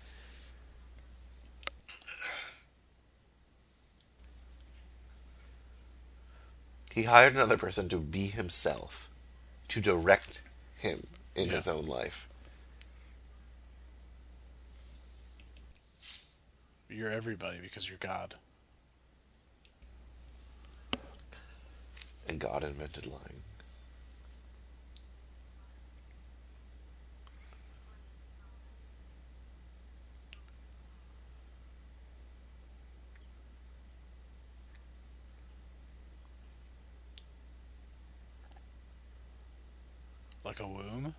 He hired another person to be himself, to direct him in
Yeah.
his own life.
You're everybody because you're God.
And God invented lying.
Like a womb?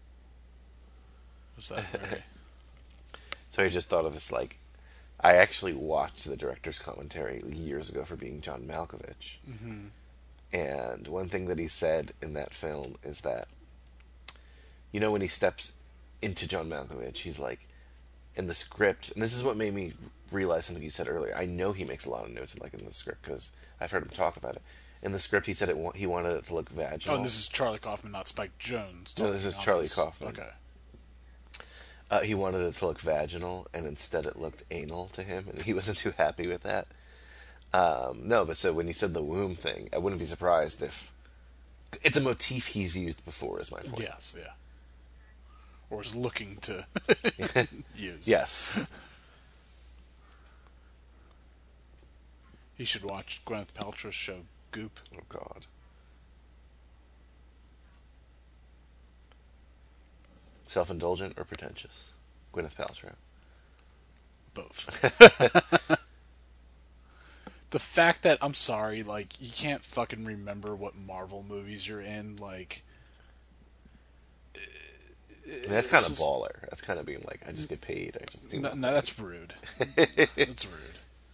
Was that very...
So I just thought of this, like, I actually watched the director's commentary years ago for Being John Malkovich.
Mm-hmm.
And one thing that he said in that film is that, you know, when he steps into John Malkovich, he's like, in the script, and this is what made me realize something you said earlier. I know he makes a lot of notes like in the script because I've heard him talk about it. In the script, he said it wa- he wanted it to look vaginal.
Oh, and this is Charlie Kaufman, not Spike Jones.
No, this is
talking
Charlie
on this.
Kaufman.
Okay.
Uh, he wanted it to look vaginal, and instead it looked anal to him, and he wasn't too happy with that. Um, no, but so when you said the womb thing, I wouldn't be surprised if... It's a motif he's used before, is my point.
Yes, yeah. Or is looking to use.
Yes.
He should watch Gwyneth Paltrow's show, Goop.
Oh, God. Self-indulgent or pretentious? Gwyneth Paltrow.
Both. The fact that, I'm sorry, like, you can't fucking remember what Marvel movies you're in, like,
mean, that's kind of baller. That's kind of being like, I just get paid. I just do
no,
nothing.
no, that's rude. That's rude.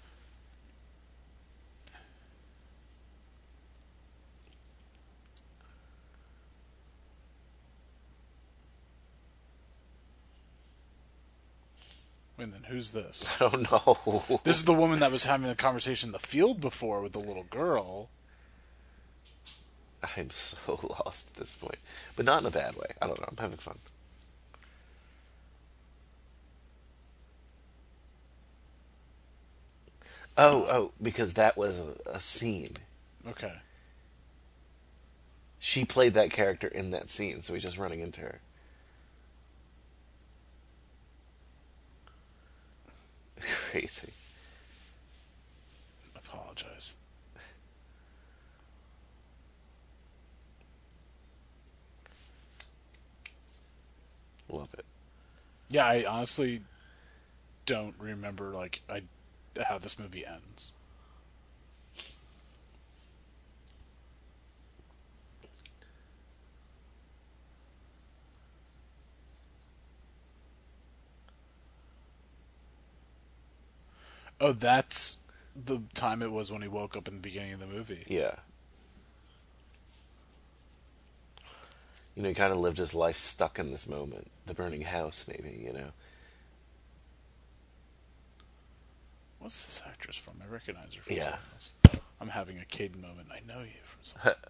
And then who's this?
I don't know.
This is the woman that was having a conversation in the field before with the little girl.
I'm so lost at this point. But not in a bad way. I don't know. I'm having fun. Oh, oh, because that was a, a scene.
Okay.
She played that character in that scene, so he's just running into her. Crazy.
Apologize.
Love it.
Yeah, I honestly don't remember like I how this movie ends. Oh, that's the time it was when he woke up in the beginning of the movie.
Yeah. You know, he kind of lived his life stuck in this moment. The burning house, maybe, you know.
What's this actress from? I recognize her from
Yeah.
something else. I'm having a Caden moment. I know you from something.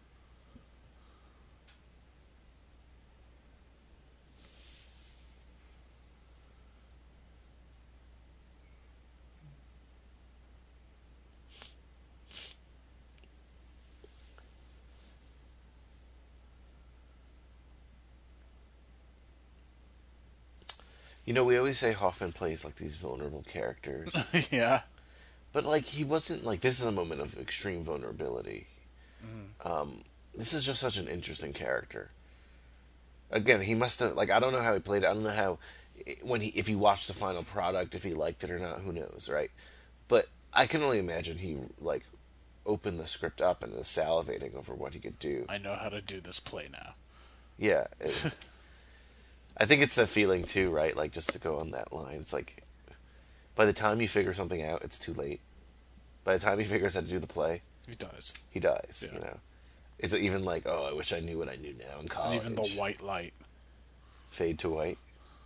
You know, we always say Hoffman plays like these vulnerable characters.
Yeah.
But like he wasn't like this is a moment of extreme vulnerability. Mm. Um, this is just such an interesting character. Again, he must have like I don't know how he played it. I don't know how when he if he watched the final product if he liked it or not. Who knows, right? But I can only imagine he like opened the script up and was salivating over what he could do.
I know how to do this play now.
Yeah. It, I think it's that feeling too, right? Like just to go on that line, it's like by the time you figure something out, it's too late. By the time he figures out how to do the play,
He dies.
he dies.
Yeah.
You know, is it even like, oh, I wish I knew what I knew now in college?
And even the white light.
Fade to white.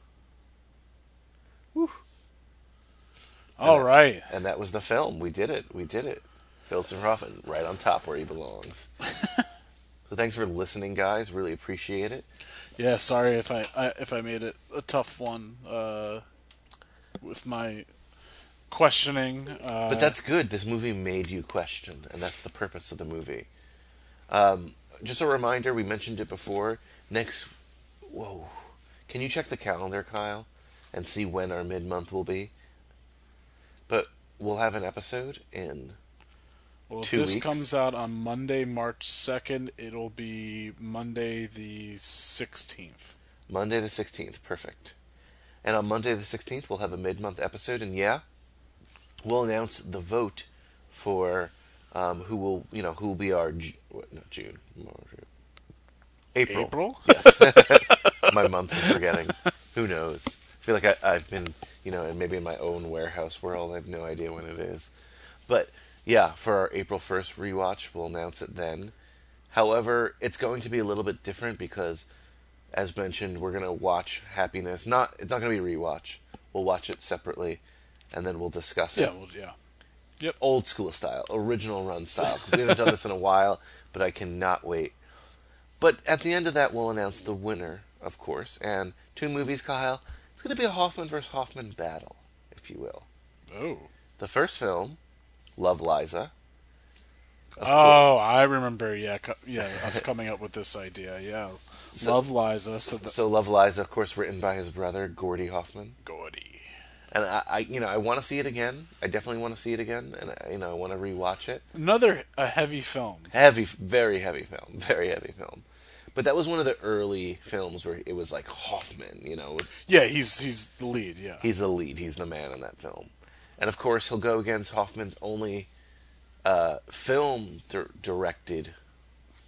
All
and
right.
That, and that was the film. We did it. We did it. Philip Hoffman, right on top where he belongs. So thanks for listening, guys. Really appreciate it.
Yeah, sorry if I, I if I made it a tough one uh, with my questioning. Uh,
But that's good. This movie made you question, and that's the purpose of the movie. Um, just a reminder, we mentioned it before. Next, whoa, can you check the calendar, Kyle, and see when our mid-month will be? But we'll have an episode in
well, if
two
this
weeks.
comes out on Monday, March second, it'll be Monday the sixteenth.
Monday the sixteenth, perfect. And on Monday the sixteenth, we'll have a mid-month episode, and yeah, we'll announce the vote for um, who will, you know, who will be our Ju- what, no, June, April.
April?
Yes, my month I'm forgetting. Who knows? I feel like I, I've been, you know, and maybe in my own warehouse world, I have no idea when it is. But yeah, for our April first rewatch, we'll announce it then. However, it's going to be a little bit different because, as mentioned, we're going to watch Happiness. Not, it's not going to be a rewatch. We'll watch it separately, and then we'll discuss it.
Yeah, well, yeah. Yep.
Old school style, original run style. We haven't done this in a while, but I cannot wait. But at the end of that, we'll announce the winner, of course. And two movies, Kyle. It's going to be a Hoffman versus Hoffman battle, if you will.
Oh.
The first film, Love, Liza. Of
Oh, I remember. Yeah, co- yeah, us coming up with this idea. Yeah,
So-
Love Liza. So,
So,
the-
so Love, Liza, of course, written by his brother, Gordy Hoffman.
Gordy.
And I, I you know, I want to see it again. I definitely want to see it again, and I, you know, I want to rewatch it.
Another a heavy film.
Heavy, very heavy film, very heavy film. But that was one of the early films where it was like Hoffman, you know.
Yeah, he's he's the lead. Yeah.
He's the lead. He's the man in that film. And of course, he'll go against Hoffman's only uh, film dir- directed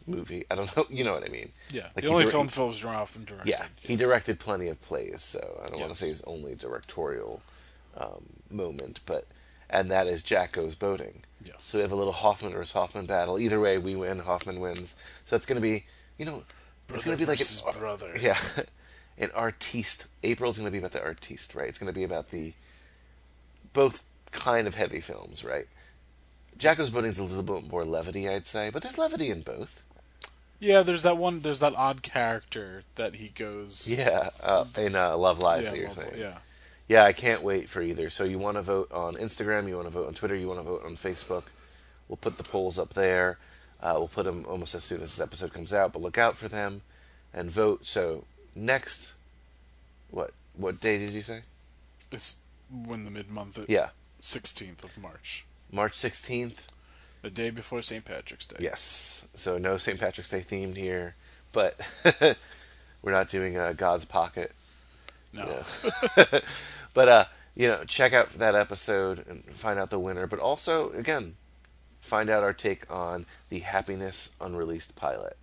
movie. I don't know. You know what I mean?
Yeah.
Like
the only
dir-
film Philip Roth directed.
Yeah, he directed plenty of plays, so I don't want
Yes.
to say his only directorial um, moment, but and that is Jack Goes Boating.
Yes.
So we have a little Hoffman versus Hoffman battle. Either way, we win. Hoffman wins. So it's going to be, you know,
Brother
it's going to be like
versus
an
brother.
Yeah, an artiste. April's going to be about the artiste, right? It's going to be about the both kind of heavy films, right? Jack Goes Boating's a little bit more levity, I'd say, but there's levity in both.
Yeah, there's that one. There's that odd character that he goes.
Yeah, uh, in uh, Love Lies,
yeah,
that you're
Love-
saying.
yeah.
Yeah, I can't wait for either. So you want to vote on Instagram, you want to vote on Twitter, you want to vote on Facebook. We'll put the polls up there. Uh, we'll put them almost as soon as this episode comes out, but look out for them and vote. So next, what what day did you say?
It's when the mid-month.
Yeah.
sixteenth of March.
March sixteenth.
The day before Saint Patrick's Day.
Yes. So no Saint Patrick's Day themed here, but we're not doing uh, God's Pocket.
No.
You know. But, uh, you know, check out that episode and find out the winner. But also, again, find out our take on the Happiness Unreleased pilot.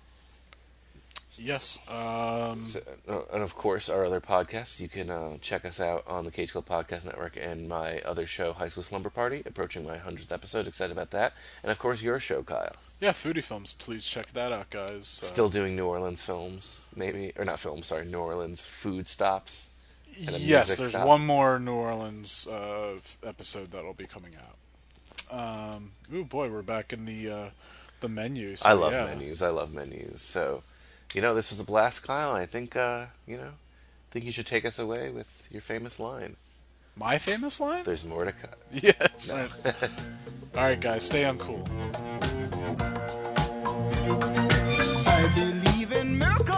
Yes. Um,
So, uh, and, of course, our other podcasts. You can uh, check us out on the Cage Club Podcast Network and my other show, High School Slumber Party, approaching my hundredth episode. Excited about that. And, of course, your show, Kyle.
yeah, Foodie Films. Please check that out, guys. Uh,
Still doing New Orleans films, maybe. Or not films, sorry, New Orleans food stops. And a
yes,
music
there's
stop.
one more New Orleans uh, f- episode that'll be coming out. Um, ooh, boy, we're back in the uh, the menu. So,
I love
yeah.
menus. I love menus. So, you know, this was a blast, Kyle. I think, uh, you know, I think you should take us away with your famous line.
My famous line?
There's more to cut.
Yes. Right. All right, guys, stay uncool.
I believe in miracles.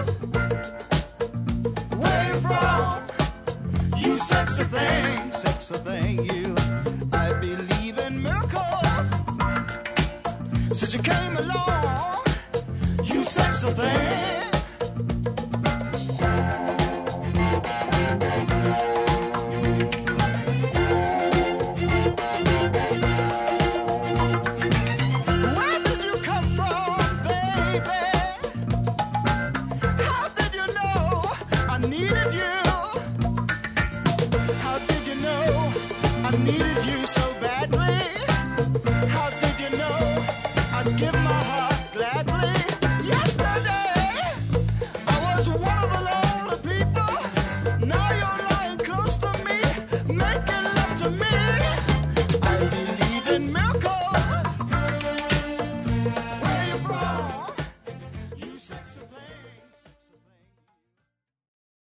Where you from? You sexy thing, sexy thing, you. I believe in miracles. Since you came along, you sexy thing.